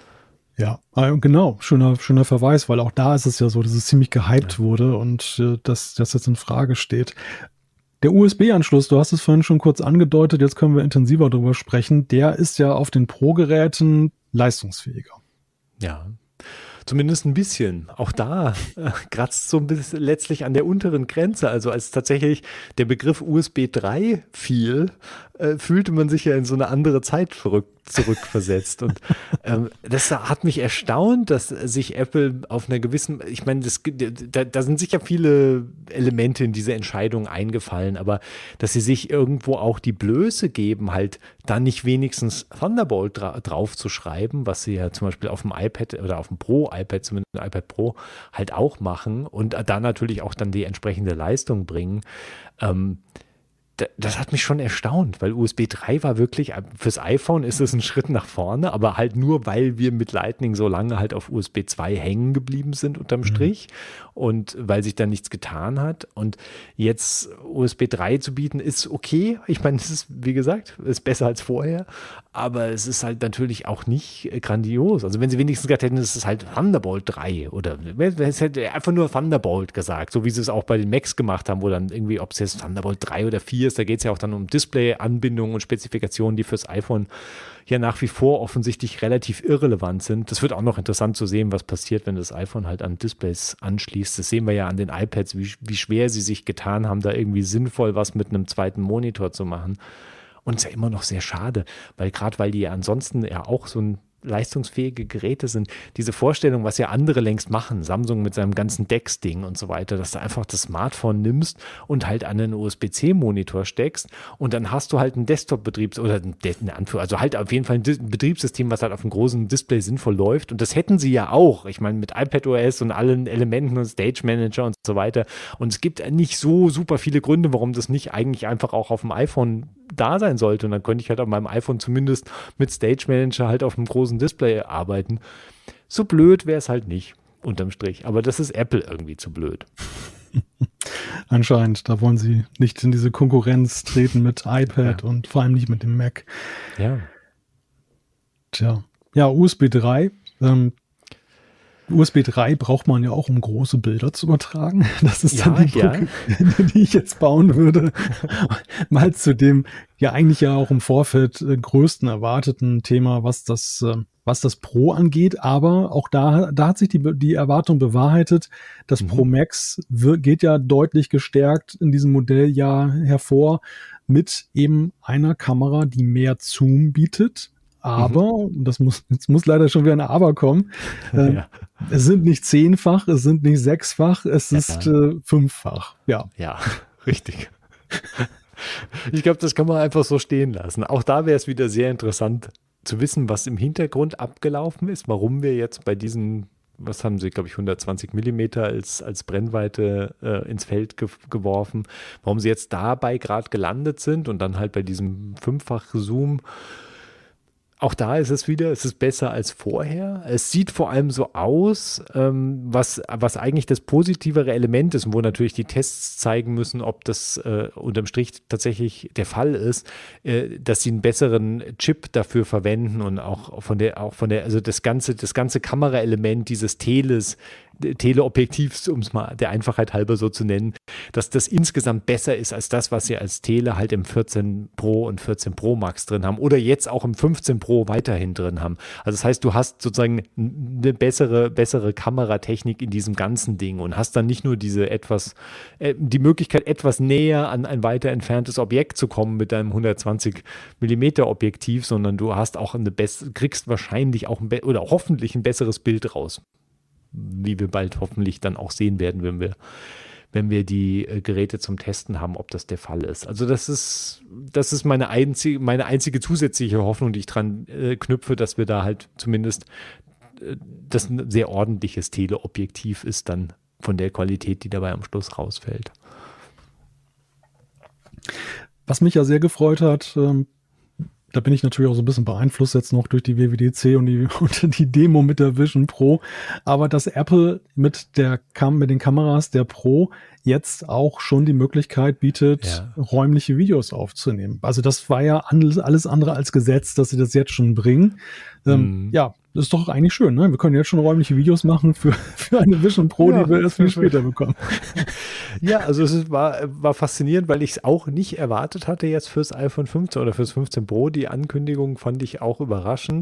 Ja, genau, schöner, schöner Verweis, weil auch da ist es ja so, dass es ziemlich gehypt ja. wurde und äh, dass das jetzt in Frage steht. Der U S B-Anschluss, du hast es vorhin schon kurz angedeutet, jetzt können wir intensiver darüber sprechen, der ist ja auf den Pro-Geräten leistungsfähiger. Ja, zumindest ein bisschen. Auch da äh, kratzt so ein bisschen letztlich an der unteren Grenze. Also als tatsächlich der Begriff U S B drei fiel, äh, fühlte man sich ja in so eine andere Zeit verrückt zurückversetzt. Und ähm, das hat mich erstaunt, dass sich Apple auf einer gewissen, ich meine, das, da, da sind sicher viele Elemente in diese Entscheidung eingefallen, aber dass sie sich irgendwo auch die Blöße geben, halt da nicht wenigstens Thunderbolt dra drauf zu schreiben, was sie ja zum Beispiel auf dem iPad oder auf dem Pro-iPad, zumindest iPad Pro, halt auch machen und da natürlich auch dann die entsprechende Leistung bringen. Ähm, Das hat mich schon erstaunt, weil U S B drei war wirklich, fürs iPhone ist es ein Schritt nach vorne, aber halt nur, weil wir mit Lightning so lange halt auf U S B zwei hängen geblieben sind unterm Strich mhm. und weil sich da nichts getan hat. Und jetzt U S B drei zu bieten ist okay. Ich meine, es ist, wie gesagt, ist besser als vorher, aber es ist halt natürlich auch nicht grandios. Also wenn sie wenigstens gesagt hätten, es ist halt Thunderbolt drei oder es hätte einfach nur Thunderbolt gesagt, so wie sie es auch bei den Macs gemacht haben, wo dann irgendwie, ob es jetzt Thunderbolt drei oder vier ist, da geht es ja auch dann um Display-Anbindungen und Spezifikationen, die fürs iPhone ja nach wie vor offensichtlich relativ irrelevant sind. Das wird auch noch interessant zu sehen, was passiert, wenn das iPhone halt an Displays anschließt. Das sehen wir ja an den iPads, wie, wie schwer sie sich getan haben, da irgendwie sinnvoll was mit einem zweiten Monitor zu machen. Und es ist ja immer noch sehr schade, weil gerade weil die ja ansonsten ja auch so ein leistungsfähige Geräte sind, diese Vorstellung, was ja andere längst machen, Samsung mit seinem ganzen Dex-Ding und so weiter, dass du einfach das Smartphone nimmst und halt an einen U S B C Monitor steckst und dann hast du halt ein Desktop-Betriebs- oder ein, also halt auf jeden Fall ein Betriebssystem, was halt auf einem großen Display sinnvoll läuft und das hätten sie ja auch, ich meine mit iPadOS und allen Elementen und Stage Manager und so weiter und es gibt nicht so super viele Gründe, warum das nicht eigentlich einfach auch auf dem iPhone da sein sollte und dann könnte ich halt auf meinem iPhone zumindest mit Stage Manager halt auf einem großen Display arbeiten. So blöd wäre es halt nicht, unterm Strich. Aber das ist Apple irgendwie zu blöd. Anscheinend, da wollen sie nicht in diese Konkurrenz treten mit iPad ja. und vor allem nicht mit dem Mac. Ja. Tja. Ja, U S B drei. Ähm, U S B drei braucht man ja auch, um große Bilder zu übertragen. Das ist ja, dann die Brücke, ja. die ich jetzt bauen würde. Mal zu dem ja eigentlich ja auch im Vorfeld äh, größten erwarteten Thema, was das, äh, was das Pro angeht. Aber auch da, da hat sich die, die Erwartung bewahrheitet. Das mhm. Pro Max wird, geht ja deutlich gestärkt in diesem Modelljahr hervor mit eben einer Kamera, die mehr Zoom bietet. Aber, mhm. das muss, jetzt muss leider schon wieder eine Aber kommen, äh, ja. es sind nicht zehnfach, es sind nicht sechsfach, es ja. ist äh, fünffach. Ja, ja, richtig. Ich glaube, das kann man einfach so stehen lassen. Auch da wäre es wieder sehr interessant zu wissen, was im Hintergrund abgelaufen ist, warum wir jetzt bei diesen, was haben sie, glaube ich, hundertzwanzig Millimeter als, als Brennweite äh, ins Feld ge geworfen, warum sie jetzt dabei gerade gelandet sind und dann halt bei diesem fünffach Zoom. Auch da ist es wieder, es ist besser als vorher. Es sieht vor allem so aus, ähm, was, was eigentlich das positivere Element ist und wo natürlich die Tests zeigen müssen, ob das äh, unterm Strich tatsächlich der Fall ist, äh, dass sie einen besseren Chip dafür verwenden und auch von der, auch von der, also das ganze, das ganze Kameraelement dieses Teles, Teleobjektivs, um es mal der Einfachheit halber so zu nennen, dass das insgesamt besser ist als das, was sie als Tele halt im vierzehn Pro und vierzehn Pro Max drin haben oder jetzt auch im fünfzehn Pro weiterhin drin haben. Also das heißt, du hast sozusagen eine bessere, bessere Kameratechnik in diesem ganzen Ding und hast dann nicht nur diese etwas, äh, die Möglichkeit, etwas näher an ein weiter entferntes Objekt zu kommen mit deinem hundertzwanzig Millimeter Objektiv, sondern du hast auch eine bess- kriegst wahrscheinlich auch ein be- oder hoffentlich ein besseres Bild raus. Wie wir bald hoffentlich dann auch sehen werden, wenn wir, wenn wir die äh, Geräte zum Testen haben, ob das der Fall ist. Also das ist, das ist meine einzige, meine einzige zusätzliche Hoffnung, die ich dran äh, knüpfe, dass wir da halt zumindest äh, das ein sehr ordentliches Teleobjektiv ist dann von der Qualität, die dabei am Schluss rausfällt. Was mich ja sehr gefreut hat, ähm da bin ich natürlich auch so ein bisschen beeinflusst jetzt noch durch die W W D C und die, und die Demo mit der Vision Pro. Aber dass Apple mit der Kam mit den Kameras der Pro jetzt auch schon die Möglichkeit bietet, ja. räumliche Videos aufzunehmen. Also das war ja alles andere als Gesetz, dass sie das jetzt schon bringen. Ähm, mhm. Ja, das ist doch eigentlich schön, ne? Wir können jetzt schon räumliche Videos machen für, für eine Vision Pro, ja, die wir erst viel später bekommen. Ja, also es war, war faszinierend, weil ich es auch nicht erwartet hatte jetzt fürs iPhone fünfzehn oder fürs fünfzehn Pro. Die Ankündigung fand ich auch überraschend.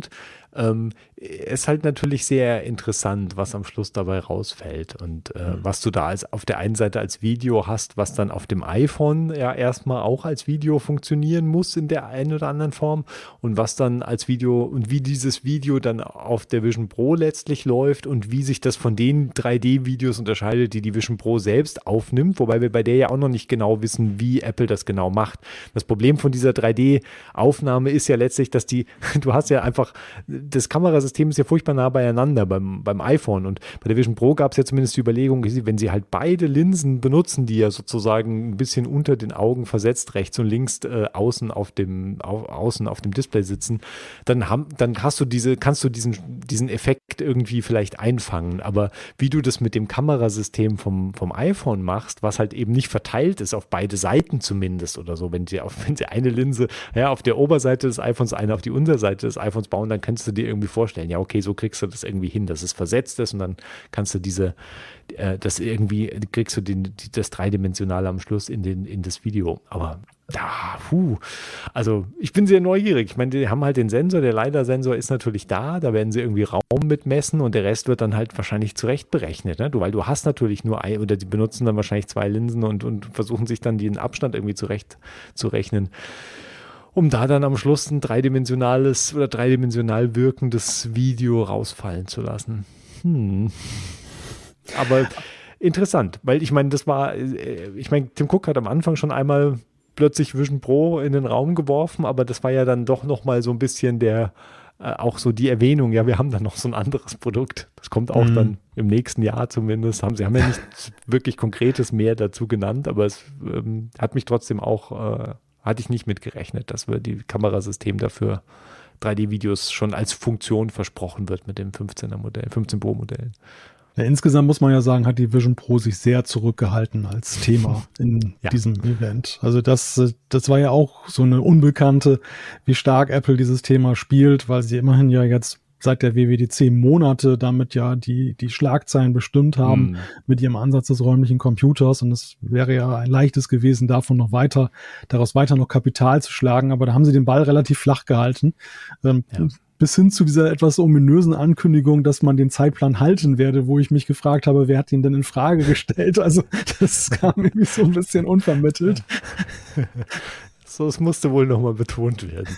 ähm, ist halt natürlich sehr interessant, was am Schluss dabei rausfällt und äh, was du da als auf der einen Seite als Video hast, was dann auf dem iPhone ja erstmal auch als Video funktionieren muss in der einen oder anderen Form und was dann als Video und wie dieses Video dann auf der Vision Pro letztlich läuft und wie sich das von den drei D-Videos unterscheidet, die die Vision Pro selbst aufnimmt, wobei wir bei der ja auch noch nicht genau wissen, wie Apple das genau macht. Das Problem von dieser drei D-Aufnahme ist ja letztlich, dass die, du hast ja einfach, das Kamerasystem ist ja furchtbar nah beieinander beim, beim iPhone und bei der Vision Pro gab es ja zumindest die Überlegung, wenn sie halt beide Linsen benutzen, die ja sozusagen ein bisschen unter den Augen versetzt, rechts und links äh, außen auf dem au, außen auf dem Display sitzen, dann, haben, dann hast du diese, kannst du diesen, diesen Effekt irgendwie vielleicht einfangen, aber wie du das mit dem Kamerasystem vom, vom iPhone machst, was halt eben nicht verteilt ist auf beide Seiten zumindest oder so, wenn sie, auf, wenn sie eine Linse ja, auf der Oberseite des iPhones, eine auf die Unterseite des iPhones bauen, dann kannst du dir irgendwie vorstellen, ja okay, so kriegst du das irgendwie hin, dass es versetzt ist und dann kannst du diese, äh, das irgendwie, kriegst du den, das Dreidimensionale am Schluss in, den, in das Video, aber ja, puh. Also ich bin sehr neugierig. Ich meine, die haben halt den Sensor, der LiDAR-Sensor ist natürlich da, da werden sie irgendwie Raum mitmessen und der Rest wird dann halt wahrscheinlich zurecht berechnet, ne? Du, weil du hast natürlich nur ein, oder die benutzen dann wahrscheinlich zwei Linsen und, und versuchen sich dann den Abstand irgendwie zurecht zu rechnen, um da dann am Schluss ein dreidimensionales oder dreidimensional wirkendes Video rausfallen zu lassen. Hm. Aber interessant, weil ich meine, das war, ich meine, Tim Cook hat am Anfang schon einmal plötzlich Vision Pro in den Raum geworfen, aber das war ja dann doch nochmal so ein bisschen der, äh, auch so die Erwähnung, ja, wir haben dann noch so ein anderes Produkt. Das kommt auch mhm. dann im nächsten Jahr zumindest. Haben, sie haben ja nicht wirklich Konkretes mehr dazu genannt, aber es ähm, hat mich trotzdem auch, äh, hatte ich nicht mitgerechnet, dass wir die Kamerasystem dafür drei D-Videos schon als Funktion versprochen wird mit dem fünfzehner Modell, fünfzehn Pro Modell. Ja, insgesamt muss man ja sagen, hat die Vision Pro sich sehr zurückgehalten als Thema in ja. diesem Event. Also das, das war ja auch so eine Unbekannte, wie stark Apple dieses Thema spielt, weil sie immerhin ja jetzt seit der W W D C Monate damit ja die, die Schlagzeilen bestimmt haben mm. mit ihrem Ansatz des räumlichen Computers. Und es wäre ja ein leichtes gewesen, davon noch weiter, daraus weiter noch Kapital zu schlagen. Aber da haben sie den Ball relativ flach gehalten. Ähm, ja. Bis hin zu dieser etwas ominösen Ankündigung, dass man den Zeitplan halten werde, wo ich mich gefragt habe, wer hat ihn denn in Frage gestellt? Also das kam irgendwie so ein bisschen unvermittelt. So, es musste wohl nochmal betont werden.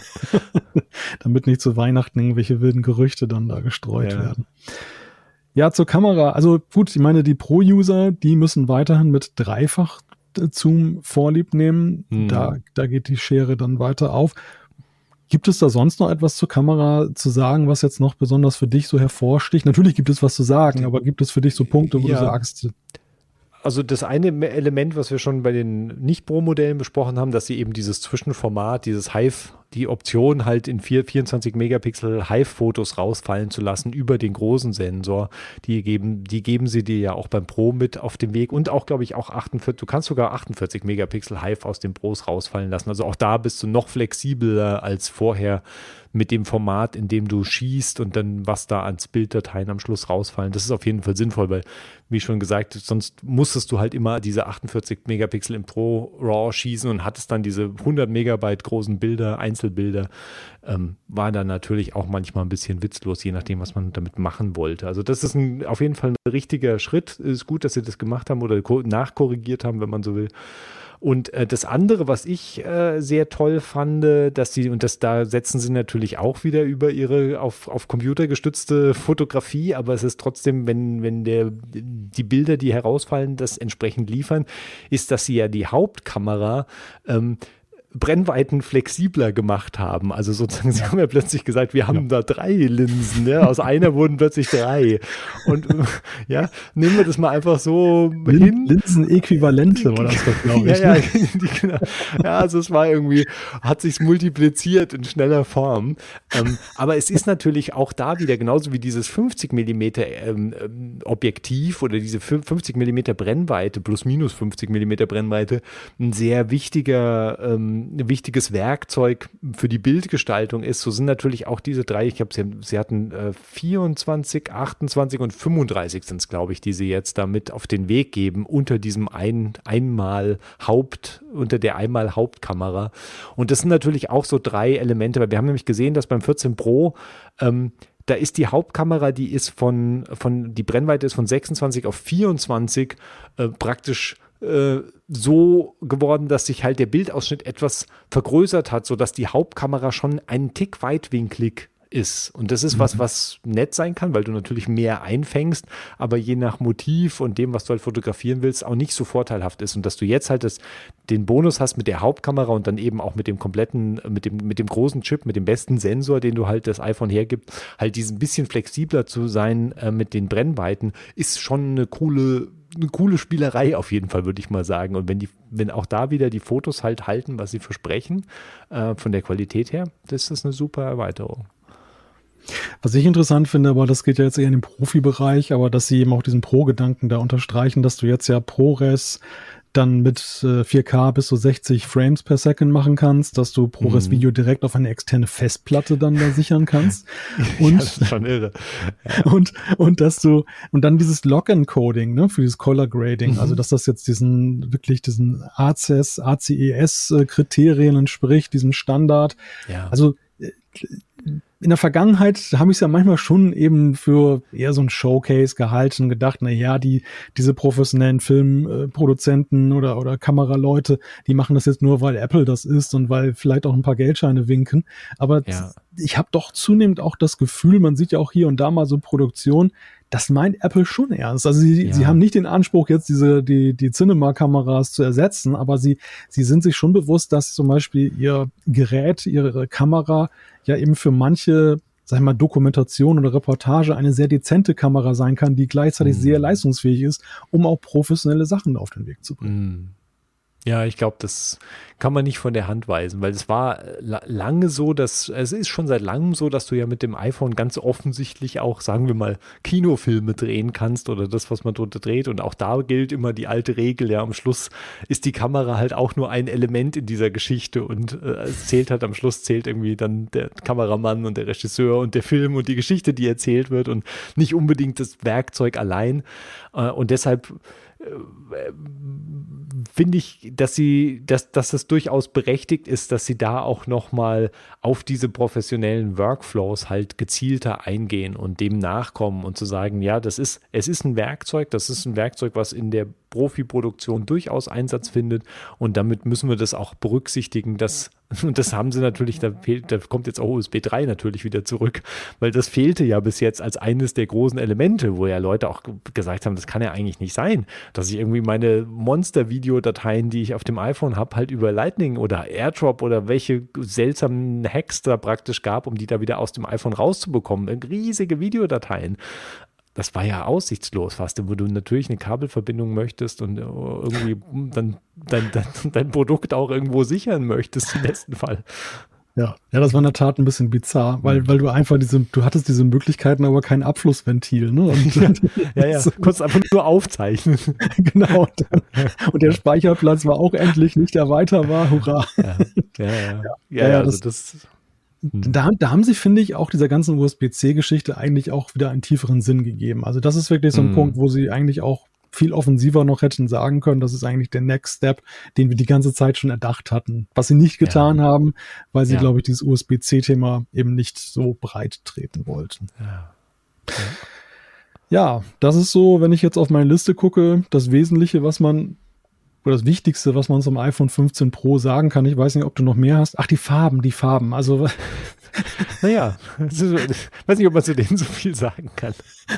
Damit nicht zu Weihnachten irgendwelche wilden Gerüchte dann da gestreut ja. werden. Ja, zur Kamera. Also gut, ich meine, die Pro-User, die müssen weiterhin mit Dreifach-Zoom Vorlieb nehmen. Hm. Da, da geht die Schere dann weiter auf. Gibt es da sonst noch etwas zur Kamera zu sagen, was jetzt noch besonders für dich so hervorsticht? Natürlich gibt es was zu sagen, aber gibt es für dich so Punkte, wo ja. du sagst... Also das eine Element, was wir schon bei den Nicht-Pro-Modellen besprochen haben, dass sie eben dieses Zwischenformat, dieses Hive, die Option halt in vierundzwanzig Megapixel Hive-Fotos rausfallen zu lassen über den großen Sensor, die geben, die geben sie dir ja auch beim Pro mit auf dem Weg und auch, glaube ich, auch achtundvierzig, du kannst sogar achtundvierzig Megapixel Hive aus den Pros rausfallen lassen. Also auch da bist du noch flexibler als vorher mit dem Format, in dem du schießt und dann was da ans Bilddateien am Schluss rausfallen. Das ist auf jeden Fall sinnvoll, weil, wie schon gesagt, sonst musstest du halt immer diese achtundvierzig Megapixel im Pro RAW schießen und hattest dann diese hundert Megabyte großen Bilder, Einzelbilder, ähm, war dann natürlich auch manchmal ein bisschen witzlos, je nachdem, was man damit machen wollte. Also das ist ein, auf jeden Fall ein richtiger Schritt. Es ist gut, dass sie das gemacht haben oder nachkorrigiert haben, wenn man so will. Und äh, das andere, was ich äh, sehr toll fand, dass sie, und das da setzen sie natürlich auch wieder über ihre auf, auf Computer gestützte Fotografie, aber es ist trotzdem, wenn, wenn der, die Bilder, die herausfallen, das entsprechend liefern, ist, dass sie ja die Hauptkamera ähm, Brennweiten flexibler gemacht haben. Also sozusagen, sie haben ja plötzlich gesagt, wir haben ja. da drei Linsen, ja? Aus einer wurden plötzlich drei. Und ja, nehmen wir das mal einfach so Lin- hin. Linsen-Äquivalente war das doch, glaube ich. Ja, ne? ja, die, genau. ja, also es war irgendwie, hat sich multipliziert in schneller Form. Ähm, aber es ist natürlich auch da wieder, genauso wie dieses fünfzig Millimeter ähm, Objektiv oder diese fünfzig Millimeter Brennweite, plus minus fünfzig Millimeter Brennweite, ein sehr wichtiger ähm, ähm, ein wichtiges Werkzeug für die Bildgestaltung ist. So sind natürlich auch diese drei, ich glaube, sie, sie hatten äh, vierundzwanzig, achtundzwanzig und fünfunddreißig sind es, glaube ich, die sie jetzt damit auf den Weg geben, unter diesem ein, einmal Haupt, unter der einmal Hauptkamera. Und das sind natürlich auch so drei Elemente, weil wir haben nämlich gesehen, dass beim vierzehn Pro ähm, da ist die Hauptkamera, die ist von, von die Brennweite ist von sechsundzwanzig auf vierundzwanzig äh, praktisch äh, so geworden, dass sich halt der Bildausschnitt etwas vergrößert hat, sodass die Hauptkamera schon einen Tick weitwinklig ist. Und das ist mhm. was, was nett sein kann, weil du natürlich mehr einfängst, aber je nach Motiv und dem, was du halt fotografieren willst, auch nicht so vorteilhaft ist. Und dass du jetzt halt das, den Bonus hast mit der Hauptkamera und dann eben auch mit dem kompletten, mit dem, mit dem großen Chip, mit dem besten Sensor, den du halt das iPhone hergibt, halt diesen bisschen flexibler zu sein äh, mit den Brennweiten, ist schon eine coole eine coole Spielerei auf jeden Fall, würde ich mal sagen. Und wenn die, wenn auch da wieder die Fotos halt halten, was sie versprechen, äh, von der Qualität her, das ist eine super Erweiterung. Was ich interessant finde, aber das geht ja jetzt eher in den Profibereich, aber dass sie eben auch diesen Pro-Gedanken da unterstreichen, dass du jetzt ja ProRes dann mit äh, vier K bis zu sechzig Frames per Second machen kannst, dass du ProRes-Video mhm. direkt auf eine externe Festplatte dann da sichern kannst. Und, ja, das ist schon irre. Ja. Und, und dass du, und dann dieses Lock-and-Coding, ne, für dieses Color-Grading, mhm. also dass das jetzt diesen, wirklich diesen A C E S, A C E S-Kriterien entspricht, diesem Standard. Ja. Also, äh, in der Vergangenheit habe ich es ja manchmal schon eben für eher so ein Showcase gehalten, gedacht, na ja, die diese professionellen Filmproduzenten oder oder Kameraleute, die machen das jetzt nur, weil Apple das ist und weil vielleicht auch ein paar Geldscheine winken. Aber ja. ich habe doch zunehmend auch das Gefühl, man sieht ja auch hier und da mal so Produktion, das meint Apple schon ernst. Also sie, ja. sie haben nicht den Anspruch, jetzt diese die die Cinema-Kameras zu ersetzen, aber sie sie sind sich schon bewusst, dass zum Beispiel ihr Gerät, ihre Kamera ja eben für manche, sag ich mal, Dokumentation oder Reportage eine sehr dezente Kamera sein kann, die gleichzeitig mm. sehr leistungsfähig ist, um auch professionelle Sachen auf den Weg zu bringen. Mm. Ja, ich glaube, das kann man nicht von der Hand weisen, weil es war la- lange so, dass es ist schon seit langem so, dass du ja mit dem iPhone ganz offensichtlich auch, sagen wir mal, Kinofilme drehen kannst oder das, was man dort dreht. Und auch da gilt immer die alte Regel, ja, am Schluss ist die Kamera halt auch nur ein Element in dieser Geschichte und äh, es zählt halt am Schluss zählt irgendwie dann der Kameramann und der Regisseur und der Film und die Geschichte, die erzählt wird und nicht unbedingt das Werkzeug allein. Äh, und deshalb finde ich, dass sie, dass, dass es durchaus berechtigt ist, dass sie da auch nochmal auf diese professionellen Workflows halt gezielter eingehen und dem nachkommen und zu sagen, ja, das ist, es ist ein Werkzeug, das ist ein Werkzeug, was in der Profiproduktion durchaus Einsatz findet und damit müssen wir das auch berücksichtigen, dass, und das haben sie natürlich, da, fehlt, da kommt jetzt auch U S B drei natürlich wieder zurück, weil das fehlte ja bis jetzt als eines der großen Elemente, wo ja Leute auch gesagt haben, das kann ja eigentlich nicht sein, dass ich irgendwie meine Monster-Videodateien, die ich auf dem iPhone habe, halt über Lightning oder AirDrop oder welche seltsamen Hacks da praktisch gab, um die da wieder aus dem iPhone rauszubekommen. Riesige Videodateien. Das war ja aussichtslos fast, wo du natürlich eine Kabelverbindung möchtest und irgendwie dann dein, dein, dein Produkt auch irgendwo sichern möchtest im besten Fall. Ja, ja, das war in der Tat ein bisschen bizarr, weil, weil du einfach diese, du hattest diese Möglichkeiten, aber kein Abflussventil, ne? Und, ja, ja, ja. konntest einfach nur aufzeichnen. Genau. Und der Speicherplatz war auch endlich nicht erweiterbar, hurra. Ja, ja, ja. ja, ja, ja also das, das Da, da haben sie, finde ich, auch dieser ganzen U S B C-Geschichte eigentlich auch wieder einen tieferen Sinn gegeben. Also das ist wirklich so ein mm. Punkt, wo sie eigentlich auch viel offensiver noch hätten sagen können, das ist eigentlich der Next Step, den wir die ganze Zeit schon erdacht hatten. Was sie nicht getan ja. haben, weil sie, ja. glaube ich, dieses U S B C-Thema eben nicht so breit treten wollten. Ja. Ja. ja, das ist so, wenn ich jetzt auf meine Liste gucke, das Wesentliche, was man oder das Wichtigste, was man zum iPhone fünfzehn Pro sagen kann. Ich weiß nicht, ob du noch mehr hast. Ach, die Farben, die Farben. Also naja, also, ich weiß nicht, ob man zu denen so viel sagen kann.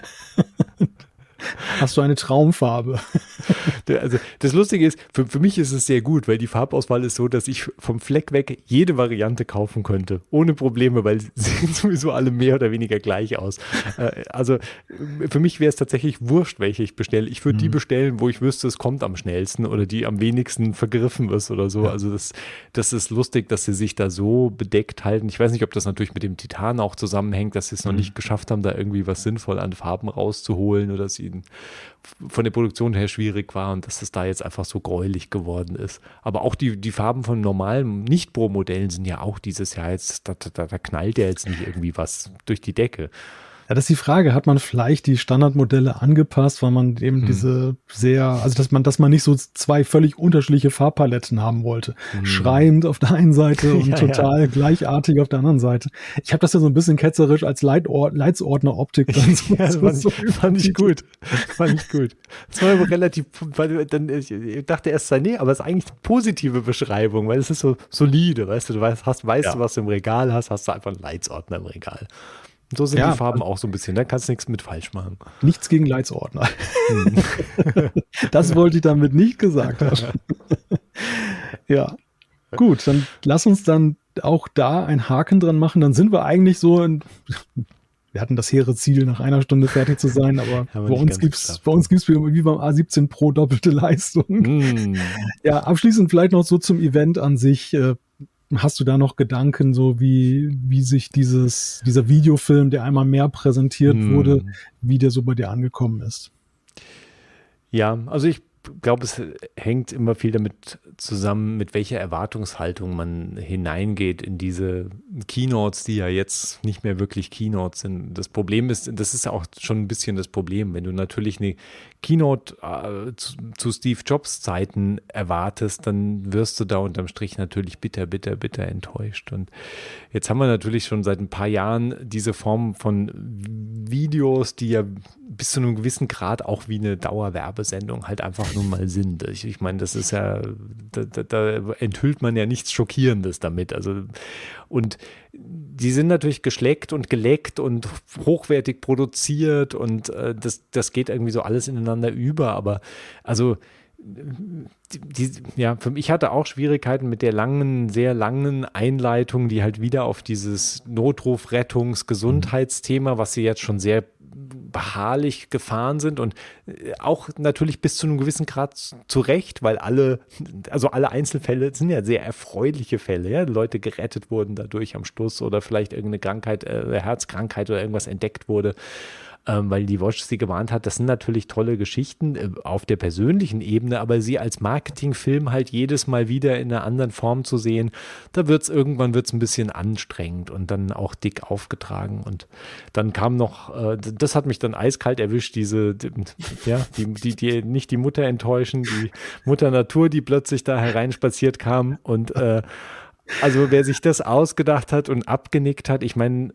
Hast du eine Traumfarbe? Also das Lustige ist, für, für mich ist es sehr gut, weil die Farbauswahl ist so, dass ich vom Fleck weg jede Variante kaufen könnte. Ohne Probleme, weil sie sehen sowieso alle mehr oder weniger gleich aus. Also für mich wäre es tatsächlich wurscht, welche ich bestelle. Ich würde mhm. die bestellen, wo ich wüsste, es kommt am schnellsten oder die am wenigsten vergriffen ist oder so. Ja. Also das, das ist lustig, dass sie sich da so bedeckt halten. Ich weiß nicht, ob das natürlich mit dem Titan auch zusammenhängt, dass sie es noch mhm. nicht geschafft haben, da irgendwie was sinnvoll an Farben rauszuholen oder sie von der Produktion her schwierig schwierig war und dass es da jetzt einfach so gräulich geworden ist. Aber auch die, die Farben von normalen Nicht-Pro-Modellen sind ja auch dieses Jahr jetzt, da, da, da knallt ja jetzt nicht irgendwie was durch die Decke. Ja, das ist die Frage, hat man vielleicht die Standardmodelle angepasst, weil man eben hm. diese sehr, also dass man, dass man nicht so zwei völlig unterschiedliche Farbpaletten haben wollte. Hm. Schreiend auf der einen Seite und ja, total ja. gleichartig auf der anderen Seite. Ich habe das ja so ein bisschen ketzerisch als Leitord- Leitsordner-Optik dann so. Ja, das fand, so fand ich gut. Fand ich gut. Das war aber relativ, weil dann, ich dachte erst, sei nee, aber es ist eigentlich eine positive Beschreibung, weil es ist so solide, weißt du, du weißt, hast, weißt ja. du, was du im Regal hast, hast du einfach einen Leitsordner im Regal. Und so sind ja, die Farben auch so ein bisschen, da kannst du nichts mit falsch machen. Nichts gegen Leitsordner. Hm. Das wollte ich damit nicht gesagt haben. Ja, gut, dann lass uns dann auch da einen Haken dran machen. Dann sind wir eigentlich so in, wir hatten das hehre Ziel, nach einer Stunde fertig zu sein, aber bei uns gibt's, bei uns gibt's wie beim A siebzehn Pro doppelte Leistung. Mm. Ja, abschließend vielleicht noch so zum Event an sich. Hast du da noch Gedanken, so wie, wie sich dieses, dieser Videofilm, der einmal mehr präsentiert mm. wurde, wie der so bei dir angekommen ist? Ja, also ich glaube, es hängt immer viel damit zusammen, mit welcher Erwartungshaltung man hineingeht in diese Keynotes, die ja jetzt nicht mehr wirklich Keynotes sind. Das Problem ist, das ist auch schon ein bisschen das Problem, wenn du natürlich eine Keynote äh, zu, zu Steve Jobs Zeiten erwartest, dann wirst du da unterm Strich natürlich bitter, bitter, bitter enttäuscht. Und jetzt haben wir natürlich schon seit ein paar Jahren diese Form von Videos, die ja bis zu einem gewissen Grad auch wie eine Dauerwerbesendung halt einfach nur mal sind. Ich, ich meine, das ist ja, da, da, da enthüllt man ja nichts Schockierendes damit. Also, und die sind natürlich geschleckt und geleckt und hochwertig produziert und äh, das, das geht irgendwie so alles ineinander über. Aber also Die, die, ja, für mich hatte auch Schwierigkeiten mit der langen, sehr langen Einleitung, die halt wieder auf dieses Notruf-, Rettungs-, Gesundheitsthema, was sie jetzt schon sehr beharrlich gefahren sind und auch natürlich bis zu einem gewissen Grad zu Recht, weil alle, also alle Einzelfälle sind ja sehr erfreuliche Fälle, ja, Leute gerettet wurden dadurch am Schluss oder vielleicht irgendeine Krankheit, äh, Herzkrankheit oder irgendwas entdeckt wurde. Ähm, weil die Watch sie gewarnt hat, das sind natürlich tolle Geschichten äh, auf der persönlichen Ebene, aber sie als Marketingfilm halt jedes Mal wieder in einer anderen Form zu sehen, da wird es irgendwann wird's ein bisschen anstrengend und dann auch dick aufgetragen und dann kam noch, äh, das hat mich dann eiskalt erwischt, diese, die, ja, die, die, die nicht die Mutter enttäuschen, die Mutter Natur, die plötzlich da hereinspaziert kam und äh, also wer sich das ausgedacht hat und abgenickt hat, ich meine,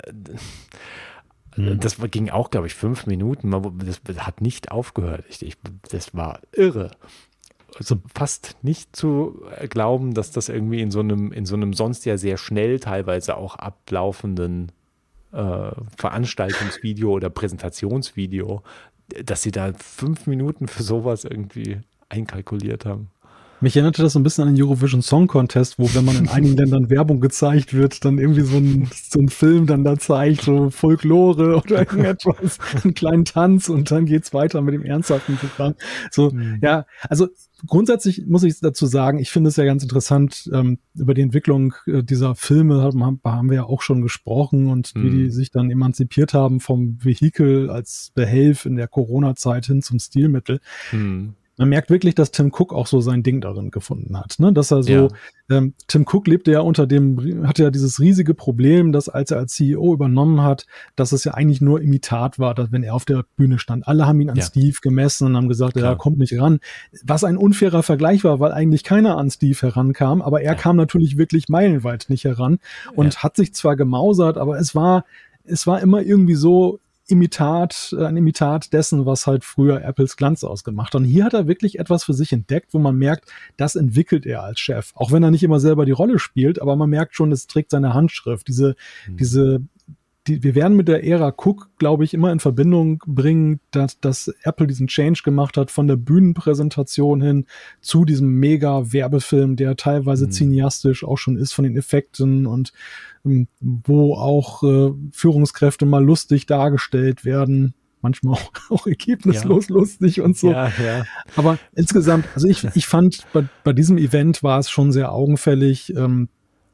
das ging auch, glaube ich, fünf Minuten. Das hat nicht aufgehört. Ich, ich, das war irre. Also fast nicht zu glauben, dass das irgendwie in so einem, in so einem sonst ja sehr schnell teilweise auch ablaufenden äh, Veranstaltungsvideo oder Präsentationsvideo, dass sie da fünf Minuten für sowas irgendwie einkalkuliert haben. Mich erinnerte das so ein bisschen an den Eurovision Song Contest, wo, wenn man in einigen Ländern Werbung gezeigt wird, dann irgendwie so ein, so ein Film dann da zeigt, so Folklore oder irgendetwas, einen kleinen Tanz und dann geht's weiter mit dem ernsthaften Programm. So, mhm. ja, also grundsätzlich muss ich dazu sagen, ich finde es ja ganz interessant, ähm, über die Entwicklung äh, dieser Filme haben, haben wir ja auch schon gesprochen und mhm. wie die sich dann emanzipiert haben vom Vehikel als Behelf in der Corona-Zeit hin zum Stilmittel. Mhm. Man merkt wirklich, dass Tim Cook auch so sein Ding darin gefunden hat, ne? Dass er so, ja. ähm, Tim Cook lebte ja unter dem, hatte ja dieses riesige Problem, dass als er als C E O übernommen hat, dass es ja eigentlich nur Imitat war, dass wenn er auf der Bühne stand. Alle haben ihn an ja. Steve gemessen und haben gesagt, er ja, kommt nicht ran. Was ein unfairer Vergleich war, weil eigentlich keiner an Steve herankam, aber er ja. kam natürlich wirklich meilenweit nicht heran und ja. hat sich zwar gemausert, aber es war, es war immer irgendwie so, Imitat, ein Imitat dessen, was halt früher Apples Glanz ausgemacht hat. Und hier hat er wirklich etwas für sich entdeckt, wo man merkt, das entwickelt er als Chef. Auch wenn er nicht immer selber die Rolle spielt, aber man merkt schon, es trägt seine Handschrift. Diese, mhm. diese, die, wir werden mit der Ära Cook, glaube ich, immer in Verbindung bringen, dass, dass Apple diesen Change gemacht hat von der Bühnenpräsentation hin zu diesem Mega-Werbefilm, der teilweise mhm. cineastisch auch schon ist von den Effekten und wo auch äh, Führungskräfte mal lustig dargestellt werden, manchmal auch, auch ergebnislos ja. lustig und so. Ja, ja. Aber insgesamt, also ich, ich fand, bei, bei diesem Event war es schon sehr augenfällig, ähm,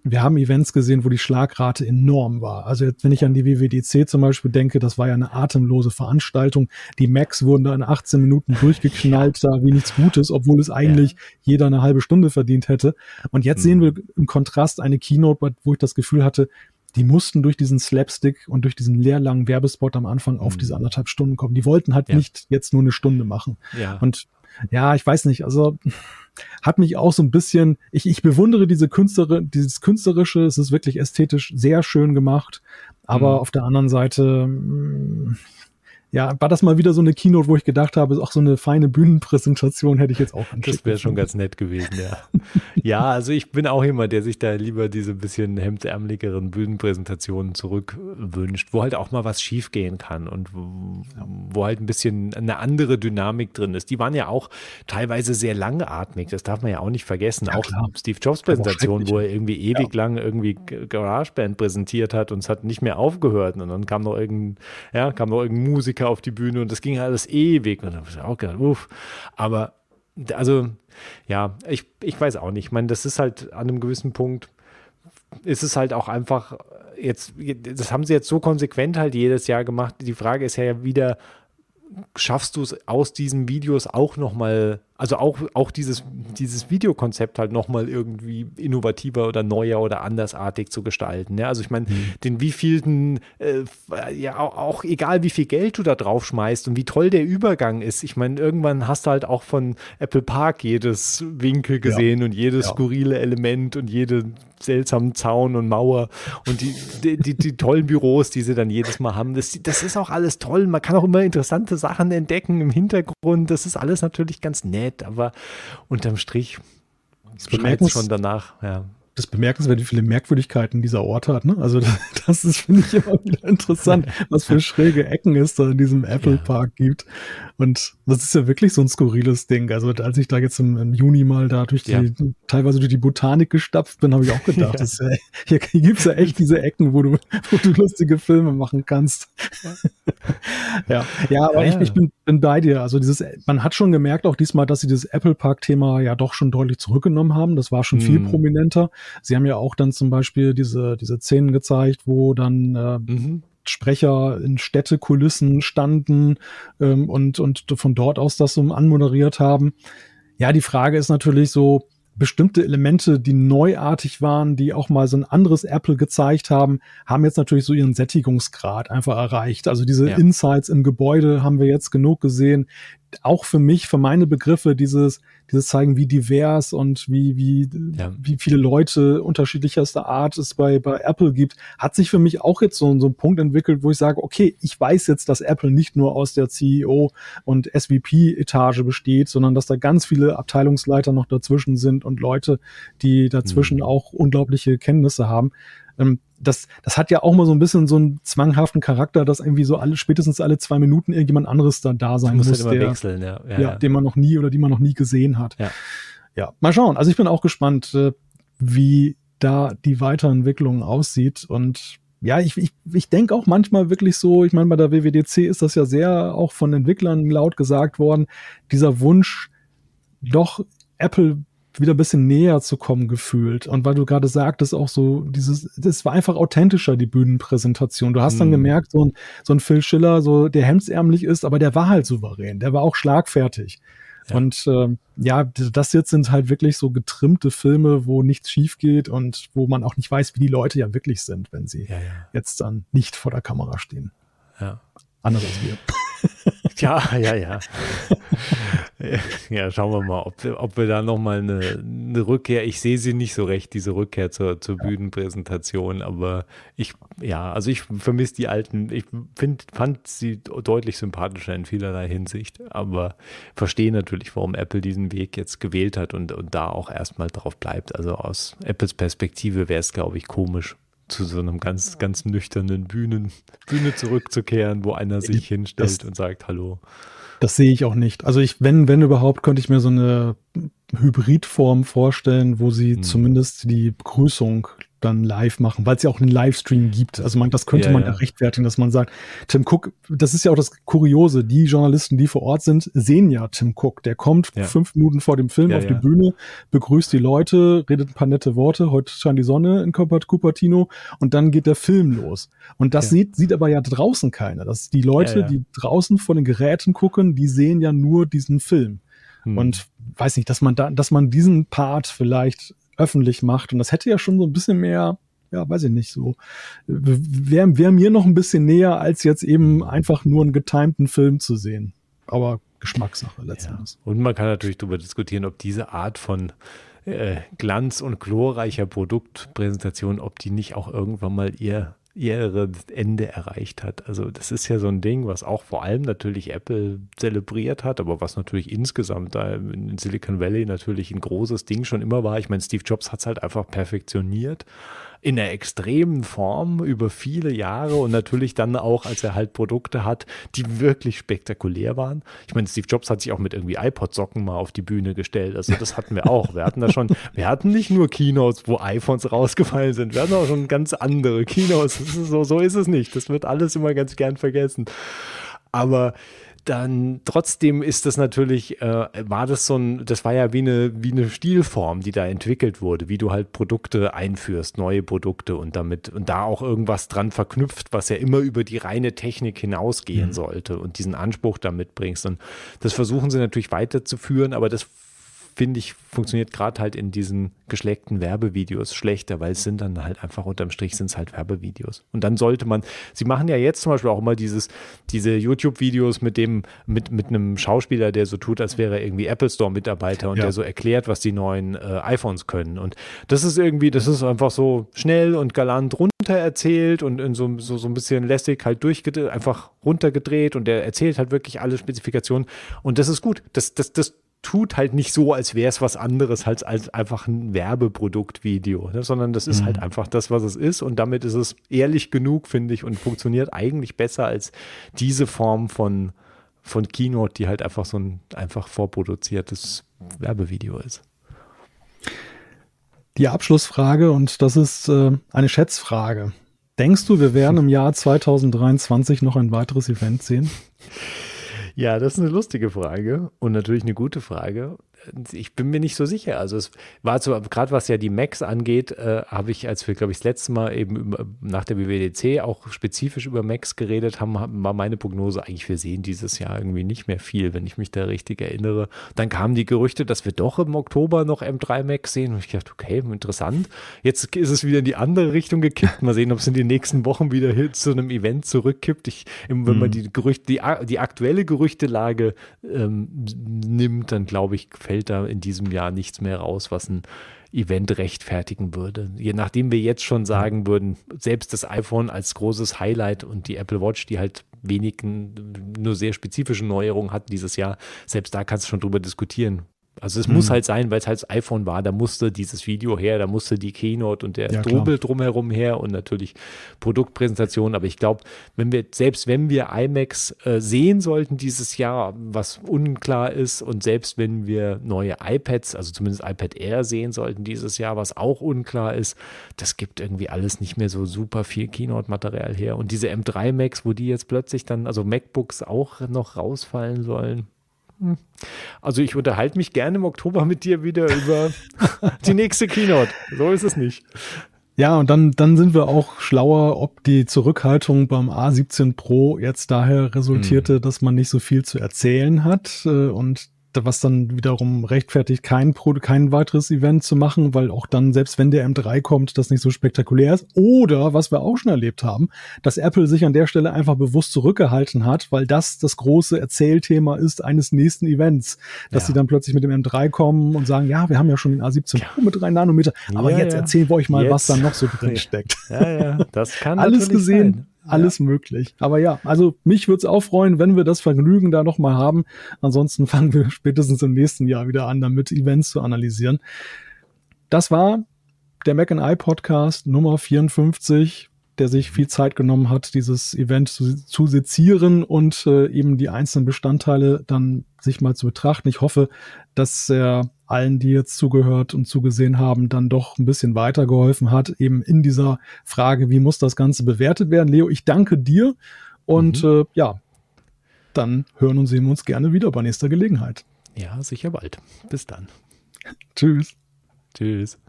wir haben Events gesehen, wo die Schlagrate enorm war. Also jetzt, wenn ich an die W W D C zum Beispiel denke, das war ja eine atemlose Veranstaltung. Die Macs wurden da in achtzehn Minuten durchgeknallt, da wie nichts Gutes, obwohl es eigentlich ja. jeder eine halbe Stunde verdient hätte. Und jetzt mhm. sehen wir im Kontrast eine Keynote, wo ich das Gefühl hatte, die mussten durch diesen Slapstick und durch diesen leerlangen Werbespot am Anfang auf mhm. diese anderthalb Stunden kommen. Die wollten halt ja. nicht jetzt nur eine Stunde machen. Ja. Und ja, ich weiß nicht, also hat mich auch so ein bisschen, ich, ich bewundere diese Künstler, dieses Künstlerische, es ist wirklich ästhetisch sehr schön gemacht, aber mhm. auf der anderen Seite, mh, ja, war das mal wieder so eine Keynote, wo ich gedacht habe, auch so eine feine Bühnenpräsentation hätte ich jetzt auch Das wäre schon ganz nett gewesen, ja. Ja, also ich bin auch jemand, der sich da lieber diese bisschen hemdsärmeligeren Bühnenpräsentationen zurückwünscht, wo halt auch mal was schiefgehen kann und wo, wo halt ein bisschen eine andere Dynamik drin ist. Die waren ja auch teilweise sehr langatmig, das darf man ja auch nicht vergessen. Ja, auch klar. Steve Jobs Präsentation, wo er irgendwie ewig ja. lang irgendwie GarageBand präsentiert hat und es hat nicht mehr aufgehört und dann kam noch irgendein, ja, kam noch irgendein Musiker auf die Bühne und das ging alles ewig und da habe ich auch gedacht, uff, aber also ja, ich, ich weiß auch nicht, ich meine, das ist halt an einem gewissen Punkt, ist es halt auch einfach jetzt, das haben sie jetzt so konsequent halt jedes Jahr gemacht, die Frage ist ja wieder, schaffst du es aus diesen Videos auch nochmal, also auch, auch dieses, dieses Videokonzept halt nochmal irgendwie innovativer oder neuer oder andersartig zu gestalten. Ja? Also ich meine, mhm. den wievielten, äh, ja auch, auch egal wie viel Geld du da drauf schmeißt und wie toll der Übergang ist. Ich meine, irgendwann hast du halt auch von Apple Park jedes Winkel gesehen ja. und jedes ja. skurrile Element und jeden seltsamen Zaun und Mauer und die, die, die, die tollen Büros, die sie dann jedes Mal haben. Das, das ist auch alles toll. Man kann auch immer interessante Sachen entdecken im Hintergrund. Das ist alles natürlich ganz nett, aber unterm Strich schreit es schon danach. Ja. Das bemerkenswert, wie viele Merkwürdigkeiten dieser Ort hat. Ne? Also das, das ist, finde ich, immer wieder interessant, was für schräge Ecken es da in diesem Apple ja. Park gibt. Und das ist ja wirklich so ein skurriles Ding. Also als ich da jetzt im, im Juni mal da durch die, ja. teilweise durch die Botanik gestapft bin, habe ich auch gedacht, ja. das, äh, hier, hier gibt's ja echt diese Ecken, wo du, wo du lustige Filme machen kannst. ja, ja, aber ja, ich, ich bin, bin bei dir. Also dieses, man hat schon gemerkt auch diesmal, dass sie dieses Apple Park-Thema ja doch schon deutlich zurückgenommen haben. Das war schon viel hm. prominenter. Sie haben ja auch dann zum Beispiel diese, diese Szenen gezeigt, wo dann äh, mhm. Sprecher in Städtekulissen standen ähm, und, und von dort aus das so anmoderiert haben. Ja, die Frage ist natürlich so, bestimmte Elemente, die neuartig waren, die auch mal so ein anderes Apple gezeigt haben, haben jetzt natürlich so ihren Sättigungsgrad einfach erreicht. Also diese ja. Insights im Gebäude haben wir jetzt genug gesehen. Auch für mich, für meine Begriffe, dieses, dieses zeigen, wie divers und wie, wie, ja. wie viele Leute unterschiedlichster Art es bei, bei Apple gibt, hat sich für mich auch jetzt so, so ein Punkt entwickelt, wo ich sage, okay, ich weiß jetzt, dass Apple nicht nur aus der C E O und S V P-Etage besteht, sondern dass da ganz viele Abteilungsleiter noch dazwischen sind und Leute, die dazwischen mhm. auch unglaubliche Kenntnisse haben. Das, das hat ja auch mal so ein bisschen so einen zwanghaften Charakter, dass irgendwie so alle, spätestens alle zwei Minuten irgendjemand anderes da da sein muss, muss halt immer der, wechseln, ja. Ja, ja, ja. den man noch nie oder die man noch nie gesehen hat. Ja. Ja, mal schauen. Also ich bin auch gespannt, wie da die Weiterentwicklung aussieht und ja, ich, ich, ich denke auch manchmal wirklich so, ich meine, bei der W W D C ist das ja sehr auch von Entwicklern laut gesagt worden, dieser Wunsch, doch Apple wieder ein bisschen näher zu kommen gefühlt. Und weil du gerade sagtest, auch so dieses, das war einfach authentischer, die Bühnenpräsentation. Du hast dann mm. gemerkt, so ein, so ein Phil Schiller, so der hemdsärmlich ist, aber der war halt souverän, der war auch schlagfertig. Ja. Und äh, ja, das jetzt sind halt wirklich so getrimmte Filme, wo nichts schief geht und wo man auch nicht weiß, wie die Leute ja wirklich sind, wenn sie ja, ja. jetzt dann nicht vor der Kamera stehen. Ja. Anders als wir. Ja, ja, ja. Ja, schauen wir mal, ob, ob wir da nochmal eine, eine Rückkehr, ich sehe sie nicht so recht, diese Rückkehr zur, zur Bühnenpräsentation, aber ich, ja, also ich vermisse die alten, ich find, fand sie deutlich sympathischer in vielerlei Hinsicht, aber verstehe natürlich, warum Apple diesen Weg jetzt gewählt hat und, und da auch erstmal drauf bleibt. Also aus Apples Perspektive wäre es, glaube ich, komisch, zu so einem ganz, ganz nüchternen Bühnen, Bühne zurückzukehren, wo einer sich hinstellt das, und sagt Hallo. Das sehe ich auch nicht. Also ich, wenn, wenn überhaupt, könnte ich mir so eine Hybridform vorstellen, wo sie hm. zumindest die Begrüßung dann live machen, weil es ja auch einen Livestream gibt. Also man, das könnte Ja, man ja. ja rechtfertigen, dass man sagt, Tim Cook, das ist ja auch das Kuriose, die Journalisten, die vor Ort sind, sehen ja Tim Cook. Der kommt Ja. fünf Minuten vor dem Film Ja, auf ja. die Bühne, begrüßt die Leute, redet ein paar nette Worte, heute scheint die Sonne in Cupertino und dann geht der Film los. Und das Ja. sieht, sieht aber ja draußen keiner. Das, die Leute, Ja, ja. die draußen vor den Geräten gucken, die sehen ja nur diesen Film. Hm. Und weiß nicht, dass man da, dass man diesen Part vielleicht öffentlich macht. Und das hätte ja schon so ein bisschen mehr, ja, weiß ich nicht, so, wäre wär mir noch ein bisschen näher, als jetzt eben einfach nur einen getimten Film zu sehen. Aber Geschmackssache letztendlich. Ja. Und man kann natürlich darüber diskutieren, ob diese Art von äh, Glanz- und glorreicher Produktpräsentation, ob die nicht auch irgendwann mal ihr ihre Ende erreicht hat. Also das ist ja so ein Ding, was auch vor allem natürlich Apple zelebriert hat, aber was natürlich insgesamt da in Silicon Valley natürlich ein großes Ding schon immer war. Ich meine, Steve Jobs hat es halt einfach perfektioniert in einer extremen Form über viele Jahre und natürlich dann auch, als er halt Produkte hat, die wirklich spektakulär waren. Ich meine, Steve Jobs hat sich auch mit irgendwie iPod-Socken mal auf die Bühne gestellt. Also das hatten wir auch. Wir hatten da schon, wir hatten nicht nur Keynotes, wo iPhones rausgefallen sind. Wir hatten auch schon ganz andere Keynotes. Das ist so, so ist es nicht. Das wird alles immer ganz gern vergessen. Aber dann trotzdem ist das natürlich, äh, war das so ein, das war ja wie eine, wie eine Stilform, die da entwickelt wurde, wie du halt Produkte einführst, neue Produkte und damit, und da auch irgendwas dran verknüpft, was ja immer über die reine Technik hinausgehen mhm. sollte und diesen Anspruch da mitbringst. Und das versuchen sie natürlich weiterzuführen, aber das finde ich, funktioniert gerade halt in diesen geschleckten Werbevideos schlechter, weil es sind dann halt einfach unterm Strich sind es halt Werbevideos. Und dann sollte man, sie machen ja jetzt zum Beispiel auch immer dieses, diese YouTube-Videos mit dem, mit, mit einem Schauspieler, der so tut, als wäre er irgendwie Apple Store-Mitarbeiter und ja. der so erklärt, was die neuen äh, iPhones können. Und das ist irgendwie, das ist einfach so schnell und galant runter erzählt und in so, so, so ein bisschen lässig halt durchgedreht, einfach runtergedreht und der erzählt halt wirklich alle Spezifikationen. Und das ist gut. Das, das, das tut halt nicht so, als wäre es was anderes als, als einfach ein Werbeproduktvideo, ne? Sondern das ist mhm. halt einfach das, was es ist und damit ist es ehrlich genug, finde ich, und funktioniert eigentlich besser als diese Form von, von Keynote, die halt einfach so ein einfach vorproduziertes Werbevideo ist. Die Abschlussfrage, und das ist äh, eine Schätzfrage. Denkst du, wir werden im Jahr zwanzig dreiundzwanzig noch ein weiteres Event sehen? Ja, das ist eine lustige Frage und natürlich eine gute Frage. Ich bin mir nicht so sicher. Also es war so, gerade was ja die Macs angeht, äh, habe ich, als wir, glaube ich, das letzte Mal eben über, nach der W W D C auch spezifisch über Macs geredet haben, war meine Prognose eigentlich, wir sehen dieses Jahr irgendwie nicht mehr viel, wenn ich mich da richtig erinnere. Dann kamen die Gerüchte, dass wir doch im Oktober noch M drei Macs sehen und ich dachte, okay, interessant. Jetzt ist es wieder in die andere Richtung gekippt. Mal sehen, ob es in den nächsten Wochen wieder zu einem Event zurückkippt. Ich, wenn mhm. man die Gerüchte, die, die aktuelle Gerüchtelage ähm, nimmt, dann glaube ich, fällt da in diesem Jahr nichts mehr raus, was ein Event rechtfertigen würde. Je nachdem wir jetzt schon sagen würden, selbst das iPhone als großes Highlight und die Apple Watch, die halt wenig, nur sehr spezifische Neuerungen hat dieses Jahr, selbst da kannst du schon drüber diskutieren. Also es mhm. muss halt sein, weil es halt das iPhone war, da musste dieses Video her, da musste die Keynote und der ja, Trubel drumherum her und natürlich Produktpräsentation, aber ich glaube, wenn wir, selbst wenn wir iMacs äh, sehen sollten dieses Jahr, was unklar ist und selbst wenn wir neue iPads, also zumindest iPad Air sehen sollten dieses Jahr, was auch unklar ist, das gibt irgendwie alles nicht mehr so super viel Keynote-Material her und diese M drei Macs, wo die jetzt plötzlich dann, also MacBooks auch noch rausfallen sollen. Also ich unterhalte mich gerne im Oktober mit dir wieder über die nächste Keynote. So ist es nicht. Ja, und dann, dann sind wir auch schlauer, ob die Zurückhaltung beim A siebzehn Pro jetzt daher resultierte, hm. dass man nicht so viel zu erzählen hat und was dann wiederum rechtfertigt, kein, kein weiteres Event zu machen, weil auch dann, selbst wenn der M drei kommt, das nicht so spektakulär ist. Oder, was wir auch schon erlebt haben, dass Apple sich an der Stelle einfach bewusst zurückgehalten hat, weil das das große Erzählthema ist eines nächsten Events. Dass ja. sie dann plötzlich mit dem M drei kommen und sagen, ja, wir haben ja schon den A siebzehn Pro mit drei Nanometer, aber ja, jetzt ja. erzählen wir euch mal, jetzt. was da noch so drin steckt. Ja, ja, das kann alles gesehen. Sein. Alles ja. möglich. Aber ja, also mich würde es auch freuen, wenn wir das Vergnügen da nochmal haben. Ansonsten fangen wir spätestens im nächsten Jahr wieder an, damit Events zu analysieren. Das war der Mac and I Podcast Nummer vierundfünfzig. der sich viel Zeit genommen hat, dieses Event zu, zu sezieren und äh, eben die einzelnen Bestandteile dann sich mal zu betrachten. Ich hoffe, dass er allen, die jetzt zugehört und zugesehen haben, dann doch ein bisschen weitergeholfen hat, eben in dieser Frage, wie muss das Ganze bewertet werden. Leo, ich danke dir und mhm. äh, ja, dann hören und sehen wir uns gerne wieder bei nächster Gelegenheit. Ja, sicher bald. Bis dann. Tschüss. Tschüss.